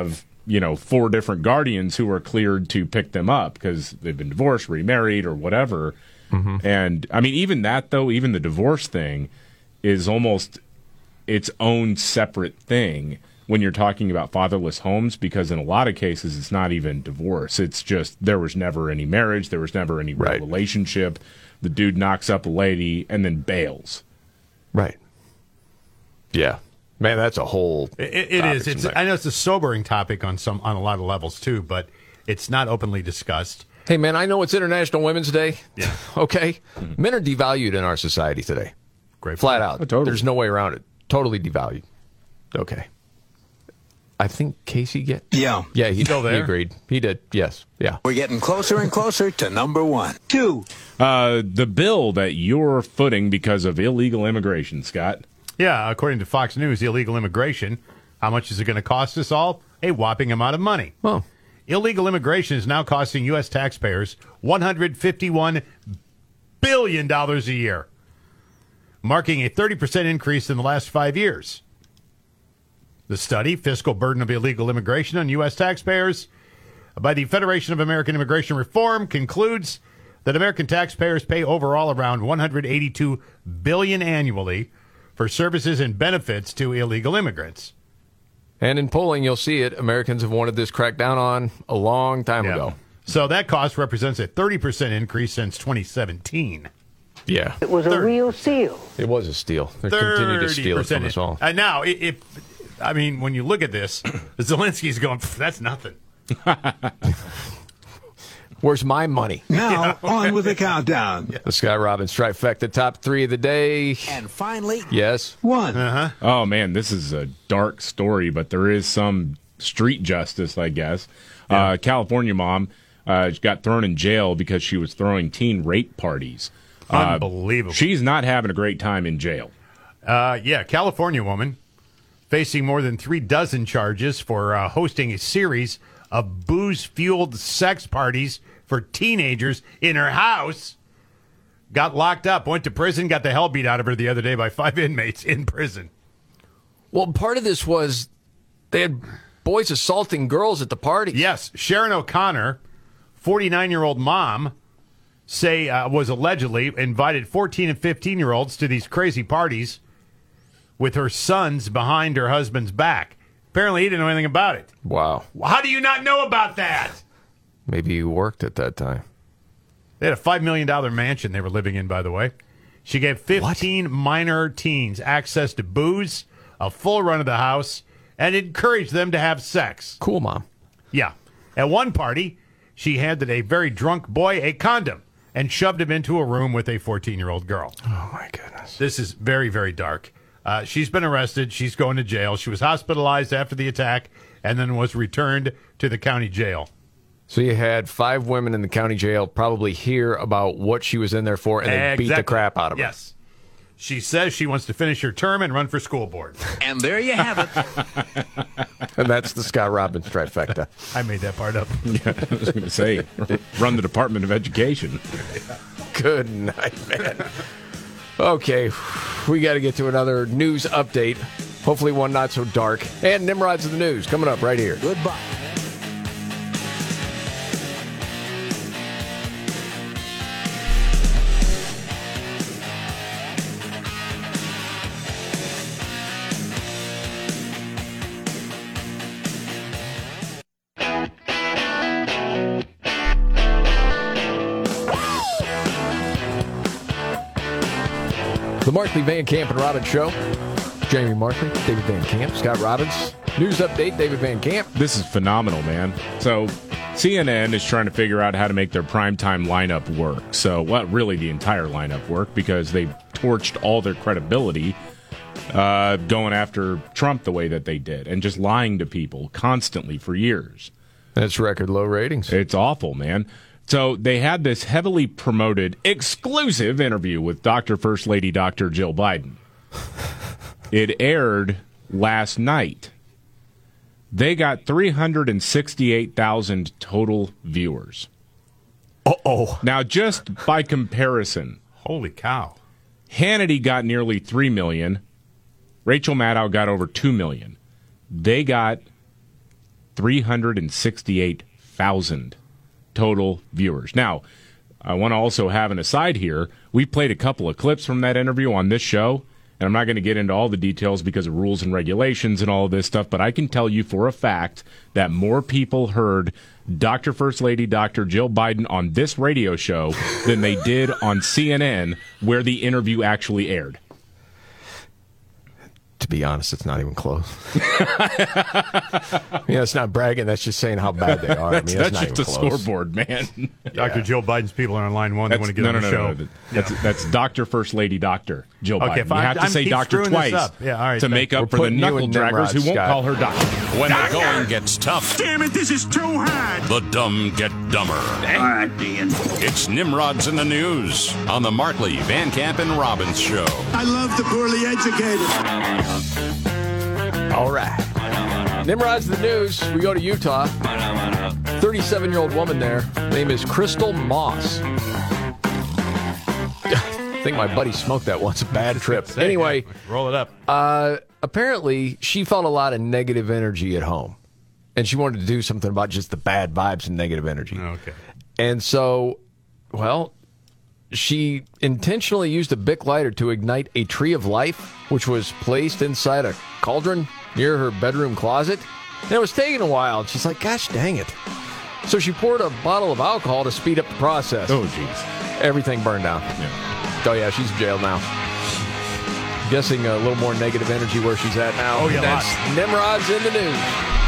S7: you know, four different guardians who are cleared to pick them up because they've been divorced, remarried, or whatever. Mm-hmm. And, I mean, even that, though, even the divorce thing is almost its own separate thing when you're talking about fatherless homes, because in a lot of cases it's not even divorce. It's just there was never any marriage, there was never any real relationship. The dude knocks up a lady and then bails.
S6: Right. Yeah. Man, that's a whole
S9: It, it is. It's, I know it's a sobering topic on some on a lot of levels, too, but it's not openly discussed.
S6: Hey, man, I know it's International Women's Day.
S9: Yeah.
S6: Okay? Mm-hmm. Men are devalued in our society today.
S9: Great.
S6: Flat out.
S7: Oh, totally.
S6: There's no way around it. Totally devalued. Okay. I think Casey get.
S13: Yeah.
S6: Yeah, he,
S9: Still there?
S6: he agreed. He did. Yes. Yeah.
S13: We're getting closer and closer to number one. Two.
S7: Uh, the bill that you're footing because of illegal immigration, Scott.
S9: Yeah, according to Fox News, illegal immigration, how much is it going to cost us all? A whopping amount of money.
S6: Well,
S9: illegal immigration is now costing U S taxpayers one hundred fifty-one billion dollars a year, marking a thirty percent increase in the last five years. The study, Fiscal Burden of Illegal Immigration on U S Taxpayers, by the Federation of American Immigration Reform, concludes that American taxpayers pay overall around one hundred eighty-two billion dollars annually for services and benefits to illegal immigrants.
S6: and in polling, you'll see it. Americans have wanted this crackdown on a long time
S9: Yeah.
S6: ago.
S9: So that cost represents a thirty percent increase since twenty seventeen.
S6: Yeah.
S2: It was a real steal.
S6: It was a steal. They continue to steal it from us all.
S9: And now, if, I mean, when you look at this, Zelensky's going, that's nothing.
S6: Where's my money?
S13: Now, on with the countdown.
S6: The Scott Robbins trifecta, top three of the day.
S13: And finally,
S6: Yes.
S13: one.
S9: Uh-huh.
S7: Oh, man, this is a dark story, but there is some street justice, I guess.
S9: Yeah.
S7: Uh, California mom uh, got thrown in jail because she was throwing teen rape parties. Uh,
S9: Unbelievable.
S7: She's not having a great time in jail.
S9: Uh, yeah, California woman facing more than three dozen charges for uh, hosting a series of booze-fueled sex parties for teenagers in her house. Got locked up, went to prison, got the hell beat out of her the other day by five inmates in prison.
S6: Well, part of this was they had boys assaulting girls at the party.
S9: Yes, Sharon O'Connor, forty-nine-year-old mom, say uh, was allegedly invited fourteen and fifteen-year-olds to these crazy parties with her sons behind her husband's back. Apparently, he didn't know anything about it.
S6: Wow.
S9: How do you not know about that?
S6: Maybe you worked at that time.
S9: They had a five million dollars mansion they were living in, by the way. She gave fifteen what? minor teens access to booze, a full run of the house, and encouraged them to have sex.
S6: Cool, Mom.
S9: Yeah. At one party, she handed a very drunk boy a condom and shoved him into a room with a fourteen-year-old girl.
S6: Oh, my goodness.
S9: This is very, very dark. Uh, she's been arrested. She's going to jail. She was hospitalized after the attack and then was returned to the county jail.
S6: So you had five women in the county jail probably hear about what she was in there for and then
S9: Exactly.
S6: beat the crap out of her.
S9: Yes. She says she wants to finish her term and run for school board.
S13: And there you have it.
S6: And that's the Scott Robbins trifecta.
S9: I made that part up.
S7: Yeah, I was going to say, run the Department of Education.
S6: Good night, man. Okay, we got to get to another news update. Hopefully one not so dark. And Nimrod's of the news coming up right here.
S13: Goodbye.
S6: The Markley, Van Camp, and Robbins Show. Jamie Markley, David Van Camp, Scott Robbins. News update, David Van Camp.
S7: This is phenomenal, man. So C N N is trying to figure out how to make their primetime lineup work. So, well, really the entire lineup work because they've torched all their credibility uh, going after Trump the way that they did and just lying to people constantly for years.
S6: That's record low ratings.
S7: It's awful, man. So they had this heavily promoted exclusive interview with Doctor First Lady Doctor Jill Biden. It aired last night. They got three hundred sixty-eight thousand total viewers.
S9: Uh-oh.
S7: Now, just by comparison,
S9: holy cow.
S7: Hannity got nearly three million. Rachel Maddow got over two million. They got three hundred sixty-eight thousand total viewers. Now, I want to also have an aside here. We played a couple of clips from that interview on this show, and I'm not going to get into all the details because of rules and regulations and all of this stuff, but I can tell you for a fact that more people heard Doctor First Lady, Doctor Jill Biden on this radio show than they did on C N N where the interview actually aired.
S6: To be honest, it's not even close. You know, it's not bragging. That's just saying how bad they are.
S7: that's
S6: I mean,
S7: that's
S6: not
S7: just a
S6: even close.
S7: scoreboard, man.
S9: Doctor
S6: Yeah.
S9: Jill Biden's people are on line one. They
S7: That's,
S9: want to get
S7: no,
S9: on
S7: no,
S9: the
S7: no,
S9: show.
S7: no, no. That's, that's Doctor First Lady, Doctor Jill
S9: Okay,
S7: Biden.
S9: fine.
S7: You have to
S9: I'm
S7: say
S9: keep
S7: Doctor
S9: screwing this
S7: twice
S9: up. Yeah, all right,
S7: to
S9: thank-
S7: make up
S6: We're
S7: for the
S6: putting you
S7: knuckle
S6: in
S7: draggers
S6: Nimrod,
S7: who won't
S6: Scott.
S7: call her Doctor.
S3: When the going gets tough,
S13: Damn it, this is too hard.
S3: the dumb get dumber.
S13: All right, Dean.
S3: It's Nimrods in the News on the Markley, Van Camp, and Robbins Show.
S13: I love the poorly educated.
S6: All right. Nimrod's the news. We go to Utah. thirty-seven-year-old woman there. Name is Crystal Moss. I think my buddy smoked that once. A bad trip. Anyway,
S9: roll it up.
S6: Uh, apparently, she felt a lot of negative energy at home, and she wanted to do something about just the bad vibes and negative energy.
S9: Okay.
S6: And so, well, she intentionally used a Bic lighter to ignite a tree of life, which was placed inside a cauldron near her bedroom closet. And it was taking a while. And she's like, gosh dang it. So she poured a bottle of alcohol to speed up the process.
S7: Oh, jeez.
S6: Everything burned down.
S7: Yeah.
S6: Oh, yeah, she's in jail now. Guessing a little more negative energy where she's at now.
S9: Oh, yeah,
S6: That's
S9: lots.
S6: Nimrod's in the news.